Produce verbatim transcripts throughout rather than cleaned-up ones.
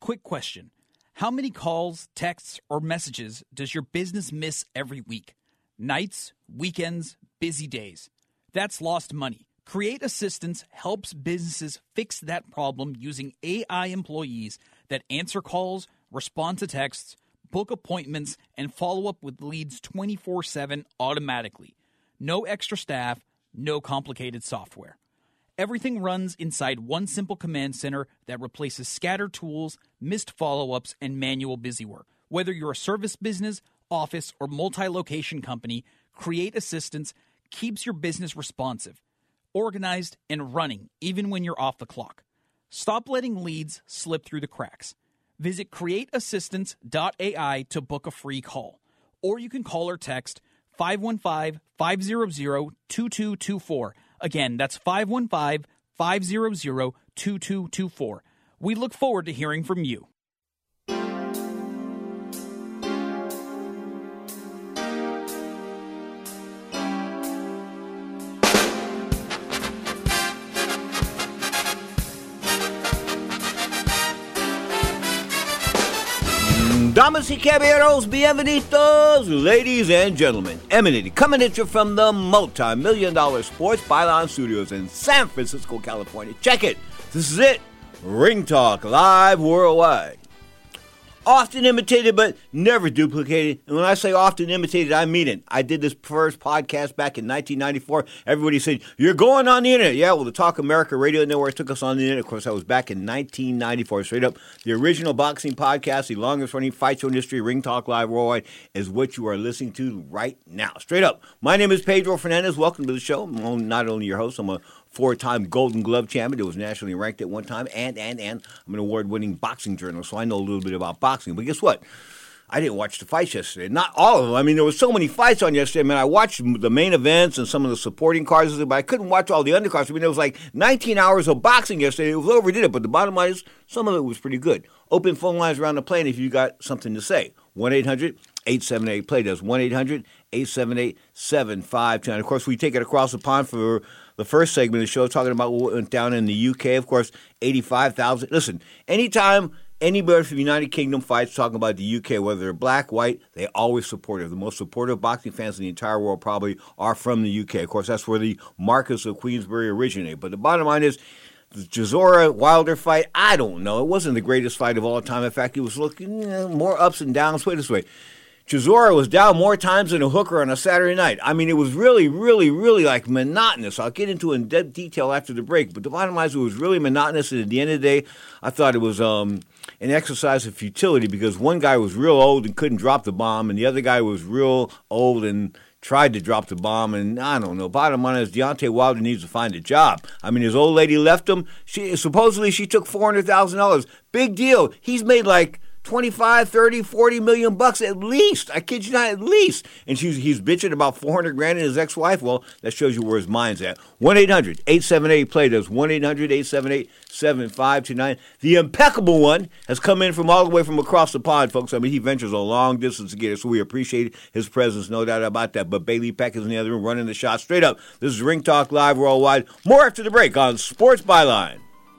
Quick question. How many calls, texts, or messages does your business miss every week? Nights, weekends, busy days. That's lost money. Create Assistance helps businesses fix that problem using A I employees that answer calls, respond to texts, book appointments, and follow up with leads twenty-four seven automatically. No extra staff, no complicated software. Everything runs inside one simple command center that replaces scattered tools, missed follow-ups, and manual busywork. Whether you're a service business, office, or multi-location company, Create Assistance keeps your business responsive, organized, and running even when you're off the clock. Stop letting leads slip through the cracks. Visit create assistance dot A I to book a free call. Or you can call or text five one five, five hundred, two two two four. Again, that's five one five, five hundred, two two two four. We look forward to hearing from you. Damas y caballeros, bienvenidos, ladies and gentlemen. Emanating, coming at you from the multi-million dollar Sports Byline Studios in San Francisco, California. Check it. This is it. Ring Talk Live Worldwide. Often imitated, but never duplicated. And when I say often imitated, I mean it. I did this first podcast back in nineteen ninety-four. Everybody said, you're going on the internet. Yeah, well, the Talk America Radio Network took us on the internet. Of course, that was back in nineteen ninety-four. Straight up, the original boxing podcast, the longest-running fight show in history, Ring Talk Live Worldwide, is what you are listening to right now. Straight up. My name is Pedro Fernandez. Welcome to the show. I'm not only your host, I'm a four-time Golden Glove champion that was nationally ranked at one time, and, and, and I'm an award-winning boxing journalist, so I know a little bit about boxing. But guess what? I didn't watch the fights yesterday. Not all of them. I mean, there were so many fights on yesterday. I mean, I watched the main events and some of the supporting cards, but I couldn't watch all the undercards. I mean, there was like nineteen hours of boxing yesterday. It was overdid it, but the bottom line is some of it was pretty good. Open phone lines around the plane if you got something to say. one eight hundred eight seven eight play. That's one eight hundred eight seven eight seven five two nine. Of course, we take it across the pond for the first segment of the show, talking about what went down in the U K. Of course, eighty-five thousand. Listen, anytime anybody from the United Kingdom fights talking about the U K, whether they're black, white, they always support it. The most supportive boxing fans in the entire world probably are from the U K. Of course, that's where the Marquess of Queensberry originated. But the bottom line is, the Chisora Wilder fight, I don't know. It wasn't the greatest fight of all time. In fact, it was looking you know, more ups and downs. Wait this way. Chisora was down more times than a hooker on a Saturday night. I mean, it was really, really, really like monotonous. I'll get into it in de- detail after the break. But the bottom line is it was really monotonous. And at the end of the day, I thought it was um, an exercise of futility because one guy was real old and couldn't drop the bomb. And the other guy was real old and tried to drop the bomb. And I don't know. Bottom line is Deontay Wilder needs to find a job. I mean, his old lady left him. She Supposedly she took four hundred thousand dollars. Big deal. He's made like twenty-five, thirty, forty million bucks at least. I kid you not, at least. And she's, he's bitching about four hundred grand in his ex-wife. Well, that shows you where his mind's at. one eight hundred eight seven eight play. That's one eight hundred eight seven eight seven five two nine. The impeccable one has come in from all the way from across the pond, folks. I mean, he ventures a long distance to get here, so we appreciate his presence, no doubt about that. But Bailey Peck is in the other room running the shot straight up. This is Ring Talk Live Worldwide. More after the break on Sports Byline.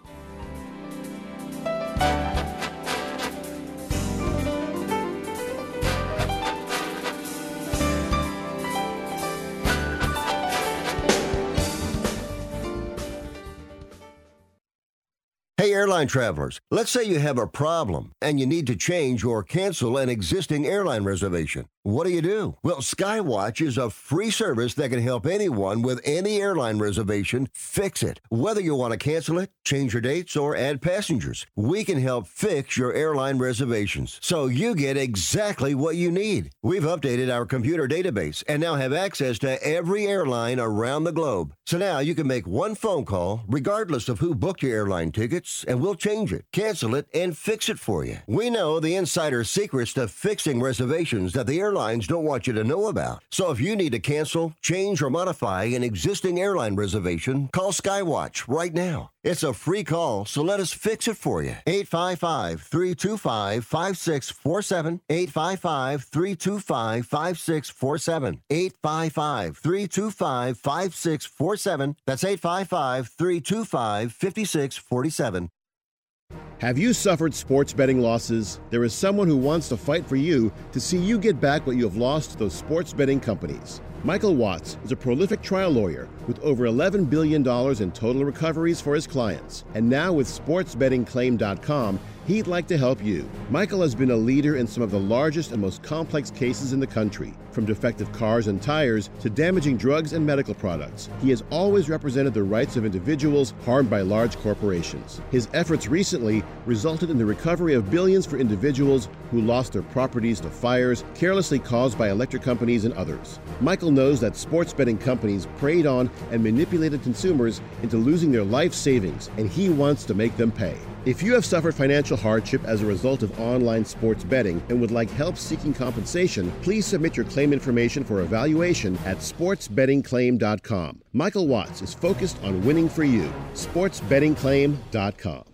Hey, airline travelers, let's say you have a problem and you need to change or cancel an existing airline reservation. What do you do? Well, Skywatch is a free service that can help anyone with any airline reservation fix it. Whether you want to cancel it, change your dates, or add passengers, we can help fix your airline reservations so you get exactly what you need. We've updated our computer database and now have access to every airline around the globe. So now you can make one phone call regardless of who booked your airline tickets, and we'll change it, cancel it, and fix it for you. We know the insider secrets to fixing reservations that the airlines don't want you to know about. So if you need to cancel, change, or modify an existing airline reservation, call Skywatch right now. It's a free call, so let us fix it for you. eight five five, three two five, five six four seven. eight five five, three two five, five six four seven. eight five five, three two five, five six four seven. That's eight five five, three two five, five six four seven. Have you suffered sports betting losses? There is someone who wants to fight for you to see you get back what you have lost to those sports betting companies. Michael Watts is a prolific trial lawyer with over eleven billion dollars in total recoveries for his clients. And now with sports betting claim dot com, he'd like to help you. Michael has been a leader in some of the largest and most complex cases in the country, from defective cars and tires to damaging drugs and medical products. He has always represented the rights of individuals harmed by large corporations. His efforts recently resulted in the recovery of billions for individuals who lost their properties to fires carelessly caused by electric companies and others. Michael knows that sports betting companies preyed on and manipulated consumers into losing their life savings, and he wants to make them pay. If you have suffered financial hardship as a result of online sports betting and would like help seeking compensation, please submit your claim information for evaluation at sports betting claim dot com. Michael Watts is focused on winning for you. sports betting claim dot com.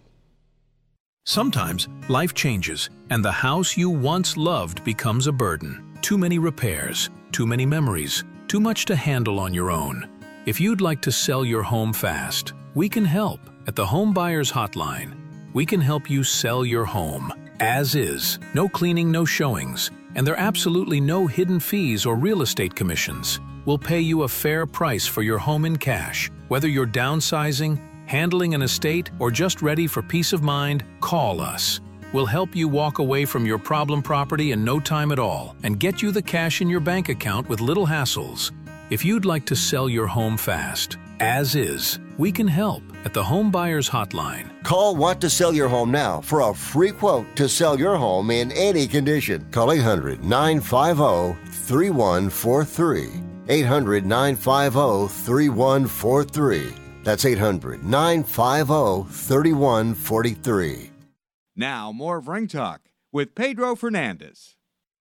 Sometimes life changes and the house you once loved becomes a burden. Too many repairs, too many memories, too much to handle on your own. If you'd like to sell your home fast, we can help at the Home Buyers Hotline. We can help you sell your home as is, no cleaning, no showings, and there are absolutely no hidden fees or real estate commissions. We'll pay you a fair price for your home in cash. Whether you're downsizing, handling an estate, or just ready for peace of mind, call us. We'll help you walk away from your problem property in no time at all and get you the cash in your bank account with little hassles. If you'd like to sell your home fast, as is, we can help at the Home Buyers Hotline. Call Want to Sell Your Home now for a free quote to sell your home in any condition. Call eight hundred, nine five zero, three one four three. eight hundred, nine five zero, three one four three. That's eight hundred, nine five zero, three one four three. Now, more of Ring Talk with Pedro Fernandez.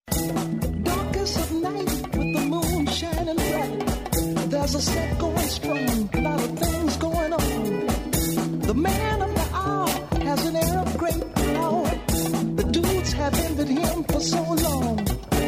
Darkest of night with the moon shining bright. There's a set going strong, a lot of things going on. The man of the hour has an air of great power. The dudes have envied him for so long.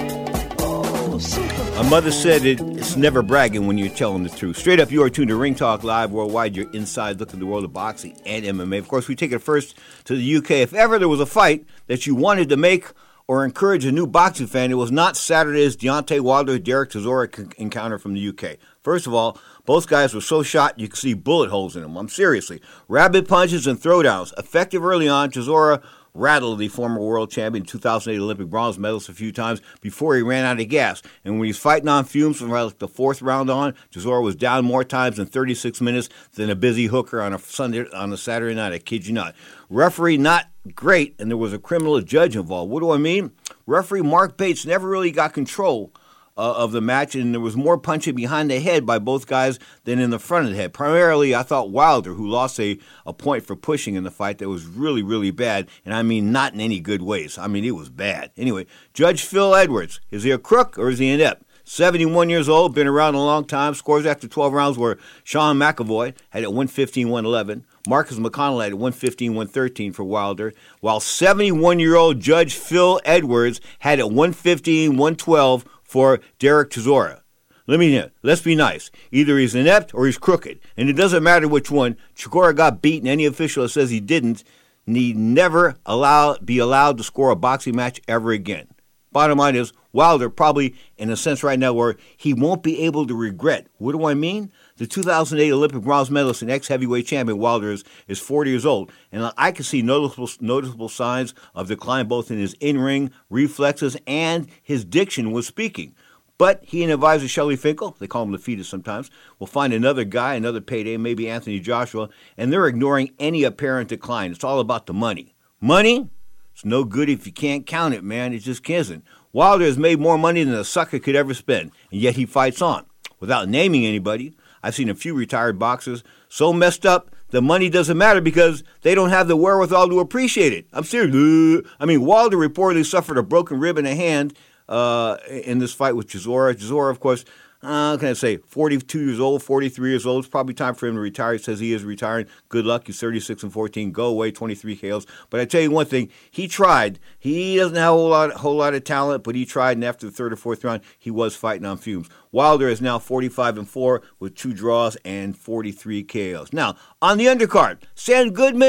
Oh, super. My mother said it, it's never bragging when you're telling the truth. Straight up, you are tuned to Ring Talk Live Worldwide, your inside look at the world of boxing and M M A. Of course, we take it first to the U K. If ever there was a fight that you wanted to make or encourage a new boxing fan, it was not Saturday's Deontay Wilder-Derek Chisora encounter from the U K. First of all, both guys were so shot you could see bullet holes in them. I'm seriously. Rapid punches and throwdowns. Effective early on, Chisora rattled the former world champion, two thousand eight Olympic bronze medalist a few times before he ran out of gas. And when he's fighting on fumes from like the fourth round on, Chisora was down more times in thirty-six minutes than a busy hooker on a Sunday on a Saturday night. I kid you not. Referee not great, and there was a criminal judge involved. What do I mean? Referee Mark Bates never really got control Uh, of the match, and there was more punching behind the head by both guys than in the front of the head. Primarily, I thought Wilder, who lost a, a point for pushing in the fight that was really, really bad, and I mean not in any good ways. I mean, it was bad. Anyway, Judge Phil Edwards, is he a crook or is he inept? seventy-one years old, been around a long time. Scores after twelve rounds were Sean McAvoy had at one fifteen, one eleven. Marcus McConnell had at one fifteen, one thirteen for Wilder, while seventy-one-year-old Judge Phil Edwards had at one fifteen, one twelve for Derek Chisora. Let me know. Let's be nice. Either he's inept or he's crooked. And it doesn't matter which one. Chisora got beaten. Any official that says he didn't need never allow be allowed to score a boxing match ever again. Bottom line is, Wilder probably, in a sense right now, where he won't be able to regret. What do I mean? The two thousand eight Olympic bronze medalist and ex-heavyweight champion Wilder is, is forty years old, and I can see noticeable, noticeable signs of decline both in his in-ring reflexes and his diction when speaking. But he and advisor Shelley Finkel, they call him the fetus sometimes, will find another guy, another payday, maybe Anthony Joshua, and they're ignoring any apparent decline. It's all about the money. Money? It's no good if you can't count it, man. It just isn't. Wilder has made more money than a sucker could ever spend, and yet he fights on. Without naming anybody, I've seen a few retired boxers so messed up the money doesn't matter because they don't have the wherewithal to appreciate it. I'm serious. I mean, Wilder reportedly suffered a broken rib in a hand uh, in this fight with Chisora. Chisora, of course, uh, can I say, forty-two years old, forty-three years old. It's probably time for him to retire. He says he is retiring. Good luck. He's thirty-six and fourteen. Go away, twenty-three K Os. But I tell you one thing, he tried. He doesn't have a whole lot, whole lot of talent, but he tried, and after the third or fourth round, he was fighting on fumes. Wilder is now forty-five and four with two draws and forty-three K Os. Now, on the undercard, Sam Goodman,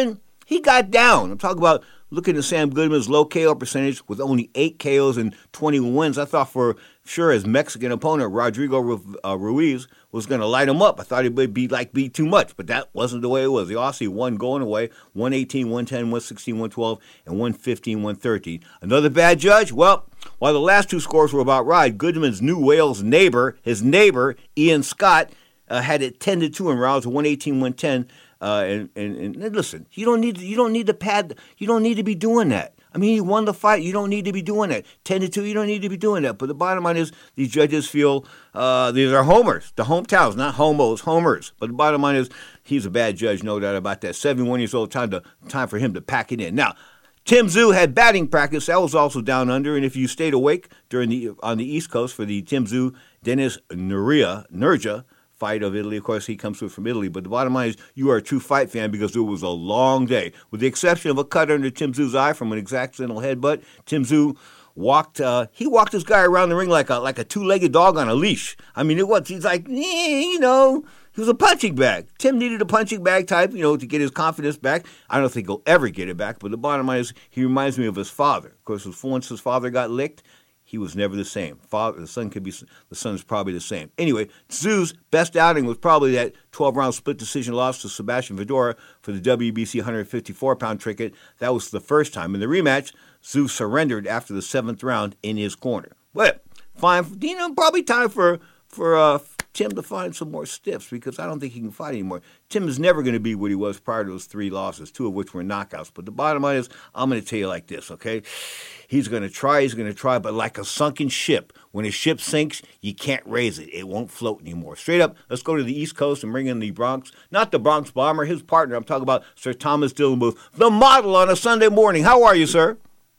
he got down. I'm talking about looking at Sam Goodman's low K O percentage with only eight K Os and twenty wins. I thought for sure his Mexican opponent, Rodrigo uh, Ruiz, was going to light him up. I thought it would be like be too much, but that wasn't the way it was. The Aussie won going away, one eighteen, one ten, one sixteen, one twelve, and one fifteen, one thirteen. Another bad judge? Well, while the last two scores were about right, Goodman's new Wales neighbor, his neighbor, Ian Scott, uh, had it ten to two in rounds, one eighteen, one ten. Uh, and, and, and listen, you don't need to, you don't need to pad. You don't need to be doing that. I mean, he won the fight. You don't need to be doing that. Ten to two. You don't need to be doing that. But the bottom line is, these judges feel uh, these are homers. The hometowns, not homos, homers. But the bottom line is, he's a bad judge, no doubt about that. seventy-one years old. Time to time for him to pack it in. Now, Tim Tszyu had batting practice. That was also down under. And if you stayed awake during the on the East Coast for the Tim Tszyu Denis Nurja Nurja. fight of Italy. Of course, he comes through from Italy. But the bottom line is you are a true fight fan because it was a long day. With the exception of a cut under Tim Tszyu's eye from an accidental headbutt, Tim Tszyu walked uh, he walked this guy around the ring like a like a two-legged dog on a leash. I mean, it was. He's like, eh, you know, he was a punching bag. Tim needed a punching bag type, you know, to get his confidence back. I don't think he'll ever get it back. But the bottom line is he reminds me of his father. Of course, once his father got licked, he was never the same. Father, the son could be. The son's probably the same. Anyway, Tszyu's best outing was probably that twelve-round split decision loss to Sebastian Fedora for the W B C one fifty-four pound ticket. That was the first time. In the rematch, Tszyu surrendered after the seventh round in his corner. But fine, you know, probably time for for uh, Tim to find some more stiffs because I don't think he can fight anymore. Tim is never going to be what he was prior to those three losses, two of which were knockouts. But the bottom line is, I'm going to tell you like this, okay? He's going to try, he's going to try, but like a sunken ship. When a ship sinks, you can't raise it. It won't float anymore. Straight up, let's go to the East Coast and bring in the Bronx. Not the Bronx Bomber, his partner. I'm talking about Sir Thomas Dillenbooth, the model on a Sunday morning. How are you, sir?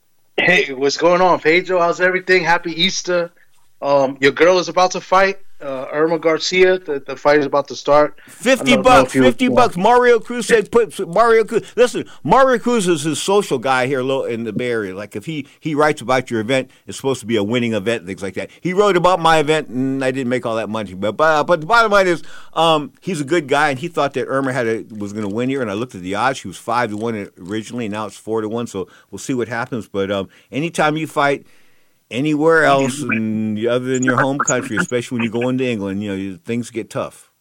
Hey, what's going on, Pedro? How's everything? Happy Easter. Um, your girl is about to fight. Uh, Irma Garcia, the, the fight is about to start. Fifty bucks, fifty bucks. Mario Cruz said, "Put Mario Cruz." Listen, Mario Cruz is his social guy here in the Bay Area. Like if he he writes about your event, it's supposed to be a winning event, things like that. He wrote about my event, and I didn't make all that money. But but, but the bottom line is, um, he's a good guy, and he thought that Irma had a, was going to win here. And I looked at the odds; she was five to one originally, and now it's four to one. So we'll see what happens. But um, anytime you fight anywhere else and other than your home country, especially when you go into England, you know, things get tough.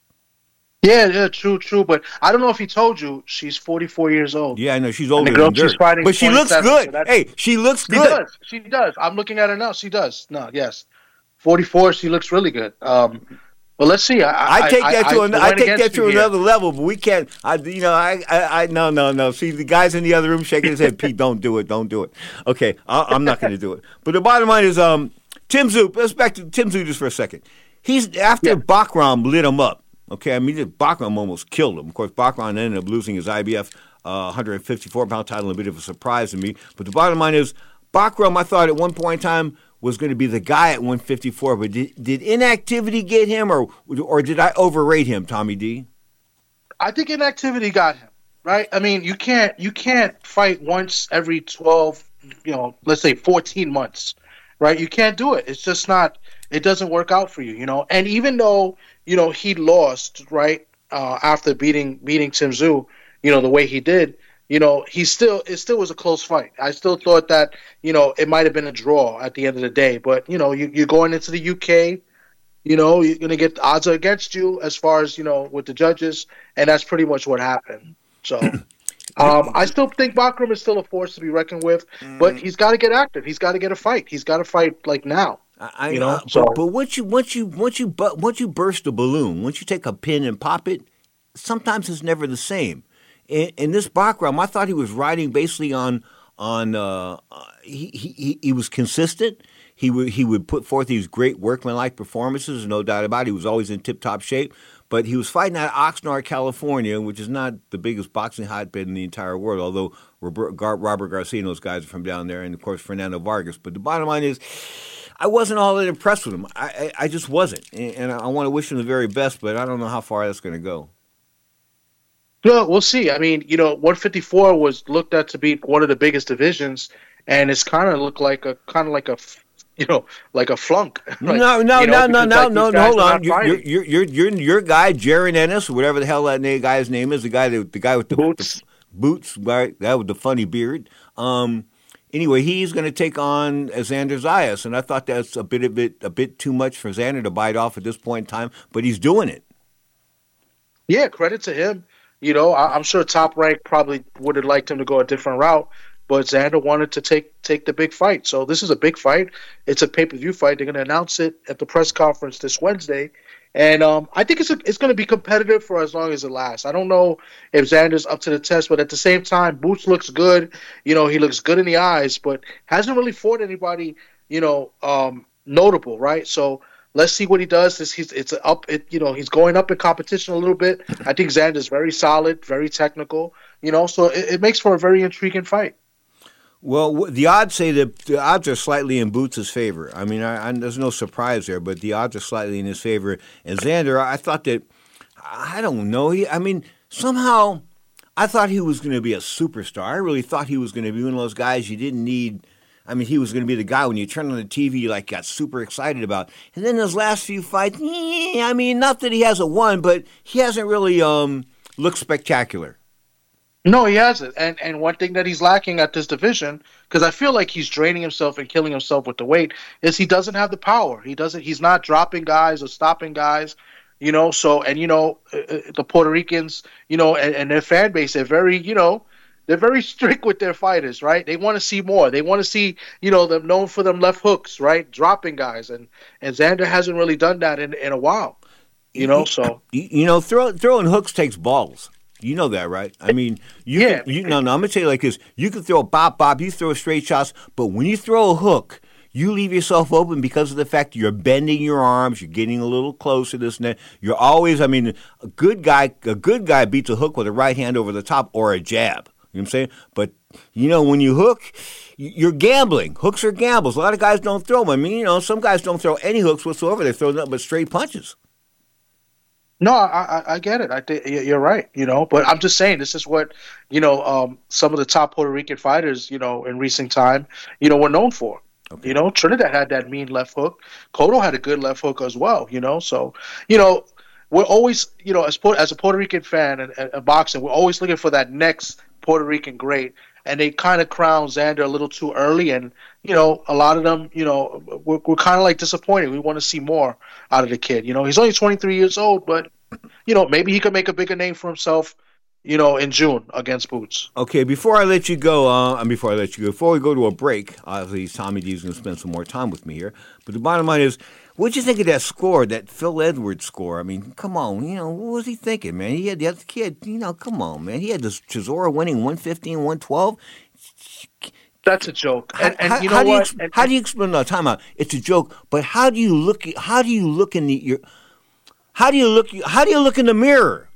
Yeah, yeah, true, true. But I don't know if he told you she's forty-four years old. Yeah, I know she's older and the girl than dirt. She's fighting but she looks good. So hey, she looks she good. She does. She does. I'm looking at her now. She does. No, yes, forty-four. She looks really good. Um, well, let's see. I, I take that I, to I, an, I, I take that to another here. level, but we can't. I, you know, I, I, I, no, no, no. See, the guys in the other room shaking his head. Pete, don't do it. Don't do it. Okay, I, I'm not going to do it. But the bottom line is, um, Tim Tszyu. Let's back to Tim Tszyu just for a second. He's after yeah. Bakram lit him up. Okay, I mean, Bakram almost killed him. Of course, Bakram ended up losing his I B F uh, one fifty-four pound title, a bit of a surprise to me. But the bottom line is, Bakram, I thought at one point in time, was going to be the guy at one fifty-four, but did, did inactivity get him, or or did I overrate him, Tommy D? I think inactivity got him, right? I mean, you can't you can't fight once every twelve, you know, let's say fourteen months, right? You can't do it. It's just not. It doesn't work out for you, you know. And even though you know he lost, right, uh, after beating beating Tim Tszyu, you know, the way he did. You know, he still it still was a close fight. I still thought that, you know, it might have been a draw at the end of the day. But, you know, you, you're going into the U K, you know, you're going to get the odds are against you as far as, you know, with the judges. And that's pretty much what happened. So um, I still think Bakram is still a force to be reckoned with. But he's got to get active. He's got to get a fight. He's got to fight like now. I, you know, uh, so. but, but once you once you once you but once you burst a balloon, once you take a pin and pop it, sometimes it's never the same. In, in this Bakram, I thought he was riding basically on on uh, he, he he was consistent. He would he would put forth these great workmanlike performances, no doubt about it. He was always in tip top shape. But he was fighting out of Oxnard, California, which is not the biggest boxing hotbed in the entire world. Although Robert, Gar- Robert Garcia and those guys are from down there, and of course Fernando Vargas. But the bottom line is, I wasn't all that impressed with him. I I, I just wasn't, and, and I want to wish him the very best. But I don't know how far that's going to go. Yeah, we'll see. I mean, you know, one fifty-four was looked at to be one of the biggest divisions, and it's kind of looked like a kind of like a, you know, like a flunk. like, no, no, you no, know, no, no, like no, no. Hold on, you're, you're, you're, you're, your guy, Jaron Ennis, whatever the hell that guy's name is, the guy, that, the guy with the boots. The, Boots, right? That was the funny beard. Um, anyway, he's going to take on Xander Zayas, and I thought that's a bit, a bit, a bit too much for Xander to bite off at this point in time, but he's doing it. Yeah, credit to him. You know, I, I'm sure Top Rank probably would have liked him to go a different route, but Xander wanted to take take the big fight. So this is a big fight. It's a pay-per-view fight. They're going to announce it at the press conference this Wednesday. And um, I think it's a, it's going to be competitive for as long as it lasts. I don't know if Xander's up to the test, but at the same time, Boots looks good. You know, he looks good in the eyes, but hasn't really fought anybody, you know, um, notable, right? So let's see what he does. This he's it's up. It, you know, he's going up in competition a little bit. I think Xander's very solid, very technical. You know, so it, it makes for a very intriguing fight. Well, the odds say that the odds are slightly in Boots' favor. I mean, I, I, there's no surprise there, but the odds are slightly in his favor. And Xander, I thought that, I don't know. He, I mean, somehow I thought he was going to be a superstar. I really thought he was going to be one of those guys you didn't need. I mean, he was going to be the guy when you turn on the T V, you like got super excited about. And then those last few fights, eh, I mean, not that he hasn't won, but he hasn't really um, looked spectacular. No, he hasn't. And and one thing that he's lacking at this division, because I feel like he's draining himself and killing himself with the weight, is he doesn't have the power. He doesn't. He's not dropping guys or stopping guys, you know. So, and, you know, uh, the Puerto Ricans, you know, and, and their fan base, they're very, you know, they're very strict with their fighters, right? They want to see more. They want to see, you know, them known for them left hooks, right? Dropping guys. And, and Xander hasn't really done that in, in a while, you know, so. You, you know, throw, throwing hooks takes balls. You know that, right? I mean, you, yeah. can, you no, no, I'm going to tell you like this. You can throw bop, bop, you throw straight shots, but when you throw a hook, you leave yourself open because of the fact you're bending your arms, you're getting a little closer, this and that. You're always, I mean, a good guy, a good guy beats a hook with a right hand over the top or a jab. You know what I'm saying? But, you know, when you hook, you're gambling. Hooks are gambles. A lot of guys don't throw them. I mean, you know, some guys don't throw any hooks whatsoever. They throw nothing but straight punches. No, I, I I get it. I think you're right. You know, but I'm just saying this is what, you know, um, some of the top Puerto Rican fighters, you know, in recent time, you know, were known for. Okay. You know, Trinidad had that mean left hook. Cotto had a good left hook as well. You know, so you know, we're always, you know, as as a Puerto Rican fan and, and, and boxing, we're always looking for that next Puerto Rican great. And they kind of crowned Xander a little too early, and you know, a lot of them, you know, we're, we're kind of like disappointed. We want to see more out of the kid. You know, he's only twenty-three years old, but you know, maybe he could make a bigger name for himself, you know, in June against Boots. Okay, before I let you go, uh, and before I let you go, before we go to a break, obviously Tommy D's going to spend some more time with me here. But the bottom line is, what'd you think of that score, that Phil Edwards score? I mean, come on, you know, what was he thinking, man? He had the other kid, you know, come on, man. He had this Chisora winning one fifteen, one twelve. That's a joke. And, and how, you know how do what? You, and, how do you explain? No, time out. It's a joke, but how do you look? How do you look in the your? How do you look? How do you look in the mirror?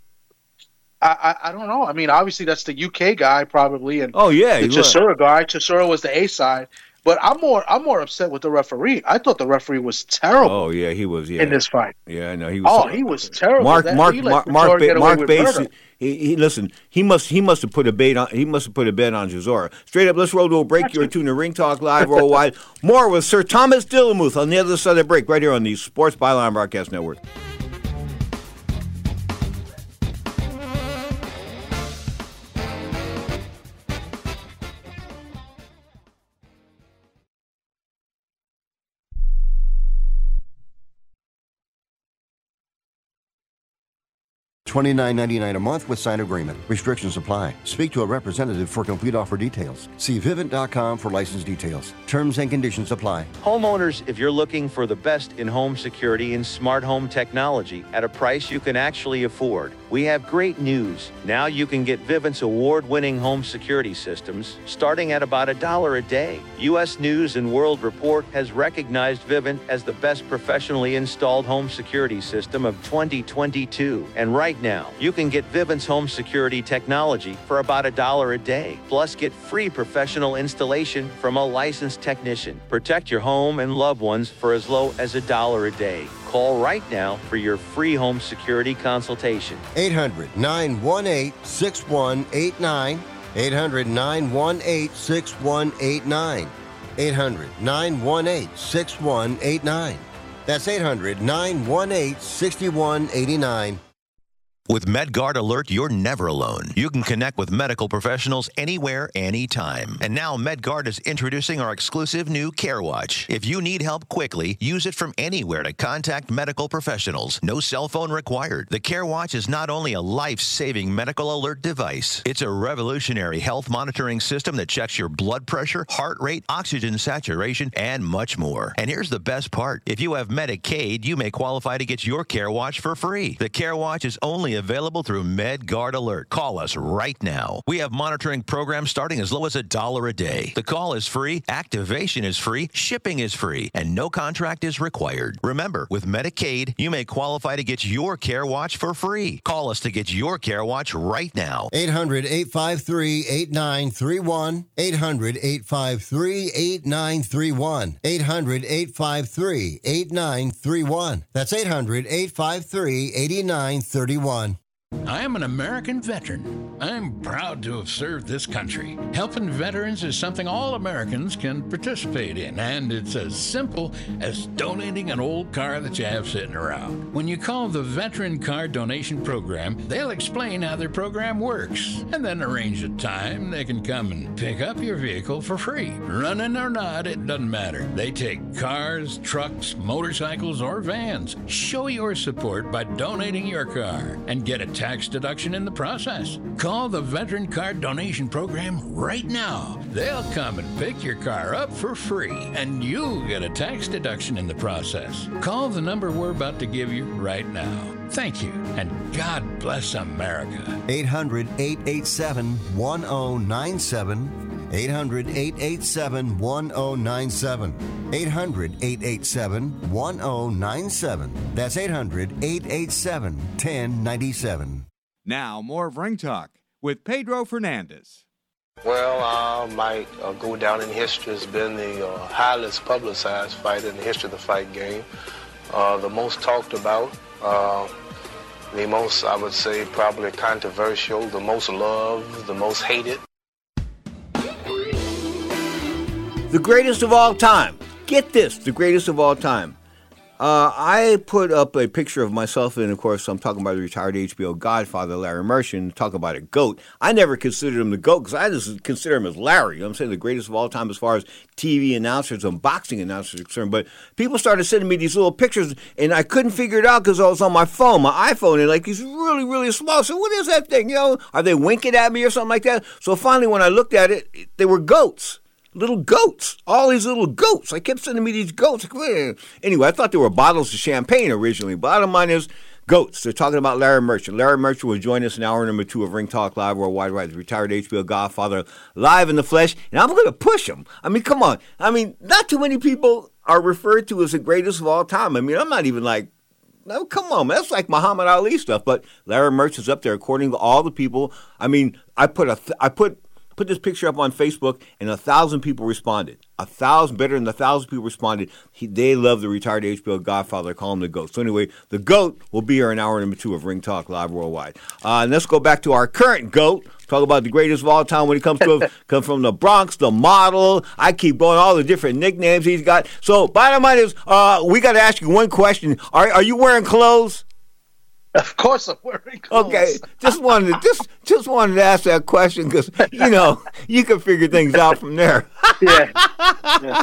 I, I, I don't know. I mean, obviously that's the U K guy probably, and oh yeah, the Chisora guy. Chisora was the A side. But I'm more I'm more upset with the referee. I thought the referee was terrible. Oh yeah, he was. Yeah. in this fight. Yeah, I know he was. Oh, he was terrible. Mark that, Mark he Mark Mark, Mark, Mark Bates. Murder. He, he listen. He must he must have put a bait on. He must have put a bet on Chisora. Straight up. Let's roll to a break. You're tuned to Ring Talk Live Worldwide. More with Sir Thomas Dillamuth on the other side of the break, right here on the Sports Byline Broadcast Network. twenty-nine ninety-nine a month with sign agreement. Restrictions apply. Speak to a representative for complete offer details. See Vivint dot com for license details. Terms and conditions apply. Homeowners, if you're looking for the best in home security and smart home technology at a price you can actually afford, we have great news. Now you can get Vivint's award-winning home security systems starting at about a dollar a day. U S News and World Report has recognized Vivint as the best professionally installed home security system of twenty twenty-two. And right now, you can get Vivint's home security technology for about a dollar a day. Plus, get free professional installation from a licensed technician. Protect your home and loved ones for as low as a dollar a day. Call right now for your free home security consultation. eight hundred, nine one eight, six one eight nine. eight hundred, nine one eight, six one eight nine. eight hundred, nine one eight, six one eight nine. That's eight hundred, nine one eight, six one eight nine. With MedGuard Alert, you're never alone. You can connect with medical professionals anywhere, anytime. And now MedGuard is introducing our exclusive new CareWatch. If you need help quickly, use it from anywhere to contact medical professionals. No cell phone required. The CareWatch is not only a life-saving medical alert device, it's a revolutionary health monitoring system that checks your blood pressure, heart rate, oxygen saturation, and much more. And here's the best part. If you have Medicaid, you may qualify to get your CareWatch for free. The CareWatch is only available through MedGuard Alert. Call us right now. We have monitoring programs starting as low as a dollar a day. The call is free, activation is free, shipping is free, and no contract is required. Remember, with Medicaid, you may qualify to get your CareWatch for free. Call us to get your CareWatch right now. eight hundred, eight five three, eight nine three one. eight hundred, eight five three, eight nine three one. eight hundred, eight five three, eight nine three one. That's eight hundred, eight five three, eight nine three one. I am an American veteran. I'm proud to have served this country. Helping veterans is something all Americans can participate in, and it's as simple as donating an old car that you have sitting around. When you call the Veteran Car Donation Program, they'll explain how their program works, and then arrange a time they can come and pick up your vehicle for free. Running or not, it doesn't matter. They take cars, trucks, motorcycles, or vans. Show your support by donating your car and get a tax deduction in the process. Call the Veteran Car Donation Program right now. They'll come and pick your car up for free, and you'll get a tax deduction in the process. Call the number we're about to give you right now. Thank you, and God bless America. eight hundred, eight eight seven, one oh nine seven. eight hundred, eight eight seven, one oh nine seven. eight hundred, eight eight seven, one oh nine seven. That's eight hundred, eight eight seven, one oh nine seven. Now, more of Ring Talk with Pedro Fernandez. Well, uh, might uh, go down in history as being the uh, highest publicized fight in the history of the fight game. Uh, the most talked about, uh, the most, I would say, probably controversial, the most loved, the most hated. The greatest of all time. Get this, the greatest of all time. Uh, I put up a picture of myself, and of course, I'm talking about the retired H B O Godfather, Larry Merchant, talk about a GOAT. I never considered him the GOAT because I just consider him as Larry. You know what I'm saying? The greatest of all time as far as T V announcers and boxing announcers are concerned. But people started sending me these little pictures, and I couldn't figure it out because I was on my phone, my iPhone, and like he's really, really small. So what is that thing? You know, are they winking at me or something like that? So finally, when I looked at it, they were goats. Little goats, all these little goats. I kept sending me these goats. Anyway, I thought they were bottles of champagne originally. Bottom line is goats. They're talking about Larry Merchant. Larry Merchant will join us in hour number two of Ring Talk Live Worldwide, right? The retired H B O Godfather, live in the flesh. And I'm going to push him. I mean, come on. I mean, not too many people are referred to as the greatest of all time. I mean, I'm not even like, no, come on, man. That's like Muhammad Ali stuff. But Larry Merchant's up there according to all the people. I mean, I put a, th- I put... put this picture up on Facebook, and a thousand people responded. A thousand, better than a thousand people responded. He, they love the retired H B O Godfather. Call him the GOAT. So anyway, the GOAT will be here in hour number two of Ring Talk Live Worldwide. Uh, and let's go back to our current GOAT. Talk about the greatest of all time when it comes to come from the Bronx, the model. I keep going, all the different nicknames he's got. So bottom line is, uh, we got to ask you one question. Are, are you wearing clothes? Of course I'm wearing clothes. Okay, just wanted to, just just wanted to ask that question because, you know, you can figure things out from there. Yeah. yeah.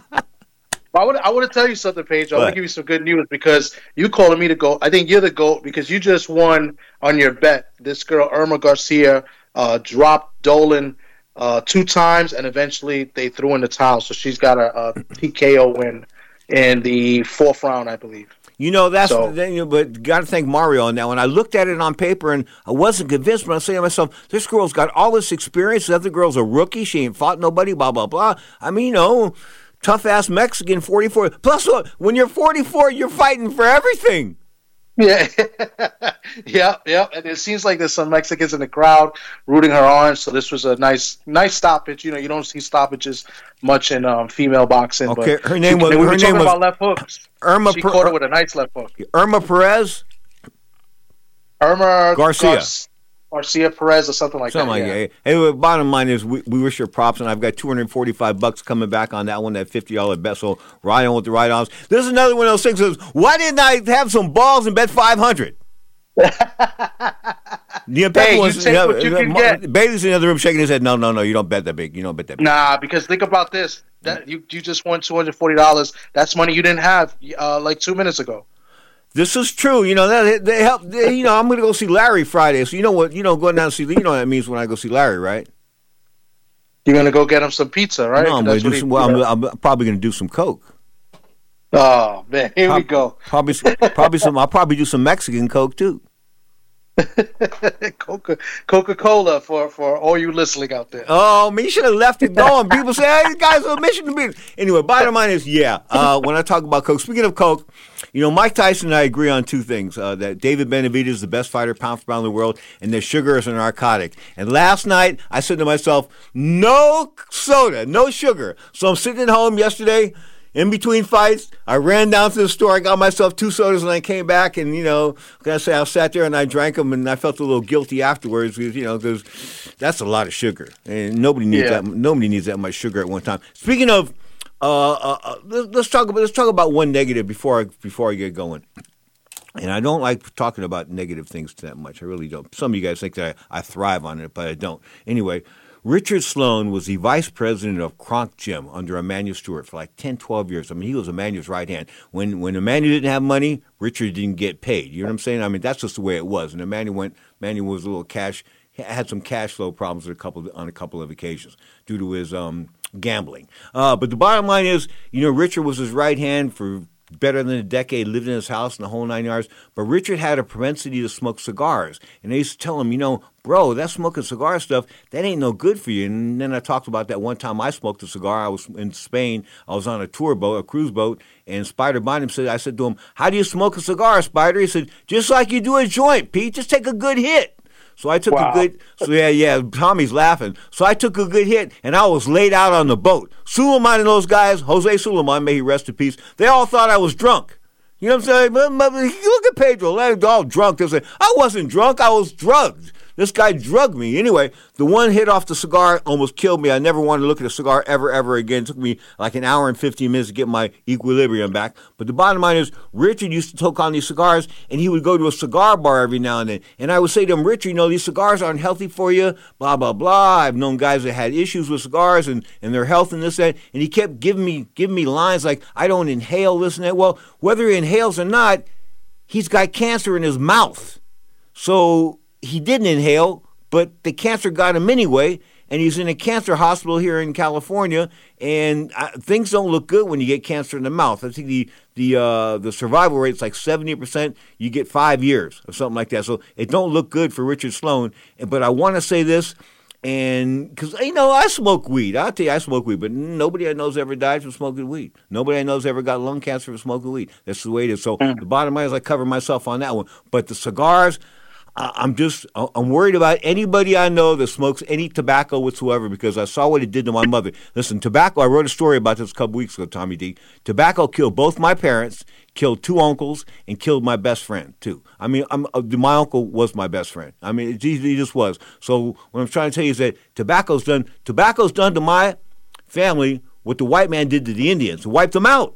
I want I want to tell you something, Paige. I want to give you some good news because you calling me the GOAT. I think you're the GOAT because you just won on your bet. This girl, Irma Garcia, uh, dropped Dolan uh, two times, and eventually they threw in the towel. So she's got a, a T K O win in the fourth round, I believe. You know, that's so, the thing, but got to thank Mario on that one. I looked at it on paper, and I wasn't convinced, but I was saying to myself, this girl's got all this experience. The other girl's a rookie. She ain't fought nobody, blah, blah, blah. I mean, you know, tough-ass Mexican, forty-four. Plus, when you're forty-four, you're fighting for everything. Yeah, yeah, yeah. And it seems like there's some Mexicans in the crowd rooting her on. So this was a nice, nice stoppage. You know, you don't see stoppages much in um, female boxing. Okay, but her name was. We her were name talking was about left hooks. Irma. She per- caught her with a nice left hook. Irma Perez. Irma Garcia. Gar- Garcia Perez or something like something that. Something like yeah. that. Anyway, bottom line is we, we wish your props, and I've got two hundred forty-five bucks coming back on that one, that fifty dollars bet. So ride on with the right arms. This is another one of those things. That, why didn't I have some balls and bet five hundred? Neil Pepper Hey, you was, take you know, what you can Ma- get. Bailey's in the other room shaking his head. No, no, no, you don't bet that big. You don't bet that big. Nah, because think about this. That you, you just won two hundred forty dollars. That's money you didn't have uh, like two minutes ago. This is true. You know, that they help. They, you know, I'm going to go see Larry Friday. So you know what? You know, going down to see. You know what that means when I go see Larry, right? You're gonna go get him some pizza, right? No, I'm going That's to do what some. he- Well, I'm, I'm probably going to do some coke. Oh man, here we Prob- go. Probably, probably some. I'll probably do some Mexican coke too. Coca Coca Cola for for all you listening out there. Oh, man, you should have left it going. People say, hey, this guy's on a mission to be. Anyway, bottom line is, yeah, uh, when I talk about Coke, speaking of Coke, you know, Mike Tyson and I agree on two things, uh, that David Benavidez is the best fighter pound for pound in the world, and that sugar is a narcotic. And last night, I said to myself, no soda, no sugar. So I'm sitting at home yesterday, in between fights, I ran down to the store. I got myself two sodas, and I came back, and, you know, can I say I sat there and I drank them, and I felt a little guilty afterwards because, you know, because that's a lot of sugar, and nobody needs Yeah. that. Nobody needs that much sugar at one time. Speaking of, uh, uh, uh, let's, let's talk about let's talk about one negative before I, before I get going. And I don't like talking about negative things that much. I really don't. Some of you guys think that I, I thrive on it, but I don't. Anyway. Richard Sloan was the vice president of Kronk Gym under Emmanuel Stewart for like ten, twelve years. I mean, he was Emmanuel's right hand. When when Emmanuel didn't have money, Richard didn't get paid. You know what I'm saying? I mean, that's just the way it was. And Emmanuel went. Emmanuel was a little cash, had some cash flow problems a couple on a couple of occasions due to his um, gambling. Uh, but the bottom line is, you know, Richard was his right hand for better than a decade, lived in his house in the whole nine yards. But Richard had a propensity to smoke cigars. And they used to tell him, you know, bro, that smoking cigar stuff, that ain't no good for you. And then I talked about that one time I smoked a cigar. I was in Spain. I was on a tour boat, a cruise boat, and Spider Bottom said, I said to him, how do you smoke a cigar, Spider? He said, just like you do a joint, Pete. Just take a good hit. So I took Wow. a good, so yeah, yeah, Tommy's laughing. So I took a good hit, and I was laid out on the boat. Suleiman and those guys, Jose Suleiman, may he rest in peace, they all thought I was drunk. You know what I'm saying? But, but, look at Pedro, they're all drunk. They say, I wasn't drunk, I was drugged. This guy drugged me. Anyway, the one hit off the cigar almost killed me. I never wanted to look at a cigar ever, ever again. It took me like an hour and fifteen minutes to get my equilibrium back. But the bottom line is, Richard used to toke on these cigars, and he would go to a cigar bar every now and then. And I would say to him, Richard, you know, these cigars aren't healthy for you, blah, blah, blah. I've known guys that had issues with cigars and, and their health and this, that. And he kept giving me, giving me lines like, I don't inhale this and that. Well, whether he inhales or not, he's got cancer in his mouth. So he didn't inhale, but the cancer got him anyway, and he's in a cancer hospital here in California, and uh, things don't look good when you get cancer in the mouth. I think the the uh, the survival rate is like seventy percent. You get five years or something like that. So it don't look good for Richard Sloan. But I want to say this, and because, you know, I smoke weed. I'll tell you, I smoke weed, but nobody I know's ever died from smoking weed. Nobody I know's ever got lung cancer from smoking weed. That's the way it is. So the bottom line is I cover myself on that one. But the cigars, I'm just, I'm worried about anybody I know that smokes any tobacco whatsoever, because I saw what it did to my mother. Listen, tobacco, I wrote a story about this a couple weeks ago, Tommy D. Tobacco killed both my parents, killed two uncles, and killed my best friend, too. I mean, I'm, uh, my uncle was my best friend. I mean, he, he just was. So what I'm trying to tell you is that tobacco's done, tobacco's done to my family what the white man did to the Indians. It wiped them out.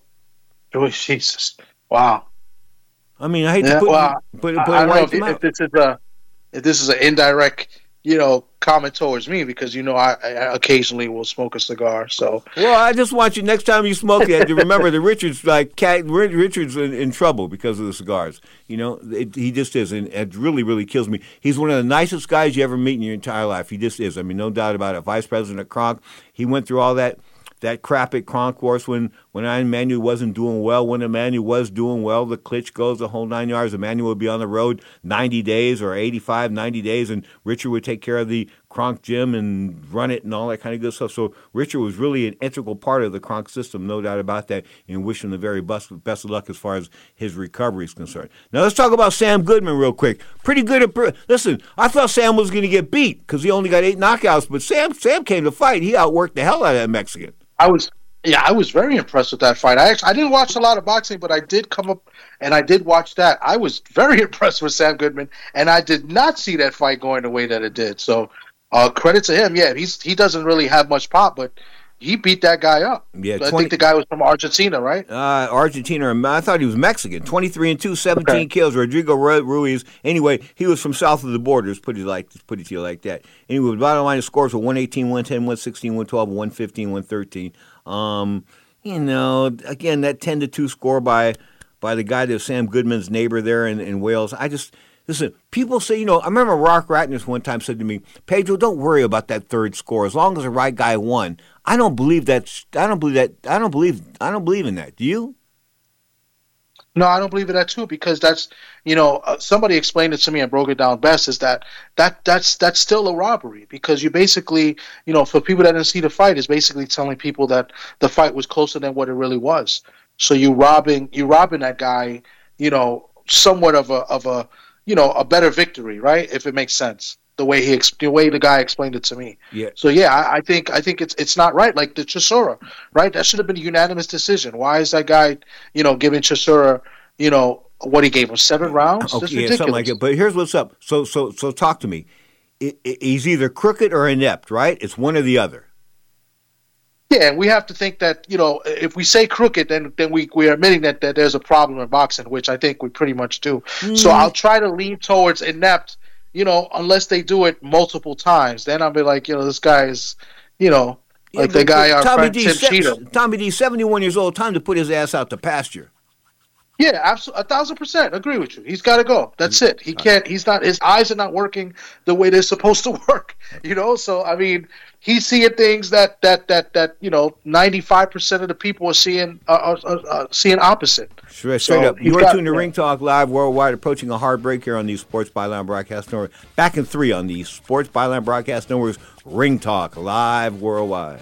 Oh, Jesus. Wow. I mean, I hate Yeah, to put, well, put, I, put I don't know wipe if, them if out. this is a if this is an indirect, you know, comment towards me, because, you know, I, I occasionally will smoke a cigar. So Well, I just want you, next time you smoke it, to remember that Richard's like cat, Richard's in, in trouble because of the cigars. You know, it, he just is, and it really, really kills me. He's one of the nicest guys you ever meet in your entire life. He just is. I mean, no doubt about it. Vice President of Kronk, he went through all that. That crap at Kronk course when when Emmanuel wasn't doing well. When Emmanuel was doing well, the Klitsch goes the whole nine yards. Emmanuel would be on the road ninety days or eighty-five, ninety days, and Richard would take care of the Kronk gym and run it and all that kind of good stuff. So Richard was really an integral part of the Kronk system, no doubt about that, and wish him the very best, best of luck as far as his recovery is concerned. Now let's talk about Sam Goodman real quick. Pretty good at, listen, I thought Sam was going to get beat because he only got eight knockouts, but Sam Sam came to fight. He outworked the hell out of that Mexican. I was, yeah, I was very impressed with that fight. I actually, I didn't watch a lot of boxing, but I did come up and I did watch that. I was very impressed with Sam Goodman, and I did not see that fight going the way that it did. So, uh, credit to him. Yeah, he's he doesn't really have much pop, but he beat that guy up. Yeah, I twenty think the guy was from Argentina, right? Uh, Argentina. I thought he was Mexican. twenty-three and two, seventeen Okay. kills. Rodrigo Ruiz. Anyway, he was from south of the border. Let's put it like put it to you like that. Anyway, the bottom line, the scores were one eighteen, one ten, one sixteen, one twelve, one fifteen, one thirteen. Um, you know, again, that ten to two score by by the guy that was Sam Goodman's neighbor there in, in Wales. I just listen. People say, you know, I remember Rock Ratners one time said to me, "Pedro, don't worry about that third score as long as the right guy won." I don't believe that. I don't believe that. I don't believe. I don't believe in that. Do you? No, I don't believe in that too, because that's, you know, uh, somebody explained it to me and broke it down best, is that, that that's that's still a robbery, because you basically, you know, for people that didn't see the fight, is basically telling people that the fight was closer than what it really was. So you robbing you robbing that guy, you know, somewhat of a of a you know a better victory, right? If it makes sense. The way he, the way the guy explained it to me. Yeah. So yeah, I, I think I think it's it's not right. Like the Chisora, right? That should have been a unanimous decision. Why is that guy, you know, giving Chisora, you know, what he gave him seven rounds? Okay, That's yeah, ridiculous. something like it. But here's what's up. So so so talk to me. It, it, he's either crooked or inept, right? It's one or the other. Yeah, and we have to think that, you know, if we say crooked, then then we we are admitting that, that there's a problem in boxing, which I think we pretty much do. Mm. So I'll try to lean towards inept. You know, unless they do it multiple times, then I'll be like, you know, this guy is, you know, like yeah, the guy our Tommy friend D, Tim se- Cheatham. Tommy D, seventy-one years old, time to put his ass out to pasture. Yeah, absolutely, a thousand percent agree with you. He's got to go. That's it. He can't. He's not. His eyes are not working the way they're supposed to work. You know. So I mean, he's seeing things that that that that you know, ninety-five percent of the people are seeing uh, uh, uh, seeing opposite. Straight, straight so up. You are got, tuned to yeah. Ring Talk Live Worldwide, approaching a hard break here on the Sports Byline Broadcast Network. Back in three on the Sports Byline Broadcast Network's Ring Talk Live Worldwide.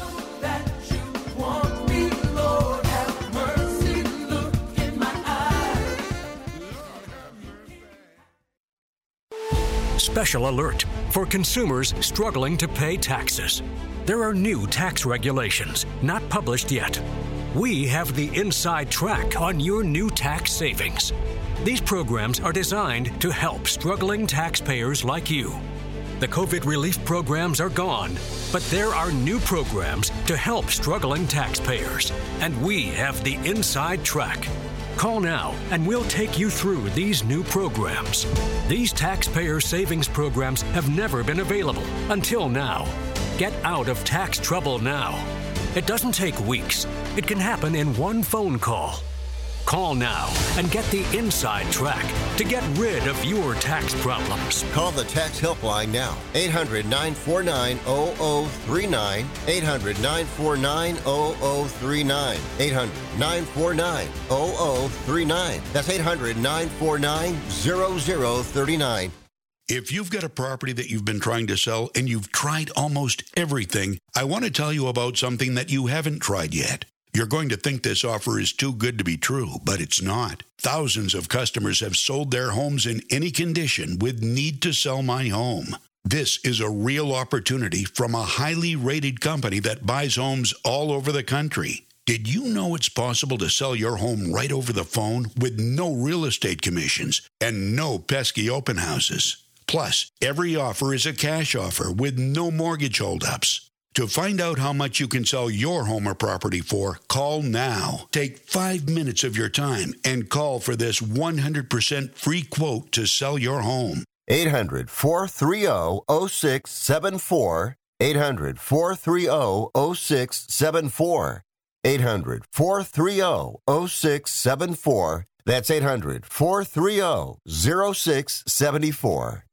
Special alert for consumers struggling to pay taxes. There are new tax regulations, not published yet. We have the inside track on your new tax savings. These programs are designed to help struggling taxpayers like you. The COVID relief programs are gone, but there are new programs to help struggling taxpayers, and we have the inside track. Call now and we'll take you through these new programs. These taxpayer savings programs have never been available until now. Get out of tax trouble now. It doesn't take weeks. It can happen in one phone call. Call now and get the inside track to get rid of your tax problems. Call the tax helpline now. eight hundred, nine four nine, zero zero three nine. eight hundred, nine four nine, zero zero three nine. eight hundred, nine four nine, zero zero three nine. That's eight hundred, nine four nine, zero zero three nine. If you've got a property that you've been trying to sell and you've tried almost everything, I want to tell you about something that you haven't tried yet. You're going to think this offer is too good to be true, but it's not. Thousands of customers have sold their homes in any condition with Need to Sell My Home. This is a real opportunity from a highly rated company that buys homes all over the country. Did you know it's possible to sell your home right over the phone with no real estate commissions and no pesky open houses? Plus, every offer is a cash offer with no mortgage holdups. To find out how much you can sell your home or property for, call now. Take five minutes of your time and call for this one hundred percent free quote to sell your home. eight hundred, four three zero, zero six seven four. eight hundred, four three zero, zero six seven four. eight hundred, four three zero, zero six seven four. That's eight hundred, four three zero, zero six seven four.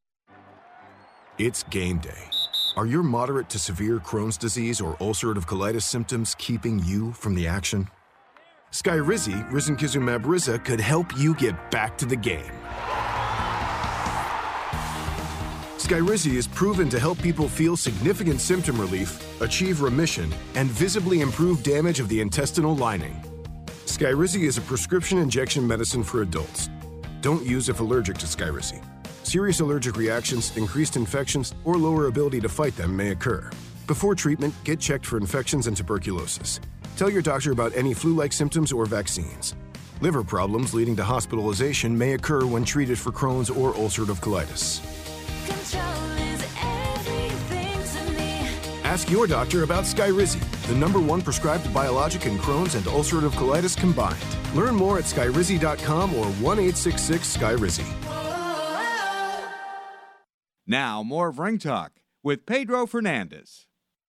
It's game day. Are your moderate to severe Crohn's disease or ulcerative colitis symptoms keeping you from the action? Skyrizi, risankizumab Riza, could help you get back to the game. Skyrizi is proven to help people feel significant symptom relief, achieve remission, and visibly improve damage of the intestinal lining. Skyrizi is a prescription injection medicine for adults. Don't use if allergic to Skyrizi. Serious allergic reactions, increased infections, or lower ability to fight them may occur. Before treatment, get checked for infections and tuberculosis. Tell your doctor about any flu-like symptoms or vaccines. Liver problems leading to hospitalization may occur when treated for Crohn's or ulcerative colitis. Ask your doctor about Skyrizi, the number one prescribed biologic in Crohn's and ulcerative colitis combined. Learn more at skyrizi dot com or one eight six six Skyrizi. Now, more of Ring Talk with Pedro Fernandez.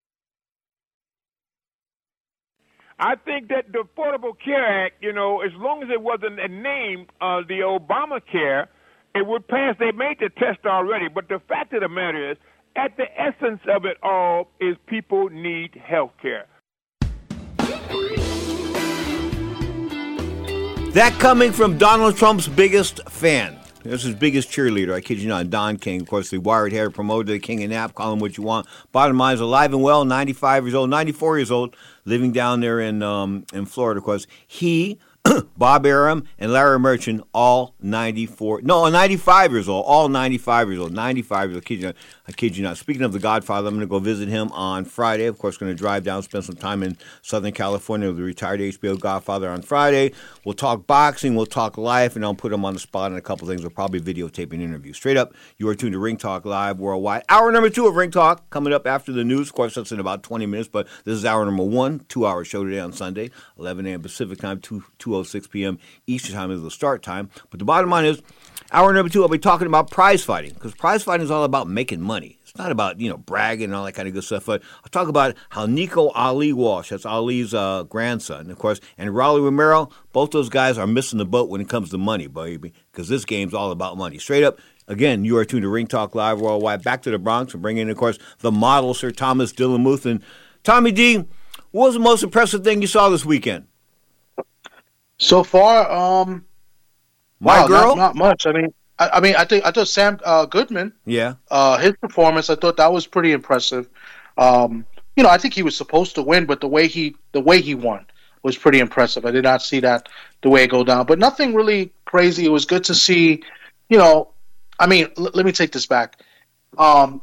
I think that the Affordable Care Act, you know, as long as it wasn't a name of the Obamacare, it would pass. They made the test already. But the fact of the matter is, at the essence of it all is people need health care. That coming from Donald Trump's biggest fan. This is his biggest cheerleader, I kid you not, Don King. Of course, the wired-hair promoter, the king of nap, call him what you want. Bottom line is alive and well, ninety-five years old, ninety-four years old, living down there in um, in Florida. Of course, he, Bob Arum, and Larry Merchant, all ninety-four, no, ninety-five years old, all ninety-five years old, ninety-five years old, I kid you not. I kid you not. Speaking of the Godfather, I'm going to go visit him on Friday. Of course, going to drive down, spend some time in Southern California with the retired H B O Godfather on Friday. We'll talk boxing, we'll talk life, and I'll put him on the spot on a couple things. We'll probably videotape an interview. Straight up, you are tuned to Ring Talk Live Worldwide. Hour number two of Ring Talk coming up after the news. Of course, that's in about twenty minutes, but this is hour number one, two-hour show today on Sunday, eleven a.m. Pacific time, two oh six p.m. Eastern time is the start time. But the bottom line is, hour number two, I'll be talking about prize fighting, because prize fighting is all about making money. It's not about, you know, bragging and all that kind of good stuff. But I'll talk about how Nico Ali Walsh, that's Ali's uh, grandson, of course, and Rolly Romero, both those guys are missing the boat when it comes to money, baby, because this game's all about money. Straight up, again, you are tuned to Ring Talk Live Worldwide. Back to the Bronx and bring in, of course, the model, Sir Thomas Dillamuth. And Tommy D, what was the most impressive thing you saw this weekend? So far, um, My wow, girl? not, not much. I mean, I, I mean, I think I thought Sam uh, Goodman, Yeah. uh, his performance, I thought that was pretty impressive. Um, you know, I think he was supposed to win, but the way he the way he won was pretty impressive. I did not see that the way it go down, but nothing really crazy. It was good to see. You know, I mean, l- let me take this back. Um,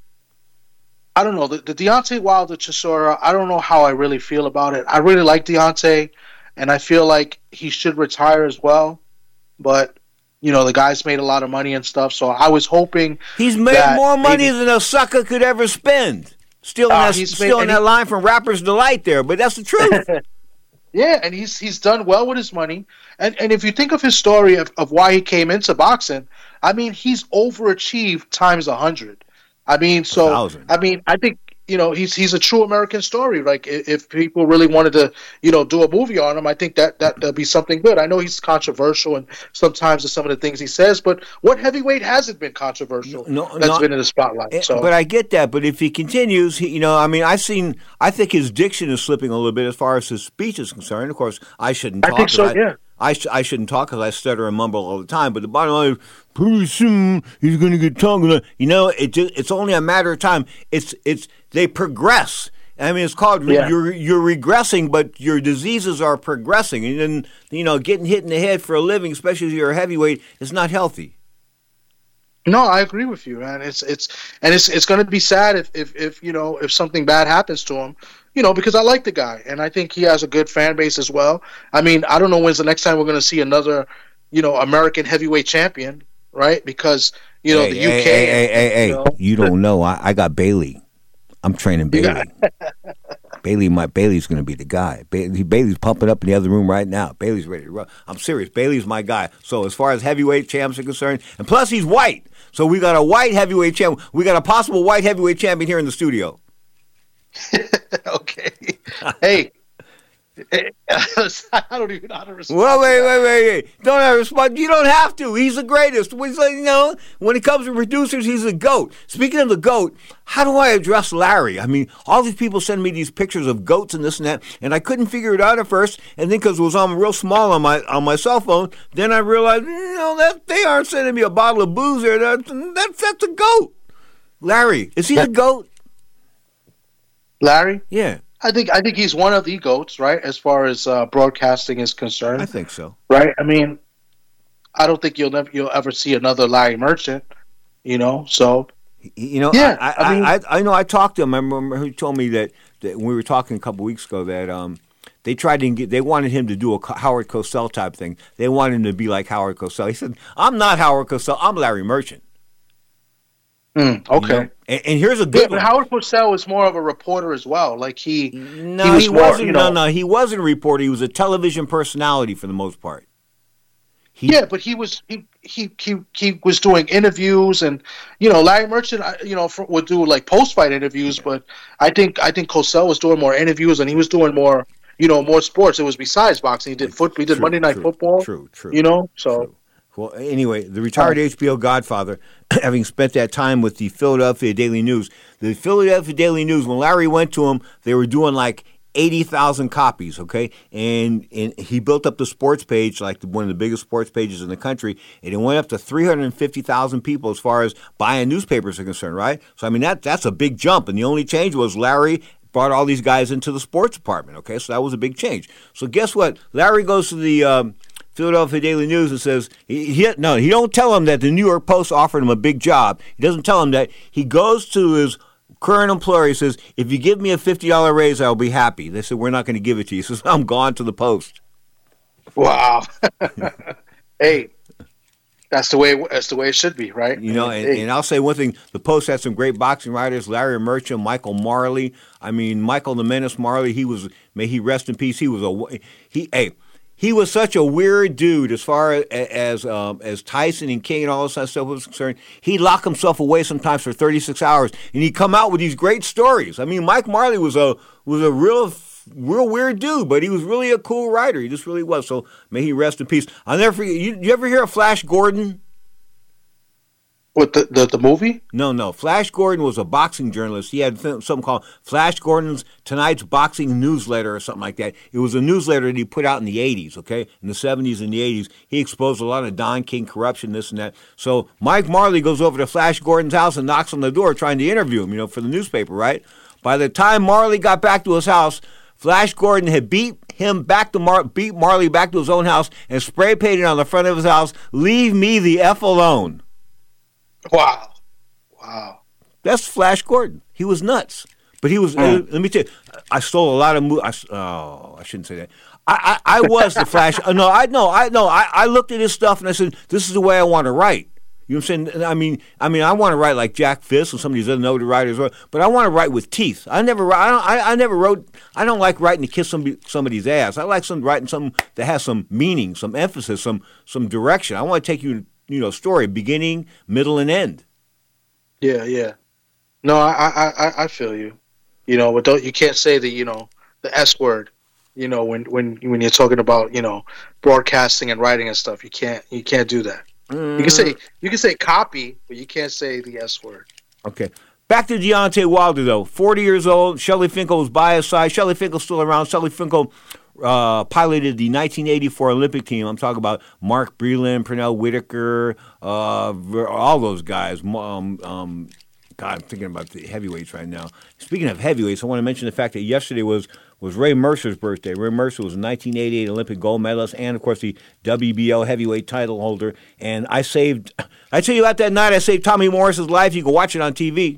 I don't know the, the Deontay Wilder Chisora. I don't know how I really feel about it. I really like Deontay, and I feel like he should retire as well, but. You know, the guy's made a lot of money and stuff, so I was hoping He's made that more money maybe, than a sucker could ever spend. Still in Uh, that, he's still made- in and that he- line from Rapper's Delight there, but that's the truth. Yeah, and he's he's done well with his money. And and if you think of his story of, of why he came into boxing, I mean, he's overachieved times a hundred. I mean, so thousand. I mean, I think you know he's he's a true American story. Like if, if people really wanted to, you know, do a movie on him, I think that that that'd be something good. I know he's controversial and sometimes of some of the things he says, but what heavyweight hasn't been controversial? No, that's no, been in the spotlight. Eh, So, But I get that. But if he continues, he, you know, I mean, I've seen. I think his diction is slipping a little bit as far as his speech is concerned. Of course, I shouldn't I talk. think 'cause so, I, yeah. I, sh- I shouldn't talk because I stutter and mumble all the time. But the bottom line is, pretty soon he's going to get talking. You know, it just, it's only a matter of time. It's it's they progress. I mean, it's called re- Yeah. you're you're regressing, but your diseases are progressing. And then you know, getting hit in the head for a living, especially if you're a heavyweight, is not healthy. no, I agree with you, man. It's it's and it's it's going to be sad if, if if you know if something bad happens to him, you know, because I like the guy and I think he has a good fan base as well. I mean, I don't know when's the next time we're going to see another, you know, American heavyweight champion, right? Because you know hey, the hey, U K. Hey, hey, hey, hey, you know, you don't know. I, I got Bailey. I'm training Bailey. Bailey, my Bailey's going to be the guy. Bailey, Bailey's pumping up in the other room right now. Bailey's ready to run. I'm serious. Bailey's my guy. So as far as heavyweight champs are concerned, and plus he's white, so we got a white heavyweight champ. We got a possible white heavyweight champion here in the studio. okay. Hey. I don't even know how to respond. Well, wait, wait, wait, wait. Don't have to respond. You don't have to. He's the greatest. He's like, you know, when it comes to producers, he's the GOAT. Speaking of the GOAT, how do I address Larry? I mean, all these people send me these pictures of goats and this and that, and I couldn't figure it out at first. And then because it was on real small on my on my cell phone, then I realized, you know, that they aren't sending me a bottle of booze there. That, that's that's a GOAT. Larry, is he the GOAT? Larry? Yeah. I think I think he's one of the GOATs, right, as far as uh, broadcasting is concerned. I think so. Right? I mean, I don't think you'll never you'll ever see another Larry Merchant, you know. So, you know, yeah, I, I, I mean, I, I know. I talked to him. I remember he told me that, that when we were talking a couple weeks ago that um, they tried to get, they wanted him to do a Howard Cosell type thing. They wanted him to be like Howard Cosell. He said, "I'm not Howard Cosell. I'm Larry Merchant." Mm, okay. You know? and, and here's a good yeah, but one. Howard Cosell was more of a reporter as well. Like he, no, he, was he more, wasn't. You know, no, no, he wasn't a reporter. He was a television personality for the most part. He, yeah, but he was he, he he he was doing interviews, and you know, Larry Merchant, you know, for, would do like post fight interviews. But I think I think Cosell was doing more interviews, and he was doing more, you know, more sports. It was besides boxing. He did foot. He did true, Monday Night true, Football. True, true. You know, so. True. Well, anyway, the retired H B O Godfather, having spent that time with the Philadelphia Daily News, the Philadelphia Daily News, when Larry went to him, they were doing like eighty thousand copies, okay? And and he built up the sports page, like the, one of the biggest sports pages in the country, and it went up to three hundred fifty thousand people as far as buying newspapers are concerned, right? So, I mean, that that's a big jump, and the only change was Larry brought all these guys into the sports department, okay? So that was a big change. So guess what? Larry goes to the um, Philadelphia Daily News and says, he, he, no, he don't tell him that the New York Post offered him a big job. He doesn't tell him that. He goes to his current employer. He says, if you give me a fifty dollars raise, I'll be happy. They said, we're not going to give it to you. He says, I'm gone to the Post. Wow. Hey, that's the way that's the way it should be, right? You know, and, hey. and I'll say one thing. The Post had some great boxing writers, Larry Merchant, Michael Marley. I mean, Michael the Menace Marley, he was, may he rest in peace, he was a, he, hey, he was such a weird dude as far as as, um, as Tyson and King and all this kind of stuff was concerned. He'd lock himself away sometimes for thirty-six hours, and he'd come out with these great stories. I mean, Mike Marley was a was a real real weird dude, but he was really a cool writer. He just really was. So may he rest in peace. I'll never forget. You, you ever hear of Flash Gordon? What, the, the the movie? No, no. Flash Gordon was a boxing journalist. He had something called Flash Gordon's Tonight's Boxing Newsletter or something like that. It was a newsletter that he put out in the eighties, okay? In the seventies and the eighties. He exposed a lot of Don King corruption, this and that. So Mike Marley goes over to Flash Gordon's house and knocks on the door trying to interview him, you know, for the newspaper, right? By the time Marley got back to his house, Flash Gordon had beat him back to Mar- beat Marley back to his own house and spray painted on the front of his house, "Leave me the F alone." Wow. Wow. That's Flash Gordon. He was nuts. But he was, uh, let me tell you, I stole a lot of movies. Oh, I shouldn't say that. I, I, I was the Flash. uh, no, I no, I no, I, I looked at his stuff and I said, this is the way I want to write. You know what I'm saying? I mean, I mean, I want to write like Jack Fisk and some of these other noted writers, but I want to write with teeth. I never, I don't, I, I never wrote. I don't like writing to kiss somebody, somebody's ass. I like some writing something that has some meaning, some emphasis, some some direction. I want to take you, you know, story, beginning, middle, and end. Yeah, yeah. No, I, I, I, I feel you. You know, but don't you can't say the, you know, the S word. You know, when when when you're talking about, you know, broadcasting and writing and stuff, you can't you can't do that. Mm. You can say you can say copy, but you can't say the S word. Okay. Back to Deontay Wilder, though. forty years old. Shelley Finkel was by his side. Shelley Finkel's still around. Shelley Finkel uh, piloted the nineteen eighty-four Olympic team. I'm talking about Mark Breland, Pernell Whitaker, uh, all those guys. Um, um, God, I'm thinking about the heavyweights right now. Speaking of heavyweights, I want to mention the fact that yesterday was, was Ray Mercer's birthday. Ray Mercer was a nineteen eighty-eight Olympic gold medalist and, of course, the W B O heavyweight title holder. And I saved, I tell you about that night, I saved Tommy Morris's life. You can watch it on T V.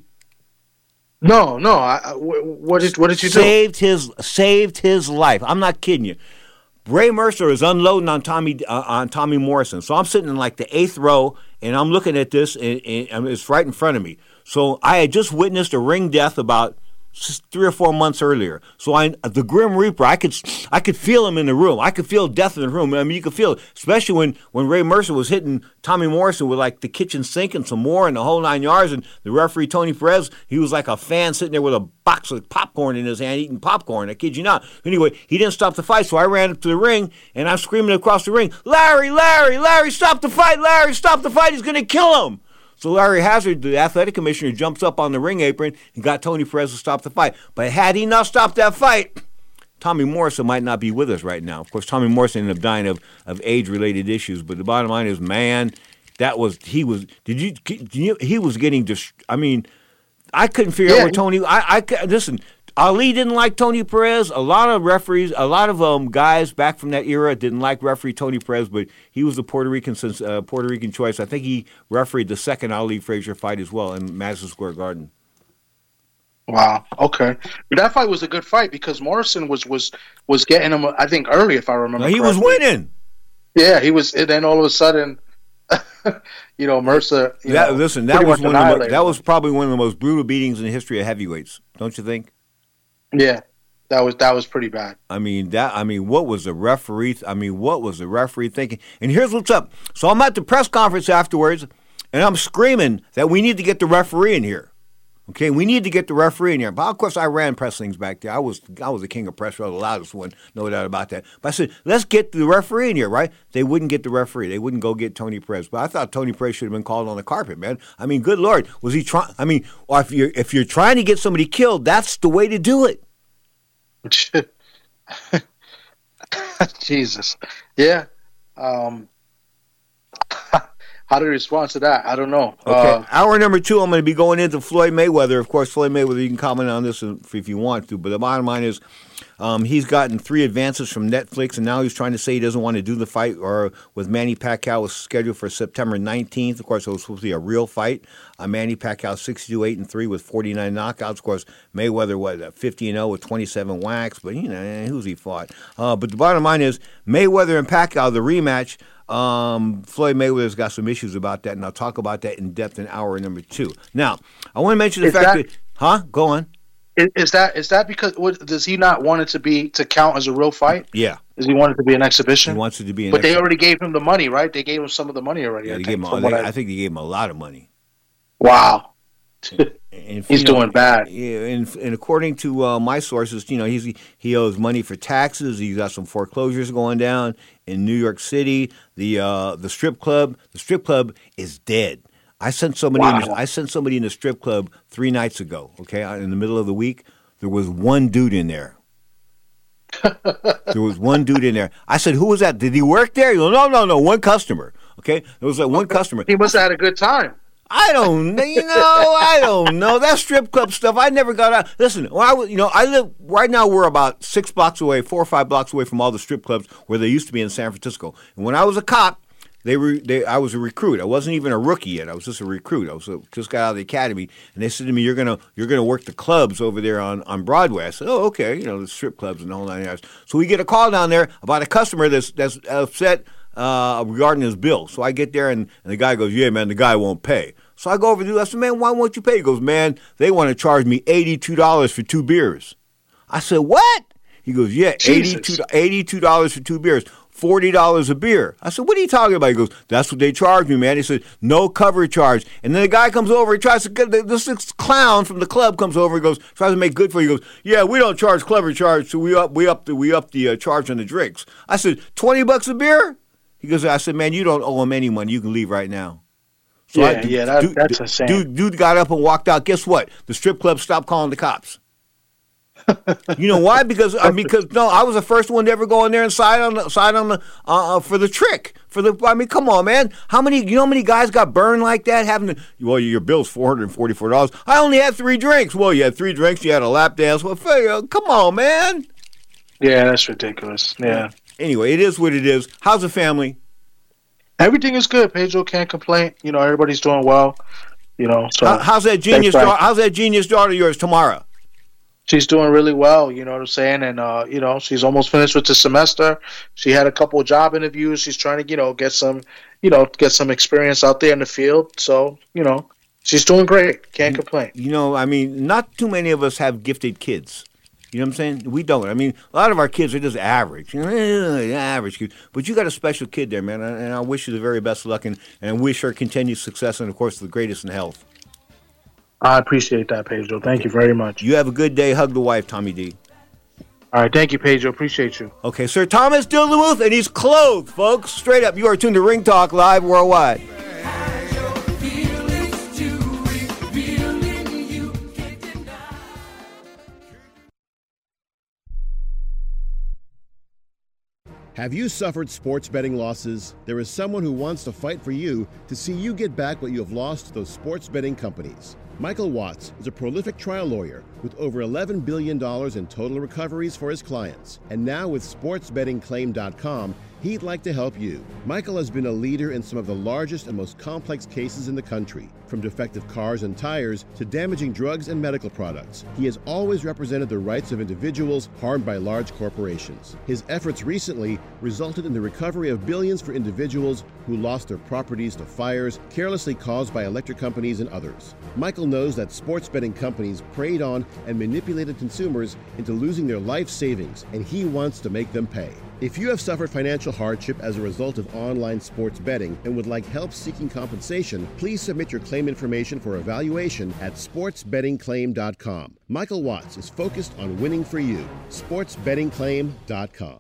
No, no. I, I, what did what did you saved do? His, saved his life. I'm not kidding you. Ray Mercer is unloading on Tommy uh, on Tommy Morrison. So I'm sitting in like the eighth row, and I'm looking at this, and, and it's right in front of me. So I had just witnessed a ring death about three or four months earlier. So I, the Grim Reaper, I could, I could feel him in the room. I could feel death in the room. I mean, you could feel it, especially when, when Ray Mercer was hitting Tommy Morrison with like the kitchen sink and some more and the whole nine yards. And the referee, Tony Perez, he was like a fan sitting there with a box of popcorn in his hand, eating popcorn. I kid you not. Anyway, he didn't stop the fight, so I ran up to the ring, and I'm screaming across the ring, Larry, Larry, Larry, stop the fight, Larry, stop the fight. He's going to kill him. So Larry Hazard, the athletic commissioner, jumps up on the ring apron and got Tony Perez to stop the fight. But had he not stopped that fight, Tommy Morrison might not be with us right now. Of course, Tommy Morrison ended up dying of, of age-related issues. But the bottom line is, man, that was he was. Did you? Did you he was getting. Dist- I mean, I couldn't figure yeah. out where Tony. I, I listen. Ali didn't like Tony Perez. A lot of referees, a lot of um, guys back from that era didn't like referee Tony Perez, but he was the Puerto Rican uh, Puerto Rican choice. I think he refereed the second Ali Frazier fight as well in Madison Square Garden. Wow. Okay, but that fight was a good fight because Morrison was was was getting him. I think early, if I remember. No, he correctly. was winning. Yeah, he was. And then all of a sudden, you know, Mercer. You that, know, listen, that was one of the, mo- that was probably one of the most brutal beatings in the history of heavyweights. Don't you think? Yeah, that was that was pretty bad. I mean that. I mean, what was the referee? Th- I mean, what was the referee thinking? And here's what's up. So I'm at the press conference afterwards, and I'm screaming that we need to get the referee in here. Okay, we need to get the referee in here. But of course, I ran press things back there. I was I was the king of press, the loudest one, no doubt about that. But I said, let's get the referee in here, right? They wouldn't get the referee. They wouldn't go get Tony Perez. But I thought Tony Perez should have been called on the carpet, man. I mean, good Lord, was he trying? I mean, or if you're if you're trying to get somebody killed, that's the way to do it. Jesus, yeah. Um, How do you respond to that? I don't know. Okay, Uh, hour number two, I'm going to be going into Floyd Mayweather. Of course, Floyd Mayweather, you can comment on this if you want to, but the bottom line is um, he's gotten three advances from Netflix, and now he's trying to say he doesn't want to do the fight or with Manny Pacquiao. Was scheduled for September nineteenth. Of course, it was supposed to be a real fight. Uh, Manny Pacquiao sixty-two eight and three with forty-nine knockouts. Of course, Mayweather was fifty and oh with twenty-seven whacks, but you know, who's he fought? Uh, but the bottom line is Mayweather and Pacquiao, the rematch. Um, Floyd Mayweather's got some issues about that, and I'll talk about that in depth in hour number two. Now, I want to mention the Is fact that- that, huh? Go on. is, is that is that because what, does he not want it to be to count as a real fight? Yeah. Does he want it to be an exhibition? He wants it to be an But they exhibition. already gave him the money, right? They gave him some of the money already. Yeah, I they think, gave him, from they, what I- I think they gave him a lot of money. Wow. And, He's you know, doing bad. Yeah, and, and according to uh, my sources, you know, he's he owes money for taxes. He's got some foreclosures going down in New York City. The uh, the strip club, the strip club is dead. I sent somebody. Wow. In the, I sent somebody in the strip club three nights ago. Okay, in the middle of the week, there was one dude in there. There was one dude in there. I said, "Who was that? Did he work there?" He goes, "No, no, no, one customer." Okay, there was like one customer. He must have had a good time. I don't know. You know, I don't know. That strip club stuff, I never got out. Listen, when I was, you know, I live, right now we're about six blocks away, four or five blocks away from all the strip clubs where they used to be in San Francisco. And when I was a cop, they were, they, I was a recruit. I wasn't even a rookie yet. I was just a recruit. I was a, just got out of the academy. And they said to me, you're going to you're gonna work the clubs over there on, on Broadway. I said, oh, okay, you know, the strip clubs and the whole nine yards. So we get a call down there about a customer that's, that's upset uh, regarding his bill. So I get there, and, and the guy goes, yeah, man, the guy won't pay. So I go over to him. I said, man, why won't you pay? He goes, man, they want to charge me eighty-two dollars for two beers. I said, what? He goes, yeah, eighty-two dollars, eighty-two dollars for two beers, forty dollars a beer. I said, what are you talking about? He goes, that's what they charge me, man. He said, no cover charge. And then the guy comes over, he tries to get, this clown from the club comes over, he goes, tries to make good for you. He goes, yeah, we don't charge cover charge, so we up, we up the, we up the uh, charge on the drinks. I said, twenty bucks a beer? He goes, I said, man, you don't owe him any money. You can leave right now. So yeah, I, yeah, that, dude, that's insane. Dude, dude got up and walked out. Guess what? The strip club stopped calling the cops. You know why? Because uh, because no, I was the first one to ever go in there and sign on the sign on the uh, uh, for the trick for the. I mean, come on, man. How many? You know how many guys got burned like that? Having to, well, your bill's four hundred and forty four dollars. I only had three drinks. Well, you had three drinks. You had a lap dance. Well, come on, man. Yeah, that's ridiculous. Yeah. Anyway, it is what it is. How's the family? Everything is good. Pedro can't complain. You know, everybody's doing well. You know, so How, how's that genius? Thanks, Daughter, how's that genius daughter of yours, Tamara? She's doing really well, you know what I'm saying? And, uh, you know, she's almost finished with the semester. She had a couple of job interviews. She's trying to, you know, get some, you know, get some experience out there in the field. So, you know, she's doing great. Can't complain. You know, I mean, not too many of us have gifted kids. You know what I'm saying? We don't. I mean, a lot of our kids are just average. You know, eh, average kids. But you got a special kid there, man. And I wish you the very best of luck and, and wish her continued success and, of course, the greatest in health. I appreciate that, Pedro. Thank you very much. You have a good day. Hug the wife, Tommy D. All right. Thank you, Pedro. Appreciate you. Okay, Sir Thomas Dilmuth, and he's clothed, folks. Straight up. You are tuned to Ring Talk Live Worldwide. Have you suffered sports betting losses? There is someone who wants to fight for you to see you get back what you have lost to those sports betting companies. Michael Watts is a prolific trial lawyer with over eleven billion dollars in total recoveries for his clients. And now with sports betting claim dot com, he'd like to help you. Michael has been a leader in some of the largest and most complex cases in the country, from defective cars and tires to damaging drugs and medical products. He has always represented the rights of individuals harmed by large corporations. His efforts recently resulted in the recovery of billions for individuals who lost their properties to fires carelessly caused by electric companies and others. Michael knows that sports betting companies preyed on and manipulated consumers into losing their life savings, and he wants to make them pay. If you have suffered financial hardship as a result of online sports betting and would like help seeking compensation, please submit your claim information for evaluation at sports betting claim dot com. Michael Watts is focused on winning for you. sports betting claim dot com.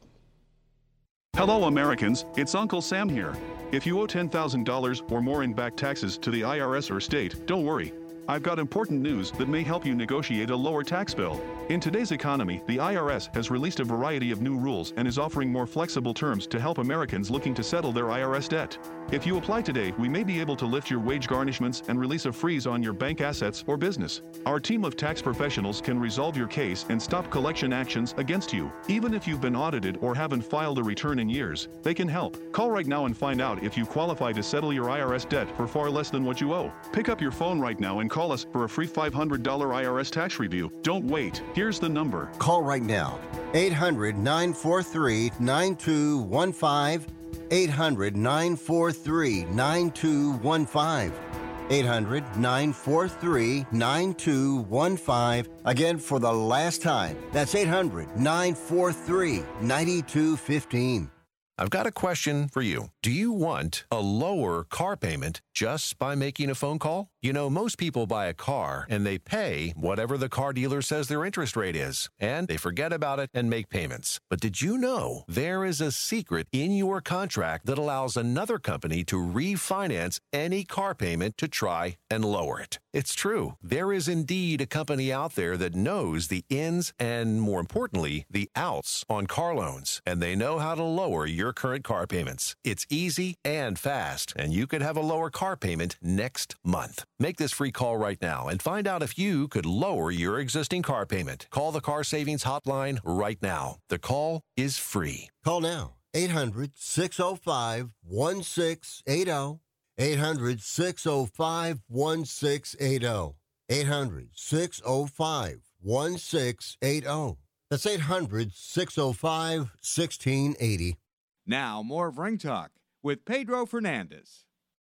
Hello, Americans. It's Uncle Sam here. If you owe ten thousand dollars or more in back taxes to the I R S or state, don't worry. I've got important news that may help you negotiate a lower tax bill. In today's economy, the I R S has released a variety of new rules and is offering more flexible terms to help Americans looking to settle their I R S debt. If you apply today, we may be able to lift your wage garnishments and release a freeze on your bank assets or business. Our team of tax professionals can resolve your case and stop collection actions against you. Even if you've been audited or haven't filed a return in years, they can help. Call right now and find out if you qualify to settle your I R S debt for far less than what you owe. Pick up your phone right now and call us for a free five hundred dollars I R S tax review. Don't wait. Here's the number. Call right now. eight hundred, nine four three, nine two one five. eight hundred, nine four three, nine two one five. eight hundred, nine four three, nine two one five. Again, for the last time, that's eight hundred, nine four three, nine two one five. I've got a question for you. Do you want a lower car payment just by making a phone call? You know, most people buy a car and they pay whatever the car dealer says their interest rate is, and they forget about it and make payments. But did you know there is a secret in your contract that allows another company to refinance any car payment to try and lower it? It's true. There is indeed a company out there that knows the ins and, more importantly, the outs on car loans, and they know how to lower your current car payments. It's easy and fast, and you could have a lower car payment next month. Make this free call right now and find out if you could lower your existing car payment. Call the Car Savings Hotline right now. The call is free. Call now. eight hundred, six oh five, one six eight oh. eight hundred, six oh five, one six eight oh. eight hundred, six oh five, one six eight oh. That's eight hundred, six oh five, one six eight oh. Now, more of Ring Talk with Pedro Fernandez.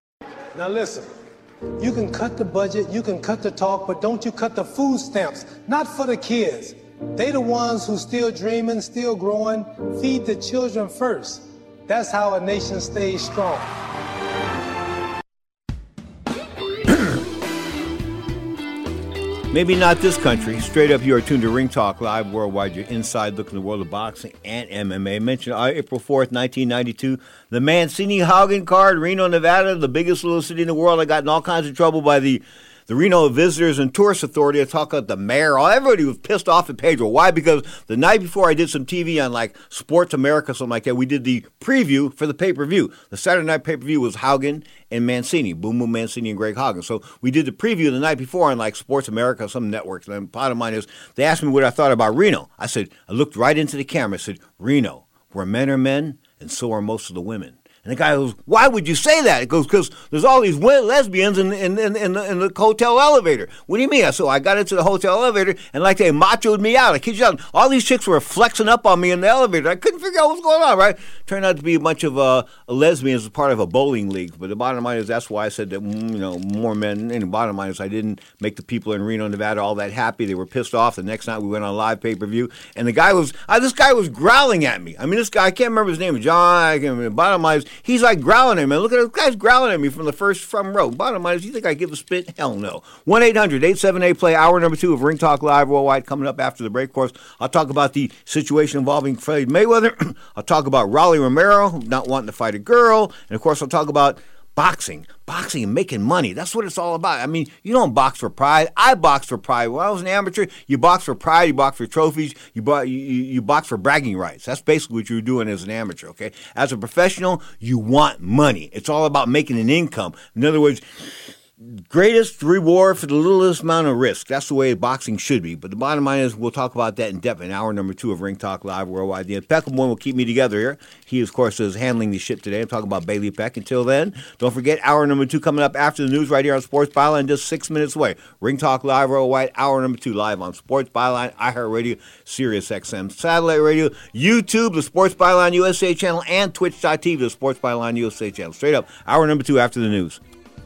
Now listen, you can cut the budget, you can cut the talk, but don't you cut the food stamps. Not for the kids. They the ones who still dreaming, still growing. Feed the children first. That's how a nation stays strong. Maybe not this country. Straight up, you are tuned to Ring Talk Live Worldwide. Your inside look in the world of boxing and M M A. Mentioned uh, April fourth, nineteen ninety-two. The Mancini-Haugen card, Reno, Nevada, the biggest little city in the world. I got in all kinds of trouble by the The Reno Visitors and Tourists Authority. I talk about the mayor. Everybody was pissed off at Pedro. Why? Because the night before I did some T V on like Sports America, something like that, we did the preview for the pay-per-view. The Saturday night pay-per-view was Haugen and Mancini, Boom Boom Mancini and Greg Haugen. So we did the preview the night before on like Sports America, some networks. And the bottom line is, they asked me what I thought about Reno. I said, I looked right into the camera. I said, Reno, where men are men and so are most of the women. And the guy goes, why would you say that? It goes, because there's all these lesbians in, in, in, in, the, in the hotel elevator. What do you mean? So I got into the hotel elevator, and like they machoed me out. I kid you not, all these chicks were flexing up on me in the elevator. I couldn't figure out what was going on, right? Turned out to be a bunch of uh, lesbians as part of a bowling league. But the bottom line is, that's why I said that, you know, more men. And the bottom line is, I didn't make the people in Reno, Nevada all that happy. They were pissed off. The next night we went on live pay-per-view, and the guy was, uh, this guy was growling at me. I mean, this guy, I can't remember his name, John. I can't remember. The bottom line is, he's like growling at me. Look at this guy's growling at me from the first front row. Bottom line is, you think I give a spit? Hell no. one eight hundred, eight seven eight, play, hour number two of Ring Talk Live Worldwide coming up after the break. Of course, I'll talk about the situation involving Floyd Mayweather. I'll talk about Rolly Romero not wanting to fight a girl. And, of course, I'll talk about boxing. Boxing and making money. That's what it's all about. I mean, you don't box for pride. I box for pride. When I was an amateur, you box for pride, you box for trophies, you, bo- you, you box for bragging rights. That's basically what you're doing as an amateur, okay? As a professional, you want money. It's all about making an income. In other words, greatest reward for the littlest amount of risk. That's the way boxing should be. But the bottom line is we'll talk about that in depth in hour number two of Ring Talk Live Worldwide. The impeccable one will keep me together here. He, of course, is handling the ship today. I'm talking about Bailey Peck. Until then, don't forget hour number two coming up after the news right here on Sports Byline, just six minutes away. Ring Talk Live Worldwide, hour number two live on Sports Byline, iHeartRadio, Sirius X M, Satellite Radio, YouTube, the Sports Byline U S A channel, and Twitch dot T V, the Sports Byline U S A channel. Straight up, hour number two after the news.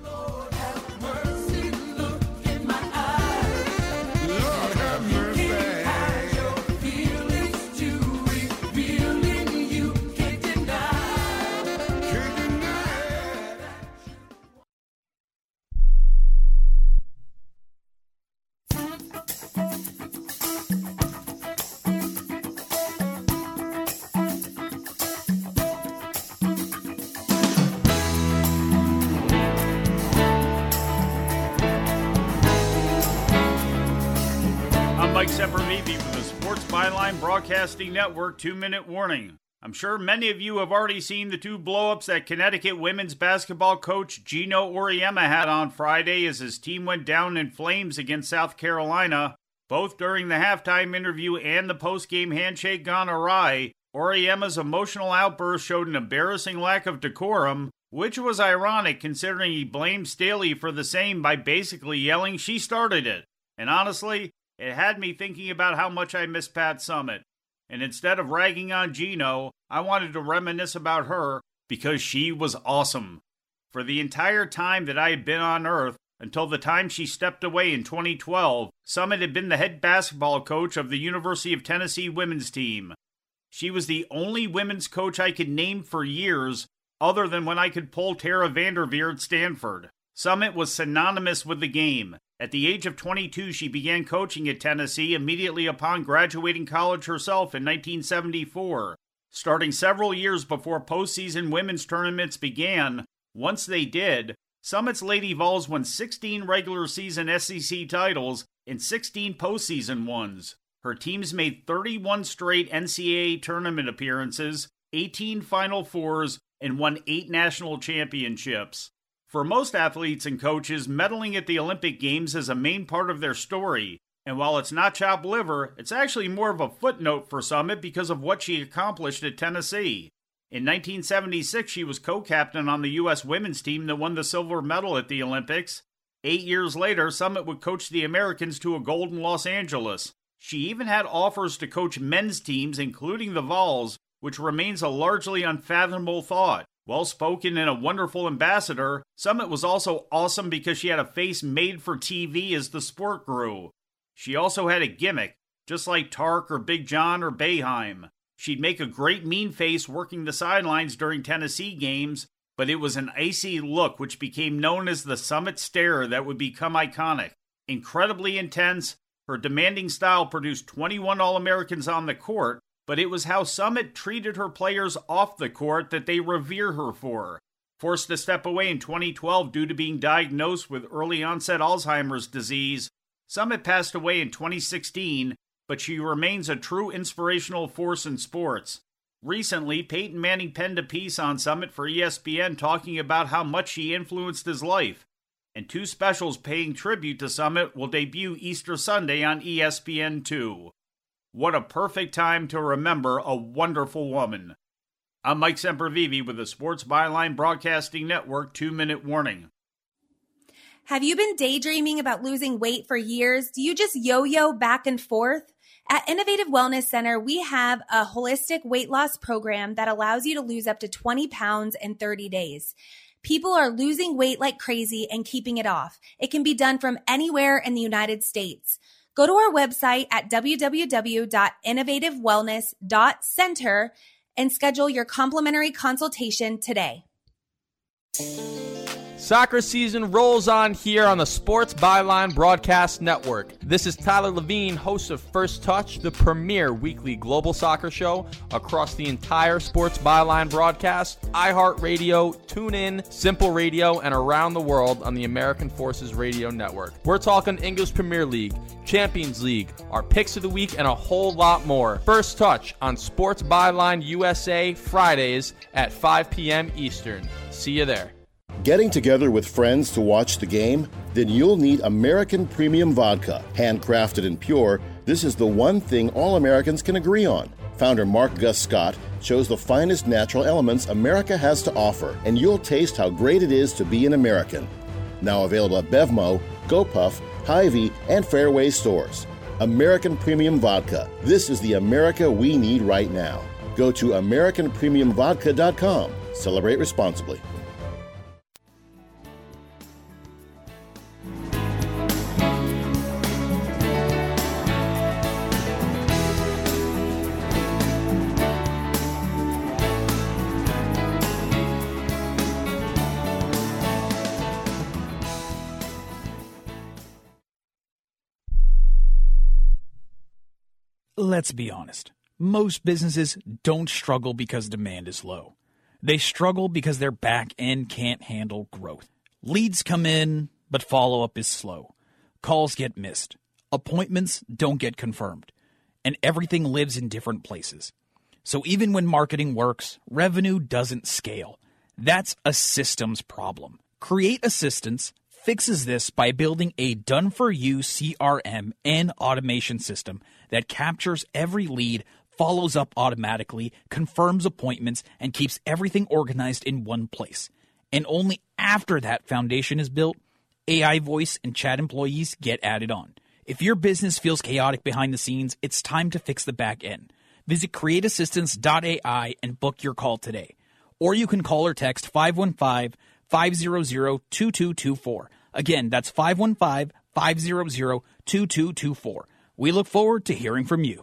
Broadcasting Network two-minute warning. I'm sure many of you have already seen the two blow-ups that Connecticut women's basketball coach Geno Auriemma had on Friday as his team went down in flames against South Carolina. Both during the halftime interview and the post-game handshake gone awry, Auriemma's emotional outburst showed an embarrassing lack of decorum, which was ironic considering he blamed Staley for the same by basically yelling she started it. And honestly, it had me thinking about how much I miss Pat Summitt. And instead of ragging on Geno, I wanted to reminisce about her because she was awesome. For the entire time that I had been on Earth, until the time she stepped away in twenty twelve, Summitt had been the head basketball coach of the University of Tennessee women's team. She was the only women's coach I could name for years, other than when I could pull Tara Vanderveer at Stanford. Summitt was synonymous with the game. At the age of twenty-two, she began coaching at Tennessee immediately upon graduating college herself in nineteen seventy-four. Starting several years before postseason women's tournaments began, once they did, Summitt's Lady Vols won sixteen regular season S E C titles and sixteen postseason ones. Her teams made thirty-one straight N C double A tournament appearances, eighteen Final Fours, and won eight national championships. For most athletes and coaches, medaling at the Olympic Games is a main part of their story, and while it's not chopped liver, it's actually more of a footnote for Summitt because of what she accomplished at Tennessee. In nineteen seventy-six, she was co-captain on the U S women's team that won the silver medal at the Olympics. Eight years later, Summitt would coach the Americans to a gold in Los Angeles. She even had offers to coach men's teams, including the Vols, which remains a largely unfathomable thought. Well-spoken and a wonderful ambassador, Summitt was also awesome because she had a face made for T V as the sport grew. She also had a gimmick, just like Tark or Big John or Boeheim. She'd make a great mean face working the sidelines during Tennessee games, but it was an icy look which became known as the Summitt stare that would become iconic. Incredibly intense, her demanding style produced twenty-one All-Americans on the court, but it was how Summitt treated her players off the court that they revere her for. Forced to step away in twenty twelve due to being diagnosed with early-onset Alzheimer's disease, Summitt passed away in twenty sixteen, but she remains a true inspirational force in sports. Recently, Peyton Manning penned a piece on Summitt for E S P N talking about how much she influenced his life, and two specials paying tribute to Summitt will debut Easter Sunday on E S P N two. What a perfect time to remember a wonderful woman. I'm Mike Sempervive with the Sports Byline Broadcasting Network two-minute warning. Have you been daydreaming about losing weight for years? Do you just yo-yo back and forth? At Innovative Wellness Center, we have a holistic weight loss program that allows you to lose up to twenty pounds in thirty days. People are losing weight like crazy and keeping it off. It can be done from anywhere in the United States. Go to our website at w w w dot innovative wellness dot center and schedule your complimentary consultation today. Soccer season rolls on here on the Sports Byline Broadcast Network. This is Tyler Levine, host of First Touch, the premier weekly global soccer show across the entire Sports Byline broadcast, iHeartRadio, TuneIn, Simple Radio, and around the world on the American Forces Radio Network. We're talking English Premier League, Champions League, our picks of the week, and a whole lot more. First Touch on Sports Byline U S A Fridays at five p.m. Eastern. See you there. Getting together with friends to watch the game? Then you'll need American Premium Vodka. Handcrafted and pure, this is the one thing all Americans can agree on. Founder Mark Gus Scott chose the finest natural elements America has to offer, and you'll taste how great it is to be an American. Now available at Bevmo, GoPuff, Hy-Vee, and Fairway stores. American Premium Vodka. This is the America we need right now. Go to American Premium Vodka dot com. Celebrate responsibly. Let's be honest. Most businesses don't struggle because demand is low. They struggle because their back end can't handle growth. Leads come in, but follow-up is slow. Calls get missed. Appointments don't get confirmed. And everything lives in different places. So even when marketing works, revenue doesn't scale. That's a systems problem. Create Assistance fixes this by building a done-for-you C R M and automation system that captures every lead, follows up automatically, confirms appointments, and keeps everything organized in one place. And only after that foundation is built, A I voice and chat employees get added on. If your business feels chaotic behind the scenes, it's time to fix the back end. Visit create assistance dot A I and book your call today. Or you can call or text five one five, five zero zero, two two two four. Again, that's five one five, five zero zero, two two two four. We look forward to hearing from you.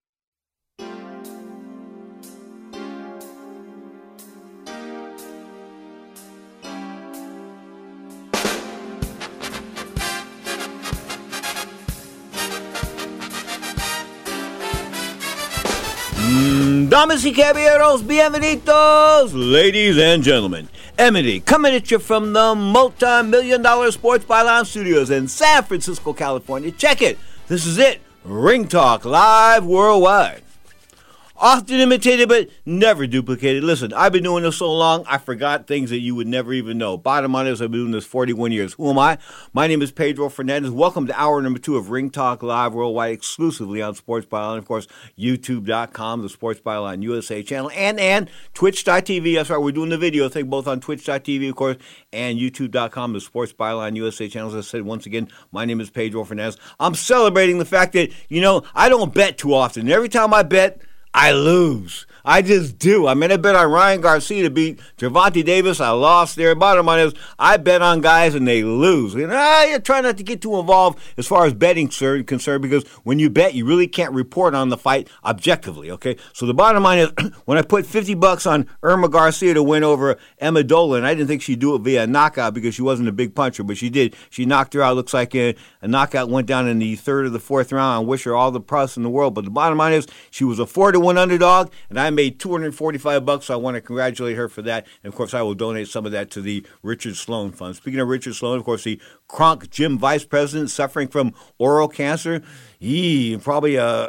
Damas y caballeros, bienvenidos, ladies and gentlemen. Emily coming at you from the multi-million dollar Sports Byline Studios in San Francisco, California. Check it. This is it. Ring Talk Live Worldwide. Often imitated, but never duplicated. Listen, I've been doing this so long, I forgot things that you would never even know. Bottom line is, I've been doing this forty-one years. Who am I? My name is Pedro Fernandez. Welcome to hour number two of Ring Talk Live Worldwide, exclusively on Sports Byline. Of course, YouTube dot com, the Sports Byline U S A channel, and, and Twitch dot T V. That's right, we're doing the video thing both on Twitch dot T V, of course, and YouTube dot com, the Sports Byline U S A channel. As I said, once again, my name is Pedro Fernandez. I'm celebrating the fact that, you know, I don't bet too often. Every time I bet, I lose. I just do. I mean, I bet on Ryan Garcia to beat Gervonta Davis. I lost there. Bottom line is, I bet on guys and they lose. You know, I try not to get too involved as far as betting concerned, because when you bet, you really can't report on the fight objectively, okay? So the bottom line is, when I put fifty bucks on Irma Garcia to win over Emma Dolan, I didn't think she'd do it via knockout because she wasn't a big puncher, but she did. She knocked her out. Looks like a, a knockout went down in the third or the fourth round. I wish her all the props in the world. But the bottom line is, she was a four to one underdog, and I made two hundred forty-five bucks, so I want to congratulate her for that. And, of course, I will donate some of that to the Richard Sloan Fund. Speaking of Richard Sloan, of course, the Kronk Gym vice president suffering from oral cancer. Yee, probably uh,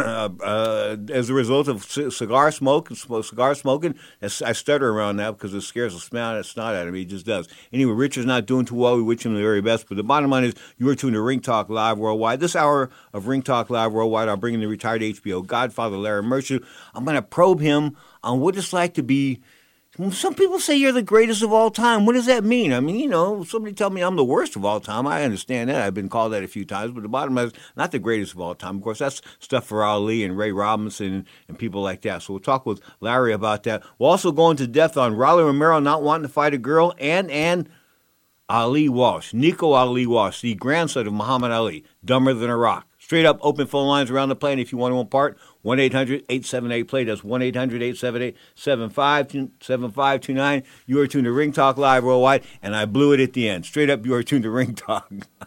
uh, as a result of c- cigar smoke, cigar smoking. I stutter around that because it scares the snot out of me. It just does. Anyway, Richard's not doing too well. We wish him the very best. But the bottom line is, you are tuned to Ring Talk Live Worldwide. This hour of Ring Talk Live Worldwide, I'll bring in the retired H B O Godfather, Larry Merchant. I'm going to probe him on what it's like to be. Some people say you're the greatest of all time. What does that mean? I mean, you know, somebody tell me I'm the worst of all time. I understand that. I've been called that a few times. But the bottom line is, not the greatest of all time. Of course, that's stuff for Ali and Ray Robinson and, and people like that. So we'll talk with Larry about that. We'll also go into depth on Rolly Romero not wanting to fight a girl and and Ali Walsh, Nico Ali Walsh, the grandson of Muhammad Ali, dumber than a rock. Straight up open phone lines around the planet if you want to impart. one eight hundred, eight seven eight, play. That's one eight hundred, eight seven eight, seven five two nine. You are tuned to Ring Talk Live Worldwide, and I blew it at the end. Straight up, you are tuned to Ring Talk.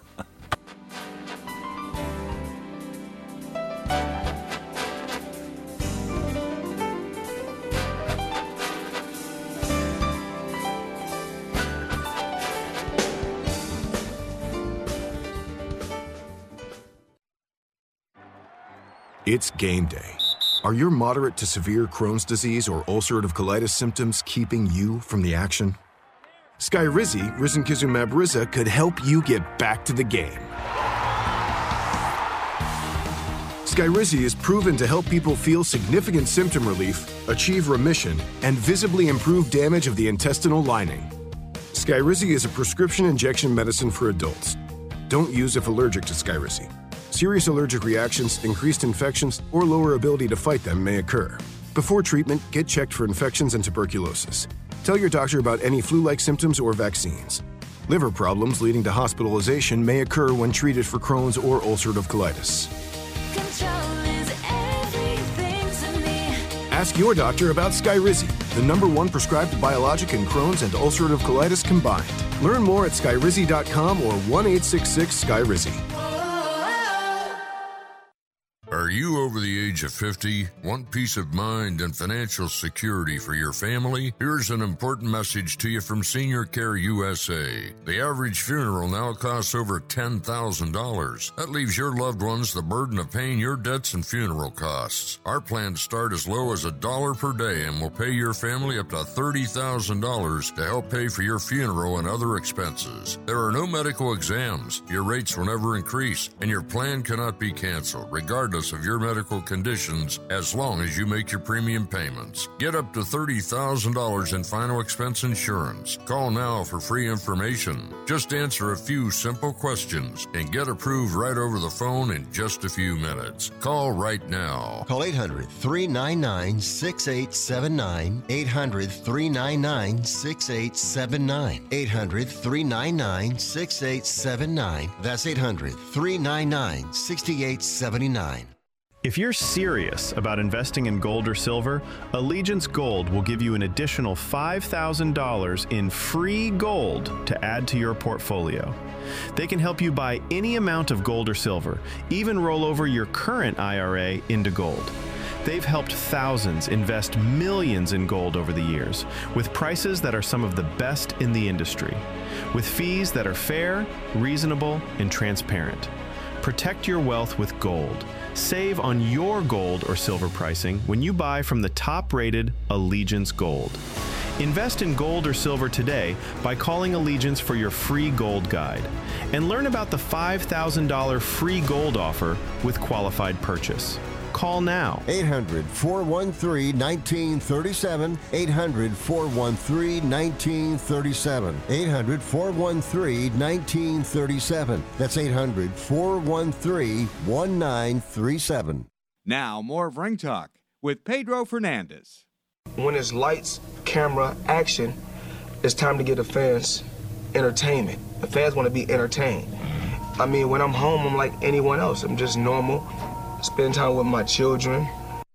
It's game day. Are your moderate to severe Crohn's disease or ulcerative colitis symptoms keeping you from the action? Skyrizi, risankizumab Riza, could help you get back to the game. Skyrizi is proven to help people feel significant symptom relief, achieve remission, and visibly improve damage of the intestinal lining. Skyrizi is a prescription injection medicine for adults. Don't use if allergic to Skyrizi. Serious allergic reactions, increased infections, or lower ability to fight them may occur. Before treatment, get checked for infections and tuberculosis. Tell your doctor about any flu-like symptoms or vaccines. Liver problems leading to hospitalization may occur when treated for Crohn's or ulcerative colitis. Ask your doctor about Skyrizi, the number one prescribed biologic in Crohn's and ulcerative colitis combined. Learn more at skyrizi dot com or one eight six six Skyrizi. Are you over the age of fifty? Want peace of mind and financial security for your family? Here's an important message to you from Senior Care U S A. The average funeral now costs over ten thousand dollars. That leaves your loved ones the burden of paying your debts and funeral costs. Our plans start as low as a dollar per day and will pay your family up to thirty thousand dollars to help pay for your funeral and other expenses. There are no medical exams. Your rates will never increase, and your plan cannot be canceled, regardless of your medical conditions, as long as you make your premium payments. Get up to thirty thousand dollars in final expense insurance. Call now for free information. Just answer a few simple questions and get approved right over the phone in just a few minutes. Call right now. Call eight hundred, three nine nine, six eight seven nine. eight hundred, three nine nine, six eight seven nine. eight hundred, three nine nine, six eight seven nine. That's eight hundred, three nine nine, six eight seven nine. If you're serious about investing in gold or silver, Allegiance Gold will give you an additional five thousand dollars in free gold to add to your portfolio. They can help you buy any amount of gold or silver, even roll over your current I R A into gold. They've helped thousands invest millions in gold over the years, with prices that are some of the best in the industry, with fees that are fair, reasonable, and transparent. Protect your wealth with gold. Save on your gold or silver pricing when you buy from the top-rated Allegiance Gold. Invest in gold or silver today by calling Allegiance for your free gold guide. And learn about the five thousand dollars free gold offer with qualified purchase. Call now. eight hundred, four one three, one nine three seven. eight hundred, four one three, one nine three seven. eight hundred, four one three, one nine three seven. That's eight hundred, four one three, one nine three seven. Now, more of Ring Talk with Pedro Fernandez. When it's lights, camera, action, it's time to get the fans entertainment. The fans want to be entertained. I mean, when I'm home, I'm like anyone else. I'm just normal. Spend time with my children.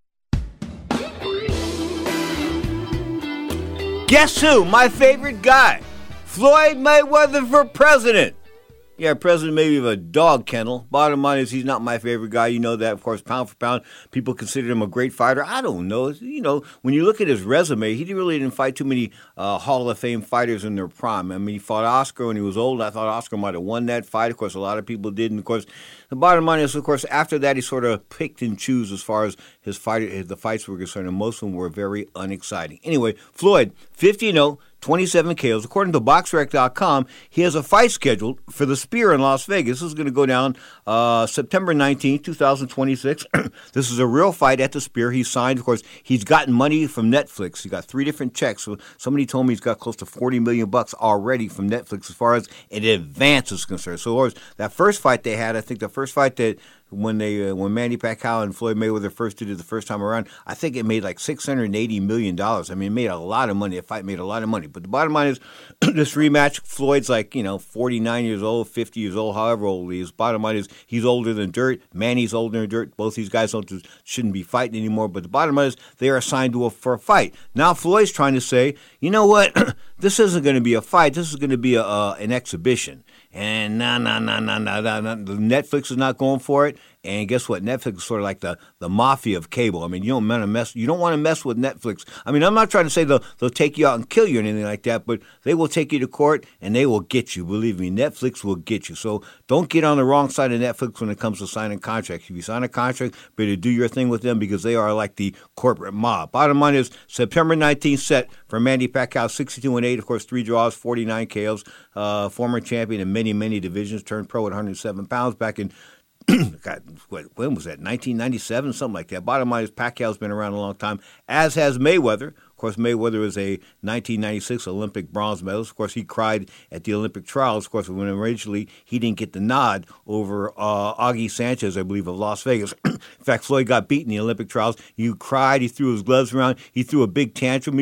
Guess who? My favorite guy. Floyd Mayweather for president. Yeah, president maybe of a dog kennel. Bottom line is he's not my favorite guy. You know that, of course, pound for pound. People consider him a great fighter. I don't know. You know, when you look at his resume, he really didn't fight too many uh, Hall of Fame fighters in their prime. I mean, he fought Oscar when he was old. I thought Oscar might have won that fight. Of course, a lot of people did. And, of course, the bottom line is, of course, after that, he sort of picked and chose as far as his fight, the fights were concerned, and most of them were very unexciting. Anyway, Floyd, fifty and oh. twenty-seven K Os. According to box rec dot com, he has a fight scheduled for the Spear in Las Vegas. This is going to go down uh, September nineteenth, twenty twenty-six. This is a real fight at the Spear. He's signed, of course, he's gotten money from Netflix. He got three different checks. So somebody told me he's got close to forty million bucks already from Netflix as far as an advance is concerned. So, of course, that first fight they had, I think the first fight that when they uh, when Manny Pacquiao and Floyd Mayweather first did it the first time around, I think it made like six hundred eighty million dollars. I mean, it made a lot of money. The fight made a lot of money. But the bottom line is, this rematch, Floyd's like, you know, forty-nine years old, fifty years old, however old he is. Bottom line is, he's older than dirt. Manny's older than dirt. Both these guys don't shouldn't be fighting anymore. But the bottom line is, they are assigned to a, for a fight. Now Floyd's trying to say, you know what? This isn't going to be a fight. This is going to be a, uh, an exhibition. And nah, nah, nah, nah, nah, nah, nah, Netflix is not going for it. And guess what? Netflix is sort of like the, the mafia of cable. I mean, you don't want to mess. You don't want to mess with Netflix. I mean, I'm not trying to say they'll they'll take you out and kill you or anything like that, but they will take you to court and they will get you. Believe me, Netflix will get you. So don't get on the wrong side of Netflix when it comes to signing contracts. If you sign a contract, better do your thing with them because they are like the corporate mob. Bottom line is September nineteenth set for Manny Pacquiao, sixty-two and eight. Of course, three draws, forty-nine K Os. Uh, former champion in many, many divisions. Turned pro at one hundred seven pounds back in, God, what, when was that, nineteen ninety-seven, something like that. Bottom line is Pacquiao's been around a long time, as has Mayweather. Of course, Mayweather is a nineteen ninety-six Olympic bronze medalist. Of course, he cried at the Olympic trials, of course, when originally he didn't get the nod over uh, Augie Sanchez, I believe, of Las Vegas. In fact, Floyd got beat in the Olympic trials. He cried. He threw his gloves around. He threw a big tantrum.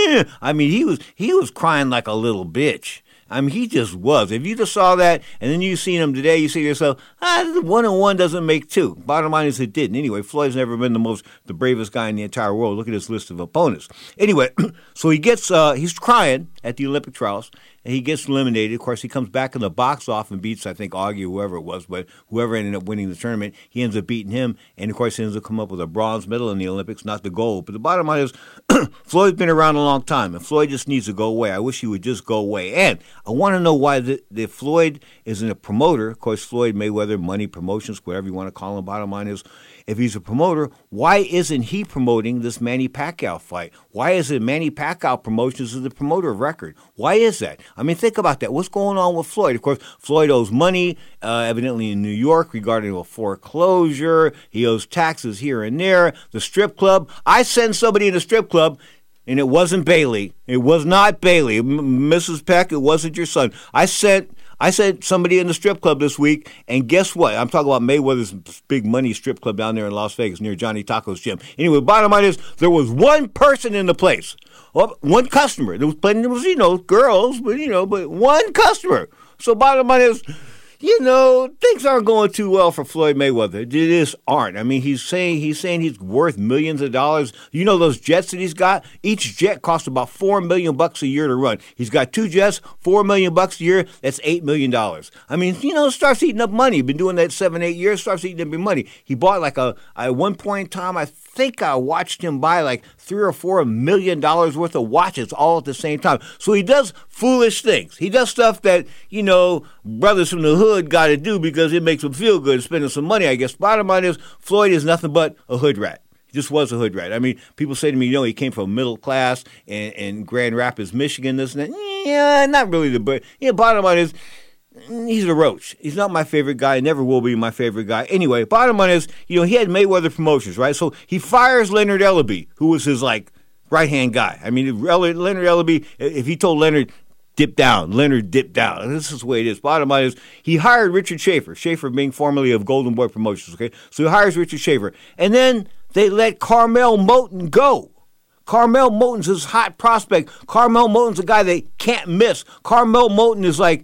I mean, he was he was crying like a little bitch. I mean, he just was. If you just saw that and then you seen him today, you say to yourself, ah, one and one doesn't make two. Bottom line is it didn't. Anyway, Floyd's never been the most, the bravest guy in the entire world. Look at his list of opponents. Anyway, so he gets, uh, he's crying at the Olympic trials, and he gets eliminated. Of course, he comes back in the box off and beats, I think, Augie or whoever it was, but whoever ended up winning the tournament, he ends up beating him, and of course, he ends up coming up with a bronze medal in the Olympics, not the gold. But the bottom line is, Floyd's been around a long time, and Floyd just needs to go away. I wish he would just go away. And I want to know why the, the Floyd isn't a promoter. Of course, Floyd Mayweather, money, promotions, whatever you want to call him. Bottom line is, if he's a promoter, why isn't he promoting this Manny Pacquiao fight? Why is it Manny Pacquiao Promotions is the promoter of record? Why is that? I mean, think about that. What's going on with Floyd? Of course, Floyd owes money, uh, evidently in New York, regarding a foreclosure. He owes taxes here and there. The strip club. I sent somebody in the strip club, and it wasn't Bailey. It was not Bailey. M- Missus Peck, it wasn't your son. I sent... I sent somebody in the strip club this week, and guess what? I'm talking about Mayweather's big money strip club down there in Las Vegas near Johnny Taco's gym. Anyway, bottom line is there was one person in the place, one customer. There was plenty, there was, you know, girls, but, you know, but one customer. So bottom line is, you know, things aren't going too well for Floyd Mayweather. It just aren't. I mean, he's saying he's saying he's worth millions of dollars. You know those jets that he's got? Each jet costs about four million bucks a year to run. He's got two jets, four million bucks a year. That's eight million dollars. I mean, you know, it starts eating up money. He's been doing that seven, eight years. Starts eating up money. He bought like a at one point in time, I think I watched him buy like three or four million dollars worth of watches all at the same time. So he does foolish things. He does stuff that, you know, brothers from the hood got to do because it makes them feel good spending some money, I guess. Bottom line is, Floyd is nothing but a hood rat. He just was a hood rat. I mean, people say to me, you know, he came from middle class in, in Grand Rapids, Michigan, this and that. Yeah, not really the, but yeah, bottom line is, he's a roach. He's not my favorite guy. Never will be my favorite guy. Anyway, bottom line is, you know, he had Mayweather Promotions, right? So he fires Leonard Ellaby, who was his, like, right-hand guy. I mean, Leonard Ellaby, if he told Leonard, dip down, Leonard dip down. This is the way it is. Bottom line is, he hired Richard Schaefer, Schaefer being formerly of Golden Boy Promotions, okay? So he hires Richard Schaefer. And then they let Carmel Moten go. Carmel Moten's his hot prospect. Carmel Moten's a guy they can't miss. Carmel Moten is like,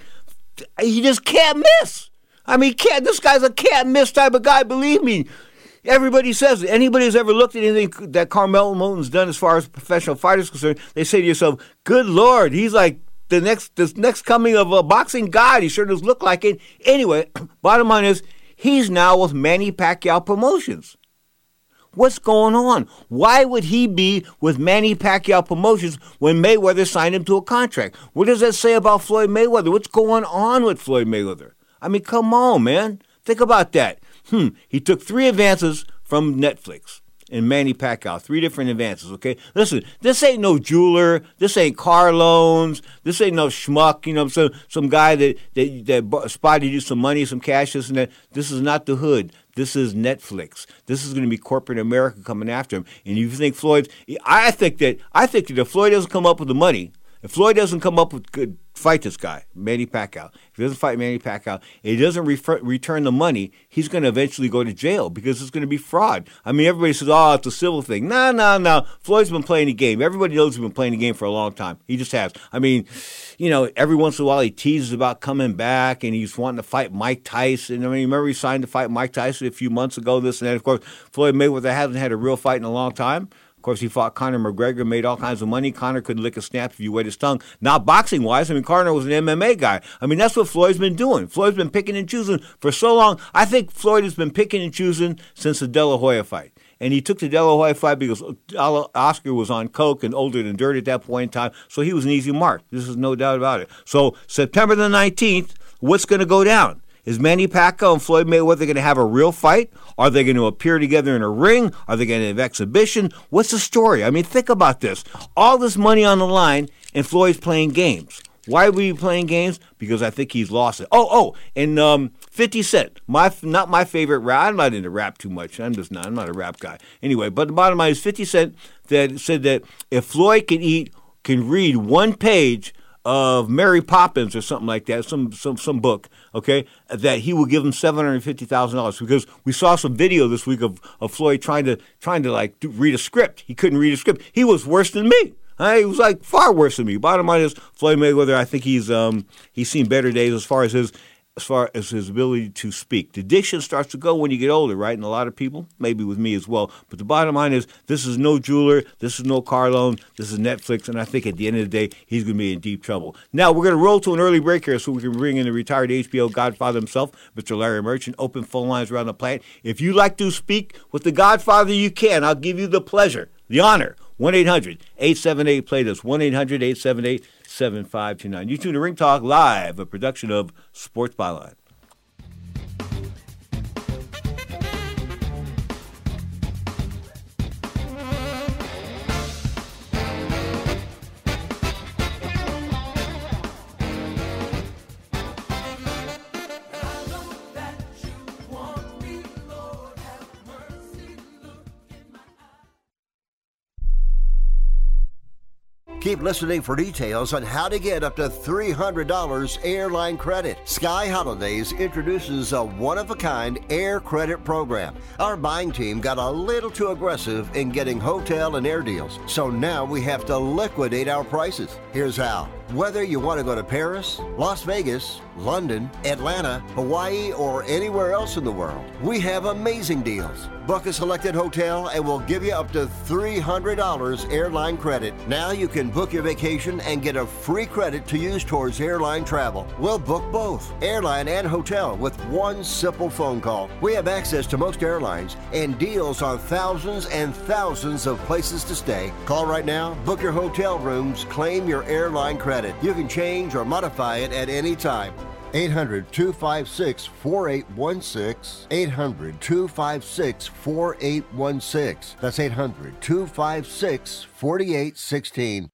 he just can't miss. I mean, can't. This guy's a can't miss type of guy, believe me. Everybody says it. Anybody who's ever looked at anything that Carmel Moten's done as far as professional fighters concerned, they say to yourself, good Lord, he's like the next this next coming of a boxing god. He sure does look like it. Anyway, bottom line is, he's now with Manny Pacquiao Promotions. What's going on? Why would he be with Manny Pacquiao Promotions when Mayweather signed him to a contract? What does that say about Floyd Mayweather? What's going on with Floyd Mayweather? I mean, come on, man. Think about that. Hmm. He took three advances from Netflix and Manny Pacquiao. Three different advances, okay? Listen, this ain't no jeweler. This ain't car loans. This ain't no schmuck, you know, some some guy that, that, that spotted you some money, some cash, this and that. This is not the hood. This is Netflix. This is going to be corporate America coming after him. And you think Floyd, I think that, I think that if Floyd doesn't come up with the money, if Floyd doesn't come up with good, fight this guy, Manny Pacquiao. If he doesn't fight Manny Pacquiao, and he doesn't refer, return the money, he's going to eventually go to jail because it's going to be fraud. I mean, everybody says, oh, it's a civil thing. No, no, no. Floyd's been playing the game. Everybody knows he's been playing the game for a long time. He just has. I mean, you know, every once in a while he teases about coming back and he's wanting to fight Mike Tyson. I mean, remember he signed to fight Mike Tyson a few months ago, this and that. Of course, Floyd Mayweather hasn't had a real fight in a long time. Of course, he fought Conor McGregor, made all kinds of money. Conor couldn't lick a snap if you wet his tongue. Not boxing-wise. I mean, Conor was an M M A guy. I mean, that's what Floyd's been doing. Floyd's been picking and choosing for so long. I think Floyd has been picking and choosing since the De La Hoya fight. And he took the De La Hoya fight because Oscar was on coke and older than dirt at that point in time, so he was an easy mark. This is no doubt about it. So September the nineteenth, what's going to go down? Is Manny Pacquiao and Floyd Mayweather going to have a real fight? Are they going to appear together in a ring? Are they going to have exhibition? What's the story? I mean, think about this. All this money on the line, and Floyd's playing games. Why were you playing games? Because I think he's lost it. Oh, oh, and um, fifty Cent, my not my favorite rap. I'm not into rap too much. I'm just not. I'm not a rap guy. Anyway, but the bottom line is fifty Cent that said that if Floyd can eat, can read one page of Mary Poppins or something like that, some some some book, okay, that he will give him seven hundred fifty thousand dollars, because we saw some video this week of, of Floyd trying to trying to like do, read a script. He couldn't read a script. He was worse than me. Uh, he was like far worse than me. Bottom line is Floyd Mayweather, I think he's um, he's seen better days as far as his as far as his ability to speak. The diction starts to go when you get older, right? And a lot of people, maybe with me as well. But the bottom line is this is no jeweler, this is no car loan, this is Netflix, and I think at the end of the day, he's going to be in deep trouble. Now, we're going to roll to an early break here so we can bring in the retired H B O Godfather himself, Mister Larry Merchant. Open phone lines around the planet. If you'd like to speak with the Godfather, you can. I'll give you the pleasure, the honor. one eight hundred eight seven eight play this. one eight hundred eight seven eight seven five two nine. You tune to Ring Talk Live, a production of Sports Byline. Keep listening for details on how to get up to three hundred dollars airline credit. Sky Holidays introduces a one-of-a-kind air credit program. Our buying team got a little too aggressive in getting hotel and air deals, so now we have to liquidate our prices. Here's how. Whether you want to go to Paris, Las Vegas, London, Atlanta, Hawaii, or anywhere else in the world, we have amazing deals. Book a selected hotel and we'll give you up to three hundred dollars airline credit. Now you can book your vacation and get a free credit to use towards airline travel. We'll book both, airline and hotel, with one simple phone call. We have access to most airlines and deals on thousands and thousands of places to stay. Call right now, book your hotel rooms, claim your airline credit. You can change or modify it at any time. eight hundred two five six four eight one six. eight hundred two five six four eight one six. That's eight hundred two five six four eight one six.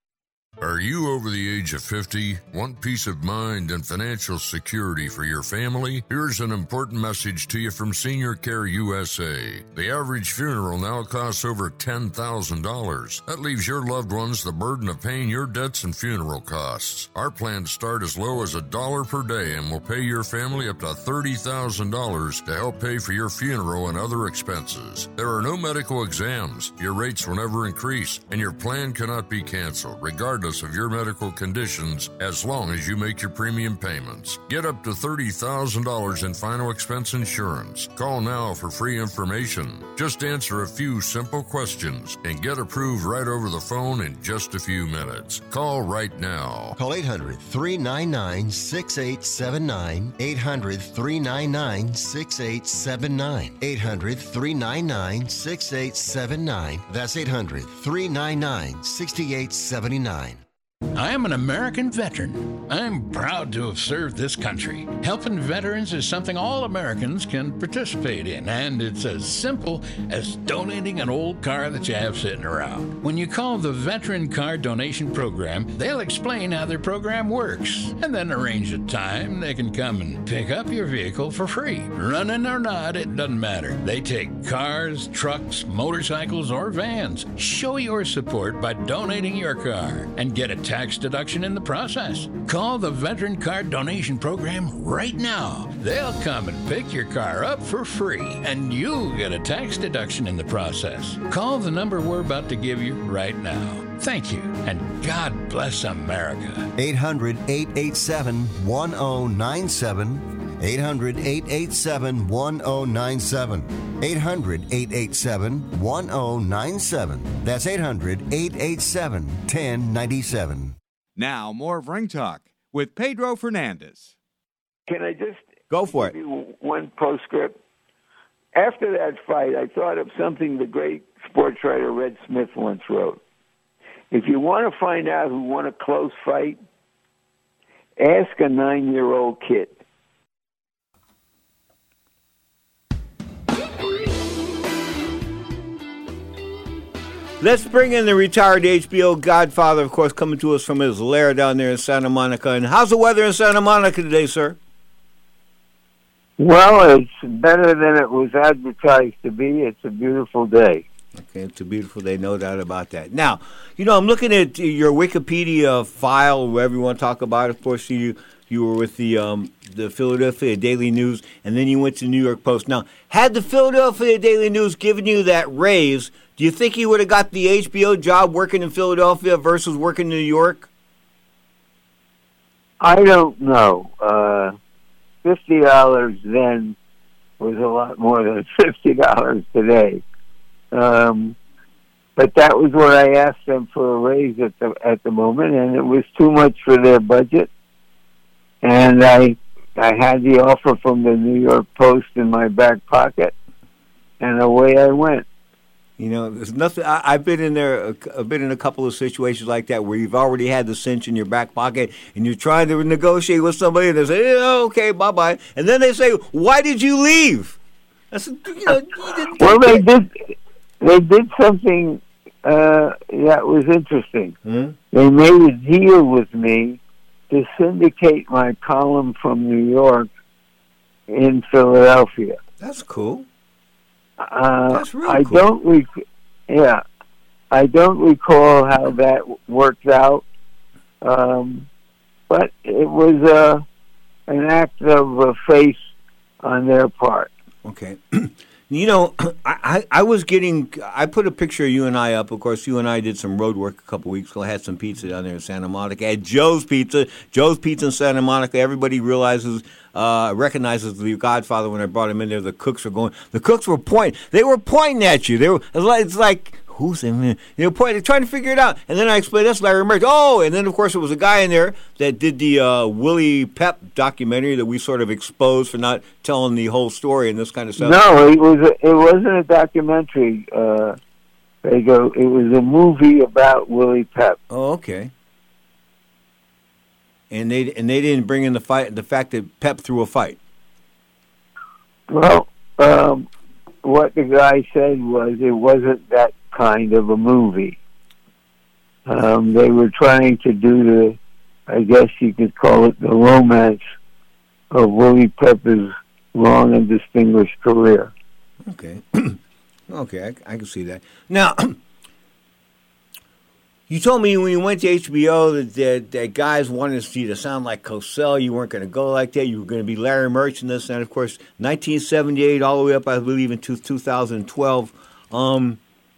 Are you over the age of fifty? Want peace of mind and financial security for your family? Here's an important message to you from Senior Care U S A. The average funeral now costs over ten thousand dollars. That leaves your loved ones the burden of paying your debts and funeral costs. Our plans start as low as a dollar per day and will pay your family up to thirty thousand dollars to help pay for your funeral and other expenses. There are no medical exams. Your rates will never increase, and your plan cannot be canceled, regardless of your medical conditions, as long as you make your premium payments. Get up to thirty thousand dollars in final expense insurance. Call now for free information. Just answer a few simple questions and get approved right over the phone in just a few minutes. Call right now. Call eight hundred three nine nine six eight seven nine. eight hundred three nine nine six eight seven nine. eight hundred three nine nine six eight seven nine. That's eight hundred three nine nine six eight seven nine. I am an American veteran. I'm proud to have served this country. Helping veterans is something all Americans can participate in, and it's as simple as donating an old car that you have sitting around. When you call the Veteran Car Donation Program, they'll explain how their program works, and then arrange a time they can come and pick up your vehicle for free. Running or not, it doesn't matter. They take cars, trucks, motorcycles, or vans. Show your support by donating your car and get a tax deduction in the process. Call the Veteran Car Donation Program right now. They'll come and pick your car up for free, and you'll get a tax deduction in the process. Call the number we're about to give you right now. Thank you, and God bless America. eight hundred eight eight seven one zero nine seven. eight hundred, eight eight seven, one oh nine seven. eight hundred, eight eight seven, one oh nine seven. That's eight hundred, eight eight seven, one oh nine seven. Now, more of Ring Talk with Pedro Fernandez. Can I just go for it? Give you one postscript. After that fight, I thought of something the great sports writer Red Smith once wrote. If you want to find out who won a close fight, ask a nine-year-old kid. Let's bring in the retired H B O Godfather, of course, coming to us from his lair down there in Santa Monica. And how's the weather in Santa Monica today, sir? Well, it's better than it was advertised to be. It's a beautiful day. Okay, it's a beautiful day, no doubt about that. Now, you know, I'm looking at your Wikipedia file, wherever you want to talk about it. Of course, you you were with the um, the Philadelphia Daily News, and then you went to New York Post. Now, had the Philadelphia Daily News given you that raise, do you think you would have got the H B O job working in Philadelphia versus working in New York? I don't know. Uh, fifty dollars then was a lot more than fifty dollars today. Um, but that was what I asked them for a raise at the at the moment, and it was too much for their budget. And I I had the offer from the New York Post in my back pocket, and away I went. You know, there's nothing. I, I've been in there. I've been in a couple of situations like that where you've already had the cinch in your back pocket, and you're trying to negotiate with somebody, and they say, yeah, "Okay, bye bye," and then they say, "Why did you leave?" I said, "You know, you didn't." Well, they did. They did something uh, that was interesting. Hmm? They made a deal with me to syndicate my column from New York in Philadelphia. That's cool. Uh, That's really I cool. don't rec- yeah, I don't recall how that w- worked out, um, but it was uh, an act of uh, faith on their part. Okay. You know, I, I was getting, I put a picture of you and I up. Of course, you and I did some road work a couple weeks ago. I had some pizza down there in Santa Monica at Joe's Pizza. Joe's Pizza in Santa Monica. Everybody realizes, uh, recognizes the Godfather when I brought him in there. The cooks were going, the cooks were pointing. They were pointing at you. They were, it's like, it's like who's in They were pointing, trying to figure it out. And then I explained, that's Larry Merch. Oh, and then, of course, there was a guy in there that did the uh, Willie Pep documentary that we sort of exposed for not telling the whole story and this kind of stuff. No, it was a, it wasn't a documentary. Uh, they go. It was a movie about Willie Pep. Oh, okay. And they and they didn't bring in the fight, the fact that Pep threw a fight. Well, um, what the guy said was it wasn't that kind of a movie. Um, they were trying to do the, I guess you could call it the romance of Willie Pep's long and distinguished career. Okay. Okay, I, I can see that. Now, you told me when you went to H B O that, that, that guys wanted you to sound like Cosell. You weren't going to go like that. You were going to be Larry Merch in this. And, of course, nineteen seventy-eight all the way up, I believe, into two thousand twelve. Um,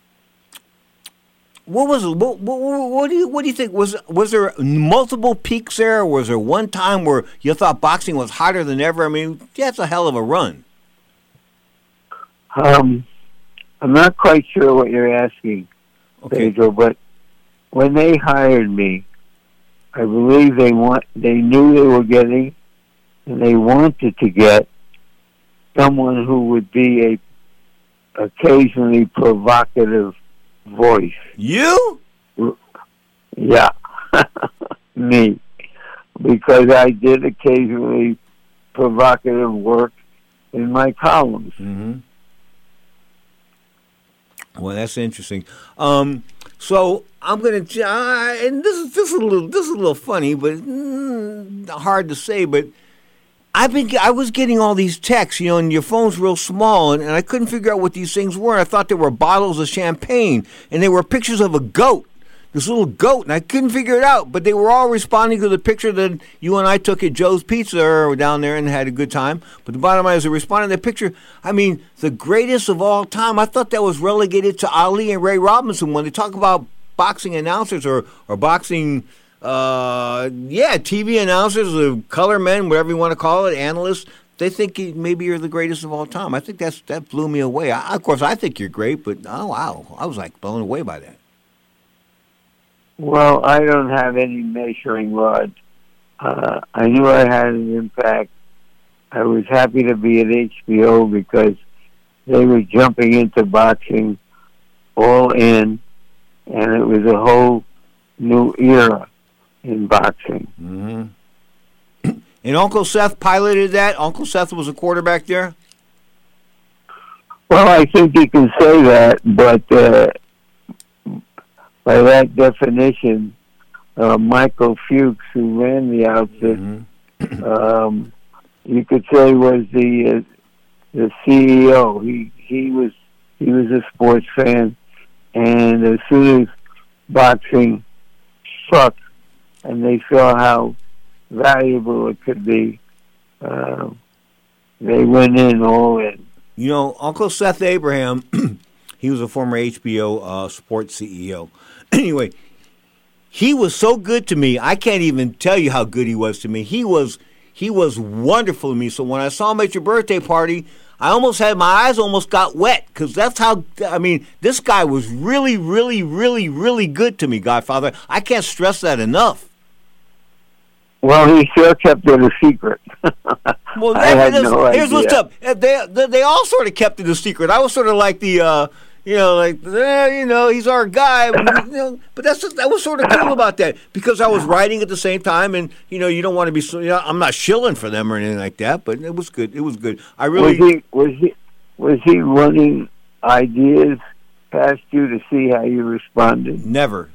what was what, what, what do you what do you think? Was was there multiple peaks there? Or was there one time where you thought boxing was hotter than ever? I mean, that's a hell of a run. Um, I'm not quite sure what you're asking, Okay. Pedro, but when they hired me, I believe they want they knew they were getting, and they wanted to get someone who would be a occasionally provocative voice. You? Yeah, me, because I did occasionally provocative work in my columns. Mm-hmm. Well, that's interesting. Um, so I'm gonna, uh, and this is this is a little this is a little funny, but mm, hard to say. But I've been I was getting all these texts, you know, and your phone's real small, and, and I couldn't figure out what these things were. I thought they were bottles of champagne, and they were pictures of a goat, this little goat, and I couldn't figure it out. But they were all responding to the picture that you and I took at Joe's Pizza down there and had a good time. But the bottom line is, they responded to that picture. I mean, the greatest of all time. I thought that was relegated to Ali and Ray Robinson when they talk about boxing announcers or or boxing, uh, yeah, T V announcers, or color men, whatever you want to call it, analysts. they think he, maybe you're the greatest of all time. I think that's that blew me away. I, of course, I think you're great, but oh wow, I was like blown away by that. Well, I don't have any measuring rod. Uh, I knew I had an impact. I was happy to be at H B O because they were jumping into boxing all in, and it was a whole new era in boxing. Mm-hmm. And Uncle Seth piloted that? Uncle Seth was a quarterback there? Well, I think you can say that, but uh, by that definition, uh, Michael Fuchs, who ran the outfit, mm-hmm. um, you could say was the uh, the C E O. He he was he was a sports fan, and as soon as boxing struck, and they saw how valuable it could be, uh, they went in all in. You know, Uncle Seth Abraham, he was a former H B O uh, sports C E O. Anyway, he was so good to me. I can't even tell you how good he was to me. He was he was wonderful to me. So when I saw him at your birthday party, I almost had my eyes almost got wet because that's how, I mean, this guy was really, really, really, really good to me, Godfather. I can't stress that enough. Well, he sure kept it a secret. Well, I had this, no here's idea. what's up. They, they they all sort of kept it a secret. I was sort of like the, uh, you know, like eh, you know, he's our guy. But, you know, but that's that was sort of cool about that because I was writing at the same time, and you know, you don't want to be. So, you know, I'm not shilling for them or anything like that, but it was good. It was good. I really was he was he was he running ideas past you to see how you responded? Never.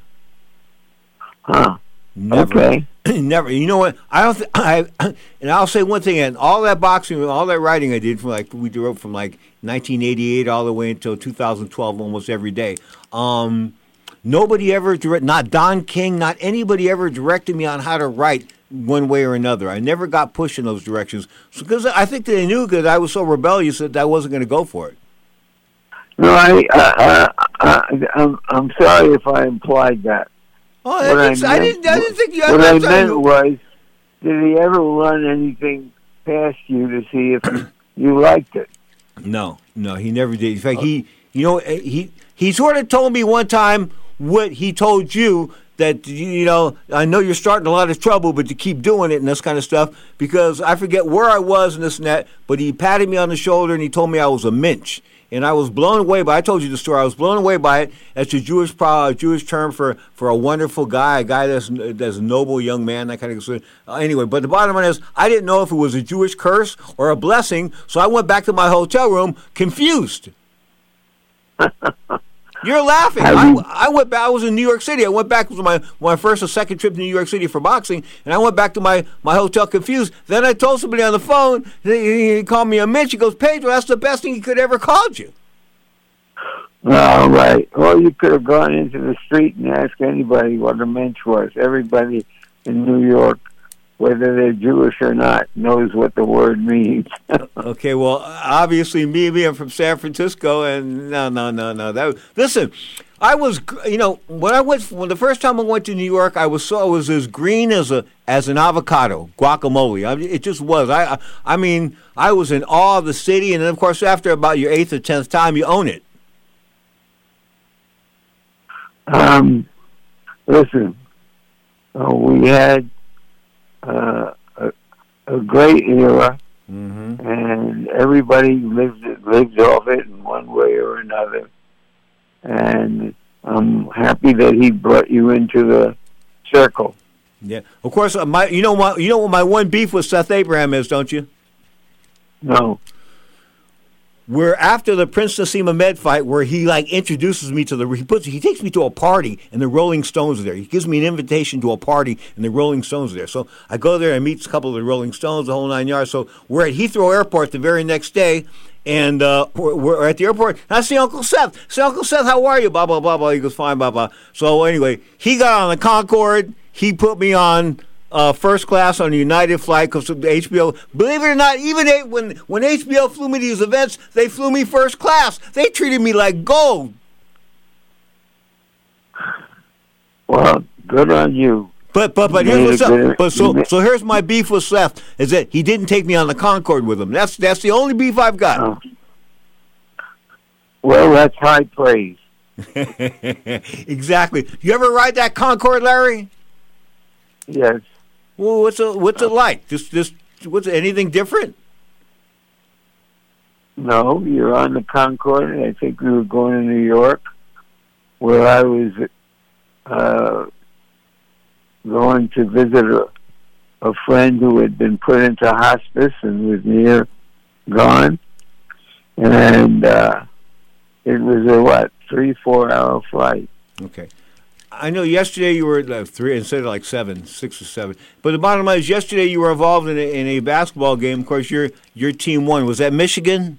Huh. Never. Okay. Never. You know what? I don't. Th- I and I'll say one thing. And all that boxing, all that writing I did from like we wrote from like nineteen eighty-eight all the way until two thousand twelve, almost every day. Um, nobody ever direct. Not Don King. Not anybody ever directed me on how to write one way or another. I never got pushed in those directions because I think they knew that I was so rebellious that I wasn't going to go for it. No, I. Uh, uh, uh, I'm. I'm sorry if I implied that. Oh, I didn't, I, didn't, I didn't think you had What I that. meant was, did he ever run anything past you to see if you, you liked it? No, no, he never did. In fact, he, you know, he he sort of told me one time what he told you that, you know, I know you're starting a lot of trouble, but to keep doing it and this kind of stuff because I forget where I was and this and that, but he patted me on the shoulder and he told me I was a minch. And I was blown away by. I told you the story. I was blown away by it. It's a Jewish, uh, Jewish term for, for a wonderful guy, a guy that's that's a noble young man, that kind of thing. Uh, anyway, but the bottom line is, I didn't know if it was a Jewish curse or a blessing, so I went back to my hotel room confused. You're laughing. I, I went back. I was in New York City. I went back. It was my, my first or second trip to New York City for boxing, and I went back to my, my hotel confused. Then I told somebody on the phone, he, he called me a Mitch. He goes, Pedro, that's the best thing he could ever called you. All right. Well, you could have gone into the street and asked anybody what a mensch was. Everybody in New York, whether they're Jewish or not, knows what the word means. Okay, well, obviously, me being from San Francisco, and no, no, no, no. That listen, I was, you know, when I went, when the first time I went to New York, I was so I was as green as a as an avocado, guacamole. I, it just was. I, I, I mean, I was in awe of the city, and then of course, after about your eighth or tenth time, you own it. Um, listen, uh, we had. Uh, a, a great era, mm-hmm. and everybody lived it, lived off it in one way or another. And I'm happy that he brought you into the circle. Yeah, of course. Uh, my, you know, my, you know what my one beef with Seth Abraham is, don't you? No. We're after the Prince Nassim Ahmed fight, where he like introduces me to the he puts he takes me to a party and the Rolling Stones are there. He gives me an invitation to a party and the Rolling Stones are there. So I go there and meet a couple of the Rolling Stones, the whole nine yards. So we're at Heathrow Airport the very next day, and uh, we're, we're at the airport. And I see Uncle Seth. I say, Uncle Seth, how are you? Blah blah blah blah. He goes, fine, blah blah. So anyway, he got on the Concorde. He put me on. Uh, first class on a United flight because of the H B O. Believe it or not, even they, when when H B O flew me to these events, they flew me first class. They treated me like gold. Well, good on you. But but but here's what's up. But so so here's my beef with Seth is that he didn't take me on the Concorde with him. That's that's the only beef I've got. Oh. Well, that's high praise. Exactly. You ever ride that Concorde, Larry? Yes. Well, what's it what's it like? Just just what's anything different? No, you're on the Concorde. I think we were going to New York, where I was uh, going to visit a, a friend who had been put into hospice and was near gone. And uh, it was a, what, three, four-hour flight. Okay. I know yesterday you were at uh, three instead of like seven, six or seven. But the bottom line is yesterday you were involved in a, in a basketball game. Of course, your your team won. Was that Michigan?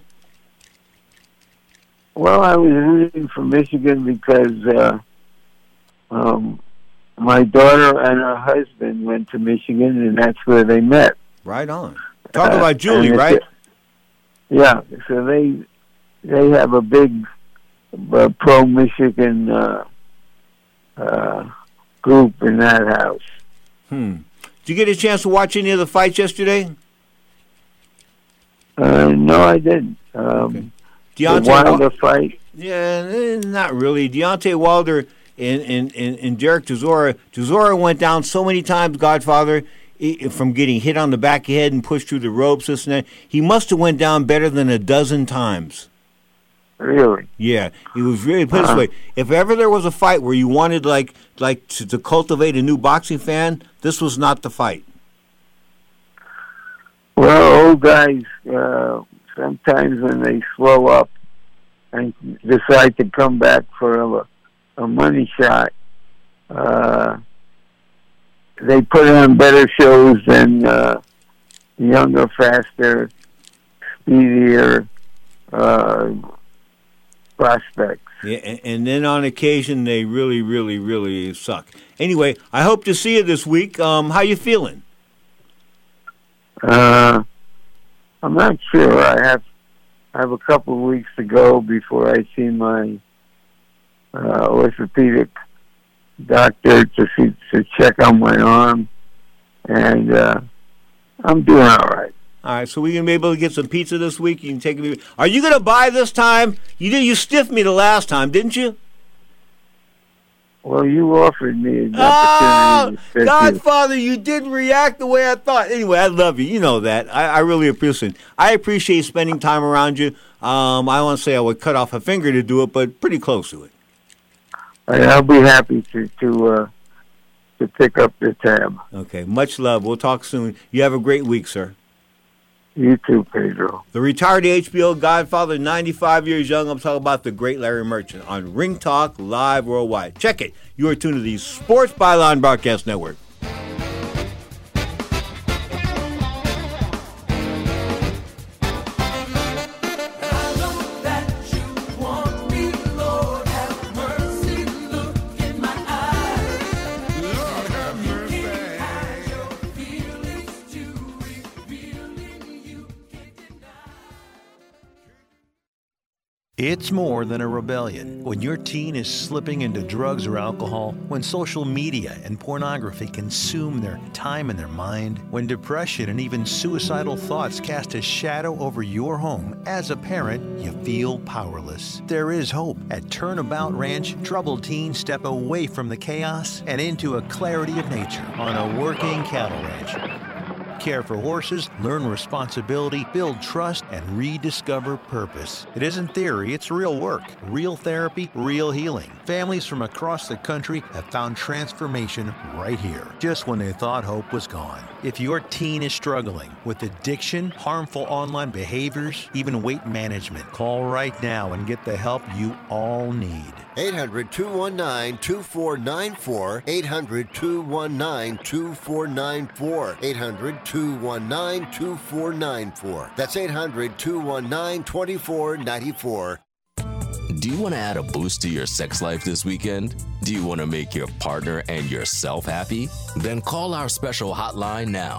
Well, I was rooting for Michigan because uh, um, my daughter and her husband went to Michigan, and that's where they met. Right on. Talk uh, about Julie, right? Yeah. So they they have a big uh, pro-Michigan uh, uh, group in that house. Hmm. Did you get a chance to watch any of the fights yesterday? Uh, no, I didn't. Um, okay. Deontay the Wilder Wa- fight? Yeah, not really. Deontay Wilder and, and, and, and Derek Chisora. Chisora went down so many times, Godfather, from getting hit on the back of the head and pushed through the ropes, this and that. He must have went down better than a dozen times. Really? Yeah. He was really, put it uh-huh. this way, if ever there was a fight where you wanted like like to, to cultivate a new boxing fan, this was not the fight. Well, old guys, uh, sometimes when they slow up and decide to come back for a, a money shot, uh, they put on better shows than uh, younger, faster, speedier uh, prospects. Yeah, and, and then on occasion they really, really, really suck. Anyway, I hope to see you this week. Um, how you feeling? Uh, I'm not sure. I have I have a couple of weeks to go before I see my uh, orthopedic doctor to see, to check on my arm, and uh, I'm doing all right. All right, so we can be able to get some pizza this week. You can take me. Are you going to buy this time? You did. You stiffed me the last time, didn't you? Well, you offered me an Oh, opportunity to fit Godfather, you didn't react the way I thought. Anyway, I love you. You know that. I, I really appreciate it. I appreciate spending time around you. Um, I won't say I would cut off a finger to do it, but pretty close to it. I'll be happy to to uh, to pick up the tab. Okay, much love. We'll talk soon. You have a great week, sir. You too, Pedro. The retired H B O Godfather, ninety-five years young. I'm talking about the great Larry Merchant on Ring Talk Live Worldwide. Check it. You are tuned to the Sports Byline Broadcast Network. It's more than a rebellion. When your teen is slipping into drugs or alcohol, when social media and pornography consume their time and their mind, when depression and even suicidal thoughts cast a shadow over your home, as a parent, you feel powerless. There is hope. At Turnabout Ranch, troubled teens step away from the chaos and into a clarity of nature on a working cattle ranch. Care for horses, learn responsibility, build trust, and rediscover purpose. It isn't theory, it's real work, real therapy, real healing. Families from across the country have found transformation right here, just when they thought hope was gone. If your teen is struggling with addiction, harmful online behaviors, even weight management, call right now and get the help you all need. eight hundred, two one nine, two four nine four. eight hundred, two one nine, two four nine four. eight hundred, two one nine, two four nine four. That's eight hundred, two one nine, two four nine four. Do you want to add a boost to your sex life this weekend? Do you want to make your partner and yourself happy? Then call our special hotline now.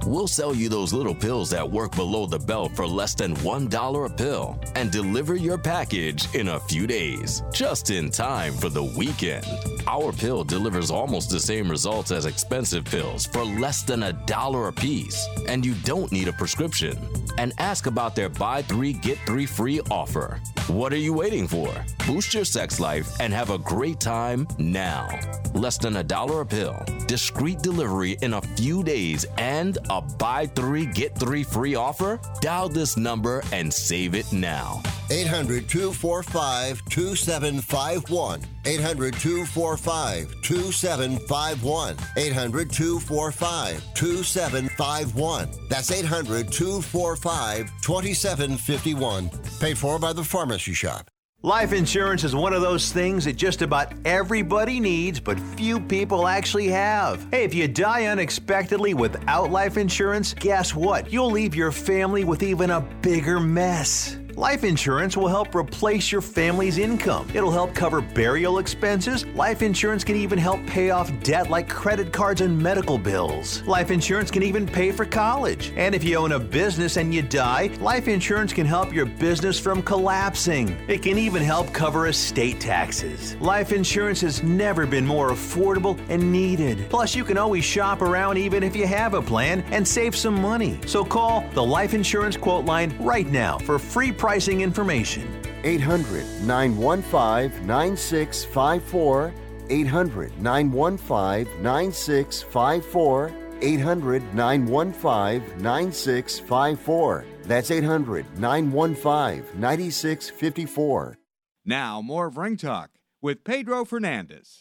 We'll sell you those little pills that work below the belt for less than one dollar a pill and deliver your package in a few days, just in time for the weekend. Our pill delivers almost the same results as expensive pills for less than a dollar a piece, and you don't need a prescription. And ask about their buy three, get three free offer. What are you waiting for? Boost your sex life and have a great time now. Less than a dollar a pill, discreet delivery in a few days, and a buy three, get three free offer? Dial this number and save it now. eight hundred, two four five, two seven five one. eight hundred, two four five, two seven five one. eight hundred, two four five, two seven five one. That's eight hundred, two four five, two seven five one. Paid for by the Pharmacy Shop. Life insurance is one of those things that just about everybody needs, but few people actually have. Hey, if you die unexpectedly without life insurance, guess what? You'll leave your family with even a bigger mess. Life insurance will help replace your family's income. It'll help cover burial expenses. Life insurance can even help pay off debt like credit cards and medical bills. Life insurance can even pay for college. And if you own a business and you die, life insurance can help your business from collapsing. It can even help cover estate taxes. Life insurance has never been more affordable and needed. Plus, you can always shop around even if you have a plan and save some money. So call the Life Insurance Quote Line right now for free pricing information. eight hundred, nine one five, nine six five four. eight hundred, nine one five, nine six five four. eight hundred, nine one five, nine six five four. That's eight hundred, nine one five, nine six five four. Now, more of Ring Talk with Pedro Fernandez.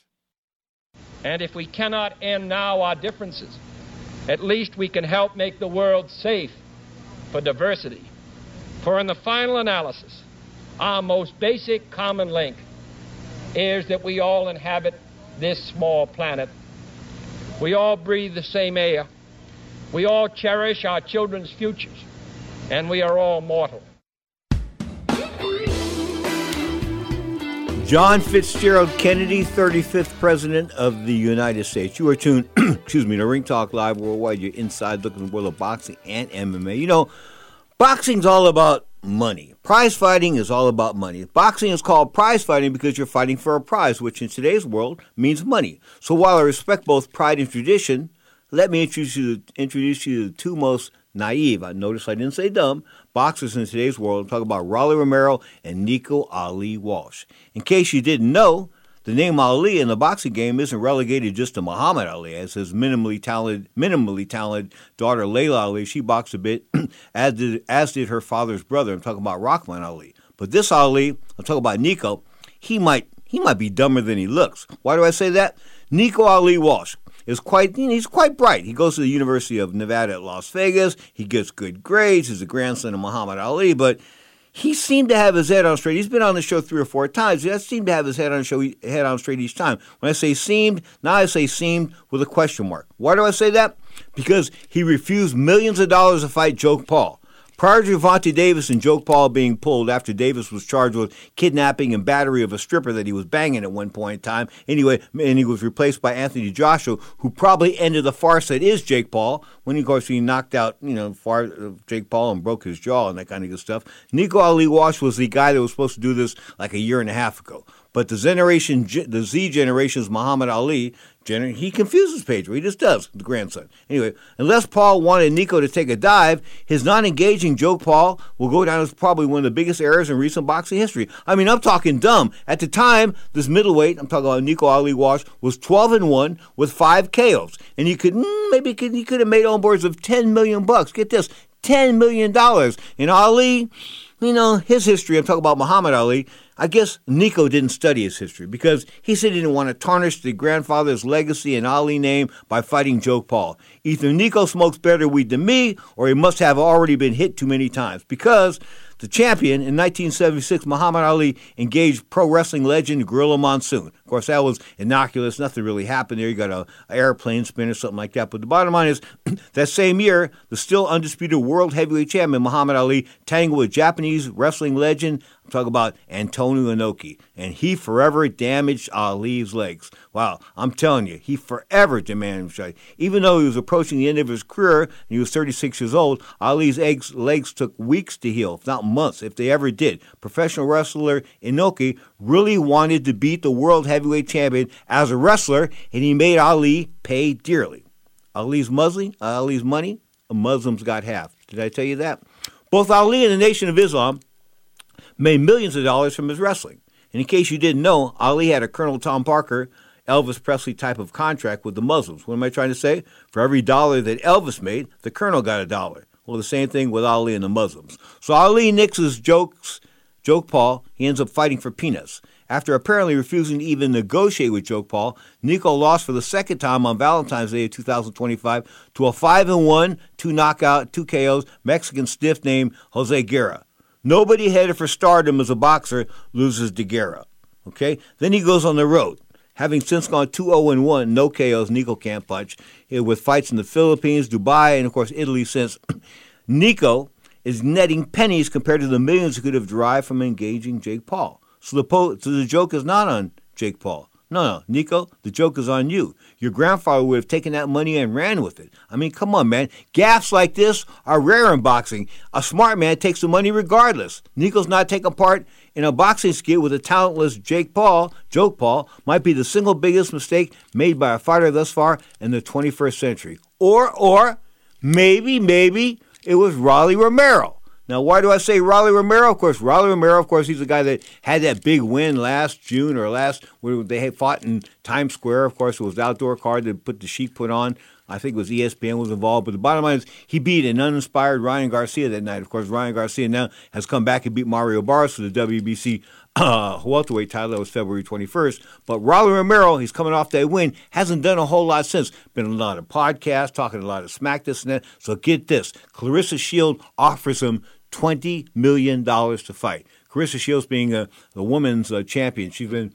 And if we cannot end now our differences, at least we can help make the world safe for diversity. For in the final analysis, our most basic common link is that we all inhabit this small planet. We all breathe the same air. We all cherish our children's futures. And we are all mortal. John Fitzgerald Kennedy, thirty-fifth President of the United States. You are tuned, excuse me, to Ring Talk Live Worldwide. You're inside looking at the world of boxing and M M A. You know, boxing's all about money. Prize fighting is all about money. Boxing is called prize fighting because you're fighting for a prize, which in today's world means money. So while I respect both pride and tradition, let me introduce you, introduce you to the two most naive, I notice I didn't say dumb, boxers in today's world. I'm talking about Rolly Romero and Nico Ali Walsh. In case you didn't know, the name Ali in the boxing game isn't relegated just to Muhammad Ali, as his minimally talented, minimally talented daughter Layla Ali. She boxed a bit, as did, as did her father's brother. I'm talking about Rahman Ali. But this Ali, I'm talking about Nico, he might he might be dumber than he looks. Why do I say that? Nico Ali Walsh is quite, you know, he's quite bright. He goes to the University of Nevada at Las Vegas. He gets good grades. He's a grandson of Muhammad Ali, but he seemed to have his head on straight. He's been on the show three or four times. He seemed to have his head on show, head on straight each time. When I say seemed, now I say seemed with a question mark. Why do I say that? Because he refused millions of dollars to fight Jake Paul. Prior to Gervonta Davis and Jake Paul being pulled after Davis was charged with kidnapping and battery of a stripper that he was banging at one point in time. Anyway, and he was replaced by Anthony Joshua, who probably ended the farce that is Jake Paul, when, of course, he knocked out, you know, far, uh, Jake Paul and broke his jaw and that kind of good stuff. Nico Ali Walsh was the guy that was supposed to do this like a year and a half ago. But the generation, the Z generation's Muhammad Ali, he confuses Pedro. He just does, the grandson. Anyway, unless Paul wanted Nico to take a dive, his non-engaging Jake Paul will go down as probably one of the biggest errors in recent boxing history. I mean, I'm talking dumb. At the time, this middleweight, I'm talking about Nico Ali Walsh, was twelve and one with five K Os. And you could, mm, maybe could, he could have made onboards of ten million bucks. Get this, ten million dollars. And Ali, you know, his history, I'm talking about Muhammad Ali, I guess Nico didn't study his history because he said he didn't want to tarnish the grandfather's legacy and Ali name by fighting Jake Paul. Either Nico smokes better weed than me, or he must have already been hit too many times, because the champion in nineteen seventy-six, Muhammad Ali, engaged pro wrestling legend Gorilla Monsoon. Of course, that was innocuous. Nothing really happened there. You got a, a airplane spin or something like that. But the bottom line is, that same year, the still undisputed world heavyweight champion Muhammad Ali tangled with Japanese wrestling legend, I'm talking about Antonio Inoki, and he forever damaged Ali's legs. Wow, I'm telling you, he forever damaged him. Even though he was approaching the end of his career, and he was thirty-six years old, Ali's eggs, legs took weeks to heal, if not months, if they ever did. Professional wrestler Inoki really wanted to beat the world heavyweight champion as a wrestler, and he made Ali pay dearly. Ali's Muslim, Ali's money, Muslims got half. Did I tell you that? Both Ali and the Nation of Islam made millions of dollars from his wrestling. And in case you didn't know, Ali had a Colonel Tom Parker, Elvis Presley type of contract with the Muslims. What am I trying to say? For every dollar that Elvis made, the Colonel got a dollar. Well, the same thing with Ali and the Muslims. So Ali nixes jokes, Joke Paul. He ends up fighting for peanuts. After apparently refusing to even negotiate with Joke Paul, Nico lost for the second time on Valentine's Day of two thousand twenty-five to a five and one, two knockout, two K Os Mexican stiff named Jose Guerra. Nobody headed for stardom as a boxer loses to Guerra. Okay? Then he goes on the road. Having since gone two oh and one, no K Os, Nico can't punch, with fights in the Philippines, Dubai, and, of course, Italy since. Nico is netting pennies compared to the millions he could have derived from engaging Jake Paul. So the, po- so the joke is not on Jake Paul. No, no, Nico, the joke is on you. Your grandfather would have taken that money and ran with it. I mean, come on, man. Gaffes like this are rare in boxing. A smart man takes the money regardless. Nico's not taking part in a boxing skit with a talentless Jake Paul, Joke Paul, might be the single biggest mistake made by a fighter thus far in the twenty-first century. Or, or, maybe, maybe it was Rolly Romero. Now, why do I say Rolly Romero? Of course, Rolly Romero, of course, he's the guy that had that big win last June or last, where they had fought in Times Square. Of course, it was the outdoor card that put the Sheik put on. I think it was E S P N was involved. But the bottom line is he beat an uninspired Ryan Garcia that night. Of course, Ryan Garcia now has come back and beat Mario Barros for the W B C uh, welterweight title. That was February twenty-first. But Rolly Romero, he's coming off that win, hasn't done a whole lot since. Been a lot of podcasts, talking a lot of smack this and that. So get this. Clarissa Shields offers him twenty million dollars to fight. Clarissa Shields being a, the women's uh, champion. She's been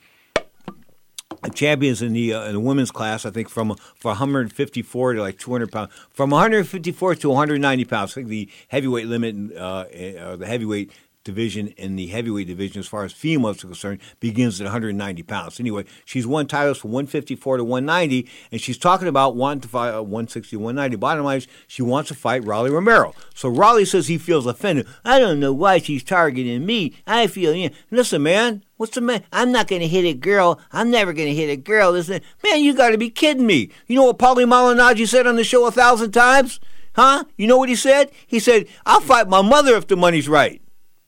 champions in the uh, in the women's class, I think, from for one fifty-four to like two hundred pounds. From one fifty-four to one ninety pounds. I think the heavyweight limit, uh, uh, the heavyweight division in the heavyweight division, as far as females are concerned, begins at one ninety pounds. Anyway, she's won titles from one fifty-four to one ninety, and she's talking about wanting to fight uh, one sixty to one ninety. Bottom line is she wants to fight Rolly Romero. So Rolly says he feels offended. I don't know why she's targeting me. I feel, you know, listen, man, what's the man? I'm not going to hit a girl. I'm never going to hit a girl. Listen, man, you got to be kidding me. You know what Paulie Malignaggi said on the show a thousand times? Huh? You know what he said? He said, I'll fight my mother if the money's right.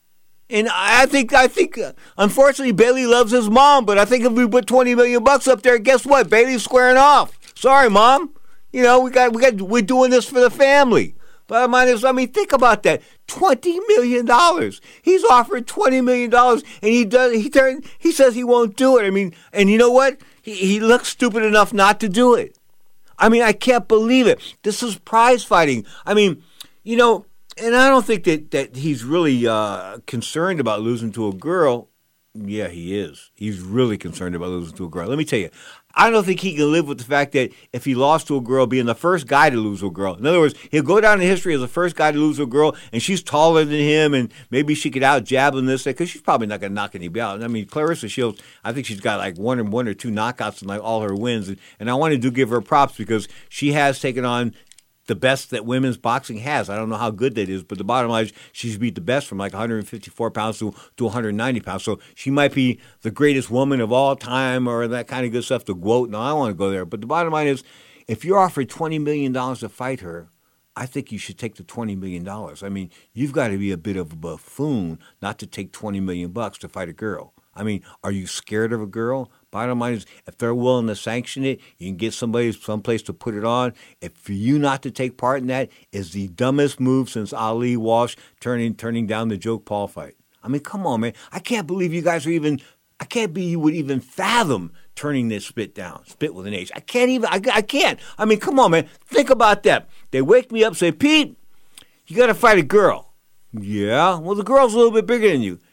And I think, I think, uh, unfortunately, Bailey loves his mom. But I think if we put twenty million bucks up there, guess what? Bailey's squaring off. Sorry, Mom. You know, we got, we got, we're doing this for the family. But I mean, think about that. Twenty million dollars. He's offered twenty million dollars, and he does. He turn. He says he won't do it. I mean, and you know what? He, he looks stupid enough not to do it. I mean, I can't believe it. This is prize fighting. I mean, you know. And I don't think that, that he's really uh, concerned about losing to a girl. Yeah, he is. He's really concerned about losing to a girl. Let me tell you, I don't think he can live with the fact that if he lost to a girl, being the first guy to lose to a girl. In other words, he'll go down in history as the first guy to lose to a girl, and she's taller than him, and maybe she could out-jab him this, because she's probably not going to knock anybody out. I mean, Clarissa Shields, I think she's got like one or one or two knockouts in like all her wins, and, and I wanted to give her props because she has taken on the best that women's boxing has. I don't know how good that is, but the bottom line is she's beat the best from like one fifty-four pounds to, to one ninety pounds. So she might be the greatest woman of all time or that kind of good stuff to quote. No, I don't want to go there. But the bottom line is if you're offered twenty million dollars to fight her, I think you should take the twenty million dollars. I mean, you've got to be a bit of a buffoon not to take twenty million bucks to fight a girl. I mean, are you scared of a girl? Bottom line is, if they're willing to sanction it, you can get somebody someplace to put it on. If for you not to take part in that is the dumbest move since Ali Walsh turning turning down the Joke Paul fight. I mean, come on, man. I can't believe you guys are even. I can't believe you would even fathom turning this spit down. Spit with an H. I can't even. I, I can't. I mean, come on, man. Think about that. They wake me up, say, Pete, you got to fight a girl. Yeah. Well, the girl's a little bit bigger than you.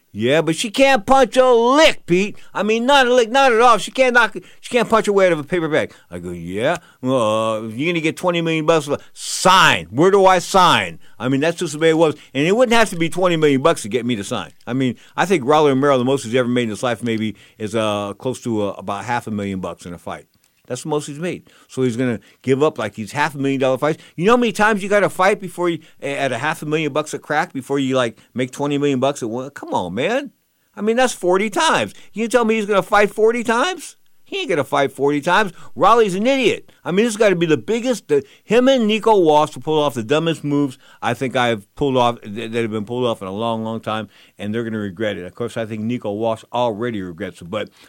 Yeah, but she can't punch a lick, Pete. I mean, not a lick, not at all. She can't knock. She can't punch her way out of a paper bag. I go, yeah. Uh, you're gonna get twenty million bucks. Sign. Where do I sign? I mean, that's just the way it was. And it wouldn't have to be twenty million bucks to get me to sign. I mean, I think Rolly Romero, the most he's ever made in his life, maybe is uh, close to uh, about half a million bucks in a fight. That's the most he's made. So he's going to give up like these half a million dollar fights. You know how many times you got to fight before you, at a half a million bucks a crack before you like make twenty million bucks at one? Come on, man. I mean, that's forty times. You tell me he's going to fight forty times? He ain't going to fight forty times. Raleigh's an idiot. I mean, this has got to be the biggest. The, him and Nico Walsh will pull off the dumbest moves I think I've pulled off, that have been pulled off in a long, long time, and they're going to regret it. Of course, I think Nico Walsh already regrets it, but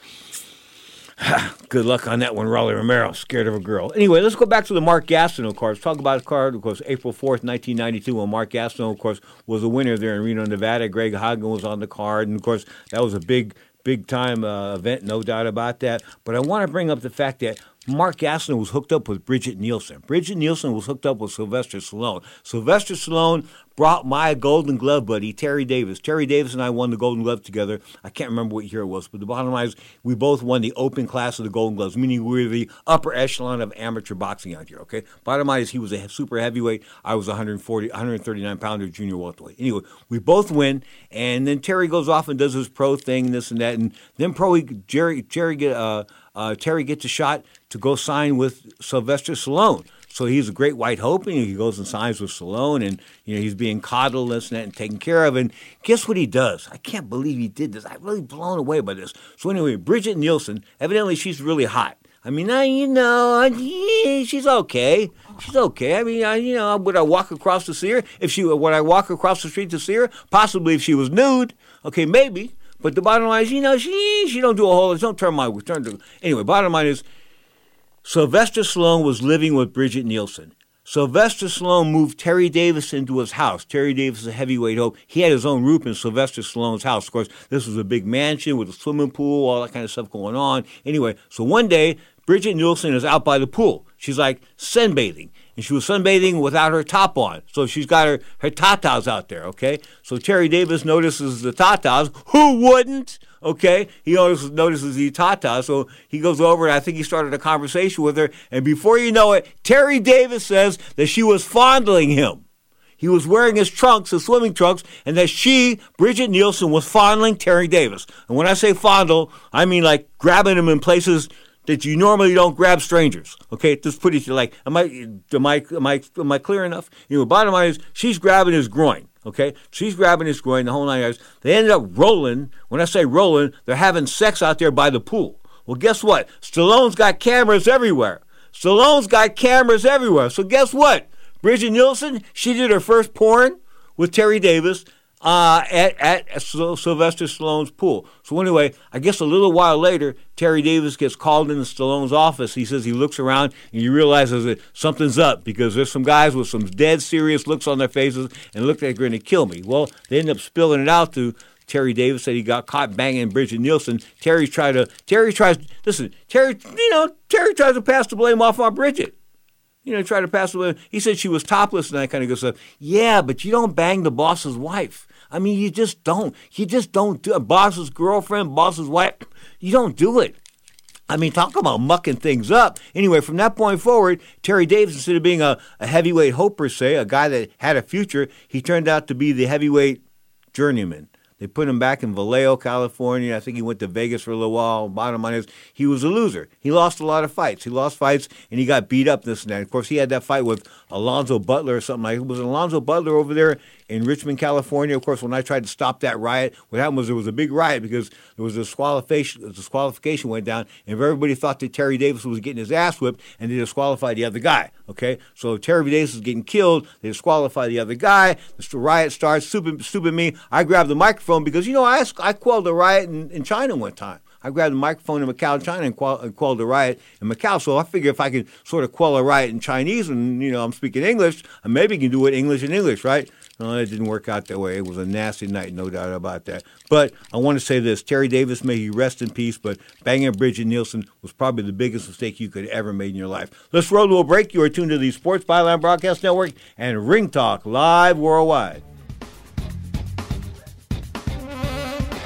good luck on that one, Rolly Romero. Scared of a girl. Anyway, let's go back to the Mark Gastineau card. Let's talk about his card. Of course, April fourth, nineteen ninety-two, when Mark Gastineau, of course, was a winner there in Reno, Nevada. Greg Hagen was on the card. And, of course, that was a big, big-time uh, event, no doubt about that. But I want to bring up the fact that Mark Gastineau was hooked up with Bridget Nielsen. Bridget Nielsen was hooked up with Sylvester Stallone. Sylvester Stallone brought my Golden Glove buddy, Terry Davis. Terry Davis and I won the Golden Glove together. I can't remember what year it was, but the bottom line is we both won the open class of the Golden Gloves, meaning we were the upper echelon of amateur boxing out here, okay? Bottom line is he was a super heavyweight. I was a one forty, one thirty-nine pounder junior welterweight. Anyway, we both win, and then Terry goes off and does his pro thing, this and that, and then pro Jerry, Jerry get, uh, uh, Terry gets a shot to go sign with Sylvester Stallone. So he's a great white hope, and he goes and signs with Stallone, and you know he's being coddled and, and taken care of. And guess what he does? I can't believe he did this. I'm really blown away by this. So anyway, Bridget Nielsen, evidently she's really hot. I mean, I, you know, I, she's okay. She's okay. I mean, I, you know, would I walk across to see her? If she, would I walk across the street to see her? Possibly if she was nude. Okay, maybe. But the bottom line is, you know, she she don't do a whole. Don't turn my turn to. Anyway, bottom line is, Sylvester Stallone was living with Bridget Nielsen. Sylvester Stallone moved Terry Davis into his house. Terry Davis is a heavyweight hope. He had his own room in Sylvester Stallone's house. Of course, this was a big mansion with a swimming pool, all that kind of stuff going on. Anyway, so one day, Bridget Nielsen is out by the pool. She's like sunbathing. And she was sunbathing without her top on. So she's got her, her tatas out there, okay? So Terry Davis notices the tatas. Who wouldn't? Okay? He notices, notices the tatas. So he goes over, and I think he started a conversation with her. And before you know it, Terry Davis says that she was fondling him. He was wearing his trunks, his swimming trunks, and that she, Bridget Nielsen, was fondling Terry Davis. And when I say fondle, I mean like grabbing him in places that you normally don't grab strangers. Okay, just put it like, am I, am I, am I, am I clear enough? You know, bottom line is, she's grabbing his groin. Okay, she's grabbing his groin, the whole nine yards. They ended up rolling. When I say rolling, they're having sex out there by the pool. Well, guess what? Stallone's got cameras everywhere. Stallone's got cameras everywhere. So guess what? Bridget Nielsen, she did her first porn with Terry Davis uh, at, at Sylvester Stallone's pool. So anyway, I guess a little while later, Terry Davis gets called into Stallone's office. He says he looks around and he realizes that something's up because there's some guys with some dead serious looks on their faces and look like they're going to kill me. Well, they end up spilling it out to Terry Davis that he got caught banging Bridget Nielsen. Terry tried to, Terry tries, listen, Terry, you know, Terry tries to pass the blame off on Bridget. You know, try to pass the blame. He said she was topless and that kind of good stuff. Yeah, but you don't bang the boss's wife. I mean, you just don't. You just don't do it. Boss's girlfriend, boss's wife, you don't do it. I mean, talk about mucking things up. Anyway, from that point forward, Terry Davis, instead of being a, a heavyweight hope per se, a guy that had a future, he turned out to be the heavyweight journeyman. They put him back in Vallejo, California. I think he went to Vegas for a little while. Bottom line is, he was a loser. He lost a lot of fights. He lost fights, and he got beat up this and that. Of course, he had that fight with Alonzo Butler or something like that. Was Alonzo Butler over there in Richmond, California? Of course, when I tried to stop that riot, what happened was there was a big riot because there was a disqualification, a disqualification went down, and everybody thought that Terry Davis was getting his ass whipped, and they disqualified the other guy, okay? So Terry Davis was getting killed. They disqualified the other guy. The riot starts. Stupid, stupid me. I grabbed the microphone because, you know, I, I quelled a riot in, in China one time. I grabbed the microphone in Macau, China, and, quell, and quelled a riot in Macau. So I figure if I can sort of quell a riot in Chinese and, you know, I'm speaking English, I maybe can do it English in English, right? No, it didn't work out that way. It was a nasty night, no doubt about that. But I want to say this. Terry Davis, may he rest in peace, but banging Bridget Nielsen was probably the biggest mistake you could ever make in your life. Let's roll to a break. You are tuned to the Sports Byline Broadcast Network and Ring Talk live worldwide.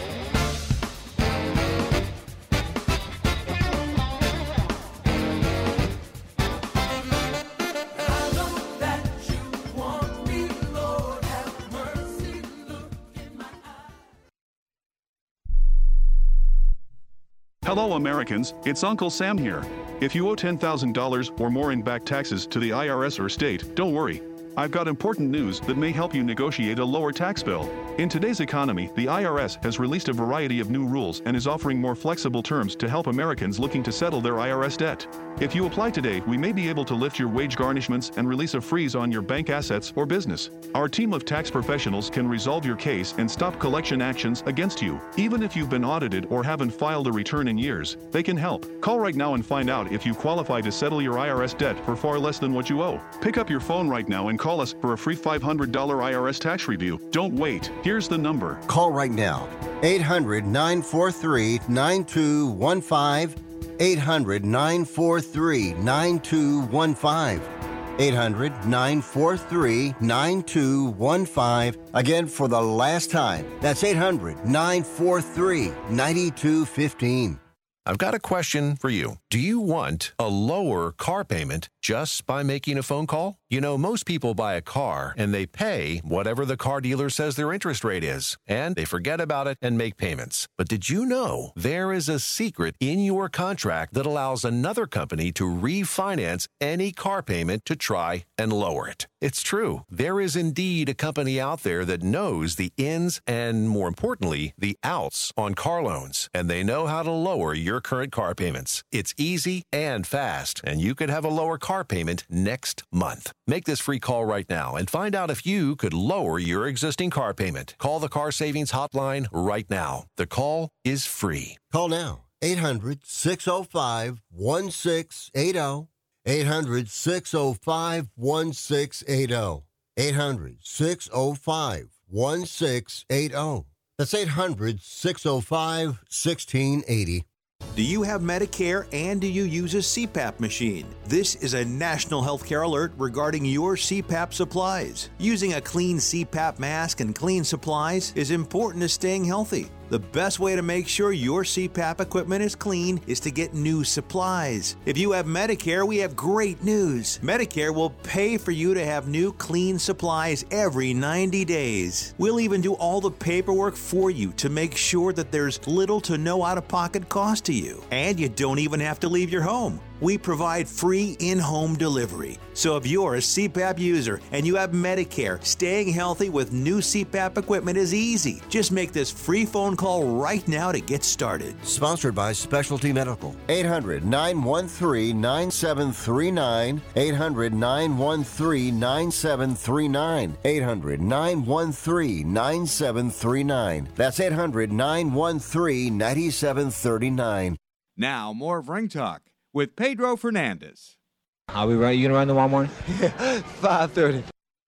Hello, Americans. It's Uncle Sam here. If you owe ten thousand dollars or more in back taxes to the I R S or state, don't worry. I've got important news that may help you negotiate a lower tax bill. In today's economy, the I R S has released a variety of new rules and is offering more flexible terms to help Americans looking to settle their I R S debt. If you apply today, we may be able to lift your wage garnishments and release a freeze on your bank assets or business. Our team of tax professionals can resolve your case and stop collection actions against you. Even if you've been audited or haven't filed a return in years, they can help. Call right now and find out if you qualify to settle your I R S debt for far less than what you owe. Pick up your phone right now and call us for a free five hundred dollars I R S tax review. Don't wait. Here's the number. Call right now. eight hundred, nine four three, nine two one five. eight hundred, nine four three, nine two one five. eight hundred, nine four three, nine two one five. Again, for the last time, that's eight hundred, nine four three, nine two one five. I've got a question for you. Do you want a lower car payment just by making a phone call? You know, most people buy a car and they pay whatever the car dealer says their interest rate is, and they forget about it and make payments. But did you know there is a secret in your contract that allows another company to refinance any car payment to try and lower it? It's true. There is indeed a company out there that knows the ins and, more importantly, the outs on car loans, and they know how to lower your current car payments. It's easy and fast, and you could have a lower car payment next month. Make this free call right now and find out if you could lower your existing car payment. Call the Car Savings Hotline right now. The call is free. Call now. eight hundred, six oh five, one six eight oh. eight hundred, six oh five, one six eight oh. eight hundred, six oh five, one six eight oh. That's eight hundred, six oh five, one six eight oh. Do you have Medicare and do you use a C PAP machine? This is a national healthcare alert regarding your C PAP supplies. Using a clean C PAP mask and clean supplies is important to staying healthy. The best way to make sure your C PAP equipment is clean is to get new supplies. If you have Medicare, we have great news. Medicare will pay for you to have new clean supplies every ninety days. We'll even do all the paperwork for you to make sure that there's little to no out-of-pocket cost to you. And you don't even have to leave your home. We provide free in-home delivery. So if you're a C PAP user and you have Medicare, staying healthy with new C PAP equipment is easy. Just make this free phone call right now to get started. Sponsored by Specialty Medical. eight hundred, nine one three, nine seven three nine. eight hundred, nine one three, nine seven three nine. eight hundred, nine one three, nine seven three nine. That's eight hundred, nine one three, nine seven three nine. Now, more of Ring Talk with Pedro Fernandez. Are we right? You gonna run tomorrow morning? Yeah, five thirty.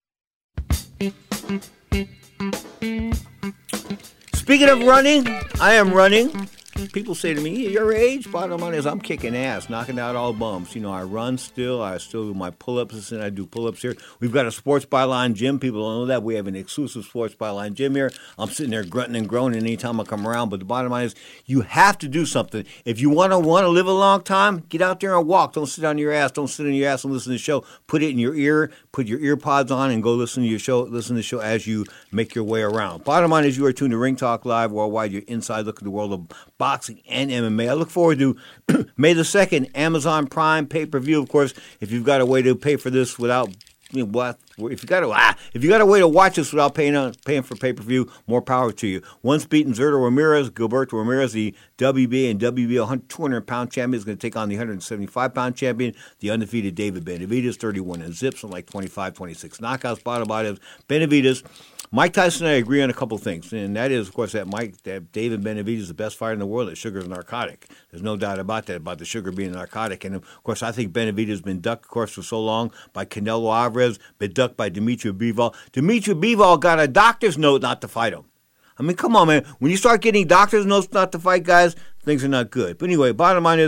Speaking of running, I am running. People say to me, your age, bottom line is I'm kicking ass, knocking out all bumps. You know, I run still. I still do my pull-ups, and I do pull-ups here. We've got a Sports Byline gym. People don't know that. We have an exclusive Sports Byline gym here. I'm sitting there grunting and groaning anytime I come around. But the bottom line is you have to do something. If you want to want to live a long time, get out there and walk. Don't sit on your ass. Don't sit on your ass and listen to the show. Put it in your ear. Put your ear pods on and go listen to your show. Listen to the show as you make your way around. Bottom line is you are tuned to Ring Talk Live Worldwide, your inside look at the world of boxing and M M A. I look forward to May the second, Amazon Prime pay-per-view. Of course, if you've got a way to pay for this without, you know, what, if you got a ah, if you got a way to watch this without paying on, paying for pay-per-view, more power to you. Once beaten Zurdo Ramirez, Gilberto Ramirez, the W B A and W B A two hundred pound champion, is going to take on the one seventy-five pound champion, the undefeated David Benavidez, thirty-one and zips, and like twenty-five, twenty-six knockouts. Bottom line is Benavidez. Mike Tyson and I agree on a couple things, and that is, of course, that Mike, that David Benavidez is the best fighter in the world. That sugar is a narcotic. There's no doubt about that, about the sugar being a narcotic. And, of course, I think Benavidez has been ducked, of course, for so long by Canelo Alvarez, been ducked by Dimitri Bivol. Dimitri Bivol got a doctor's note not to fight him. I mean, come on, man. When you start getting doctor's notes not to fight guys, things are not good. But anyway, bottom line is,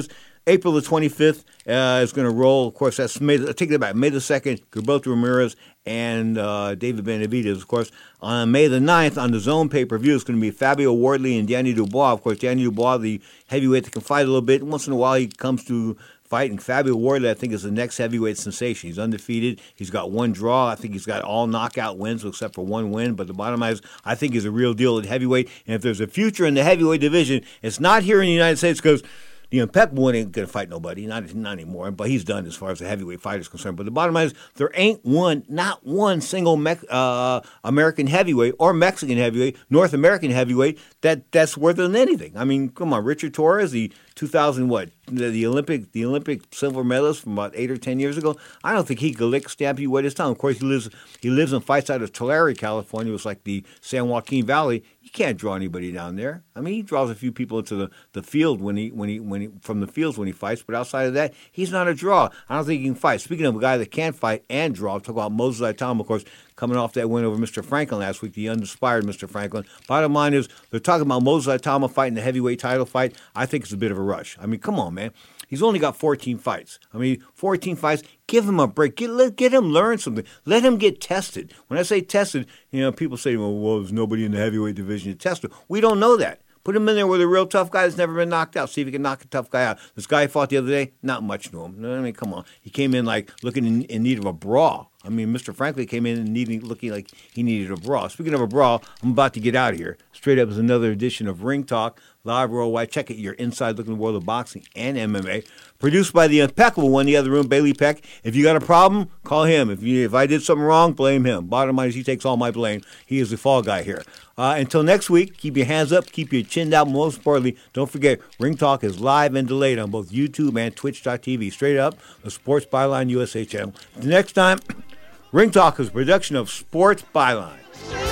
April the twenty-fifth uh, is going to roll. Of course, that's May. I take it back. May the second, Gilberto Ramirez and uh, David Benavidez. Of course, on May the ninth, on the Zone pay-per-view, it's going to be Fabio Wardley and Danny Dubois. Of course, Danny Dubois, the heavyweight that can fight a little bit. Once in a while, he comes to fight. And Fabio Wardley, I think, is the next heavyweight sensation. He's undefeated. He's got one draw. I think he's got all knockout wins except for one win. But the bottom line is, I think he's a real deal at heavyweight. And if there's a future in the heavyweight division, it's not here in the United States because the Impeccable one ain't going to fight nobody, not, not anymore, but he's done as far as the heavyweight fighter is concerned. But the bottom line is there ain't one, not one single Me- uh, American heavyweight or Mexican heavyweight, North American heavyweight that, that's worth than anything. I mean, come on, Richard Torres, the two thousand what, the, the Olympic the Olympic silver medalist from about eight or ten years ago, I don't think he could lick stamp you with his tongue. Of course, he lives he lives and fights out of Tulare, California. It was like the San Joaquin Valley. You can't draw anybody down there. I mean, he draws a few people into the, the field when he when he when he from the fields when he fights, but outside of that, he's not a draw. I don't think he can fight. Speaking of a guy that can fight and draw, I'll talk about Moses Itama, of course, coming off that win over Mister Franklin last week, the uninspired Mister Franklin. Bottom line is, they're talking about Moses Itama fighting the heavyweight title fight. I think it's a bit of a rush. I mean, come on, man. He's only got fourteen fights. I mean, fourteen fights. Give him a break. Get let get him learn something. Let him get tested. When I say tested, you know, people say, well, well there's nobody in the heavyweight division to test him. We don't know that. Put him in there with a real tough guy that's never been knocked out. See if he can knock a tough guy out. This guy he fought the other day, not much to him. I mean, come on. He came in like looking in, in need of a brawl. I mean, Mister Franklin came in and needing, looking like he needed a brawl. Speaking of a brawl, I'm about to get out of here. Straight up is another edition of Ring Talk, live worldwide. Check it, your inside look in the world of boxing and M M A. Produced by the impeccable one in the other room, Bailey Peck. If you got a problem, call him. If you, if I did something wrong, blame him. Bottom line is he takes all my blame. He is the fall guy here. Uh, until next week, keep your hands up, keep your chin down. Most importantly, don't forget, Ring Talk is live and delayed on both YouTube and Twitch dot T V. Straight up, the Sports Byline U S A channel. The next time, Ring Talk is a production of Sports Byline.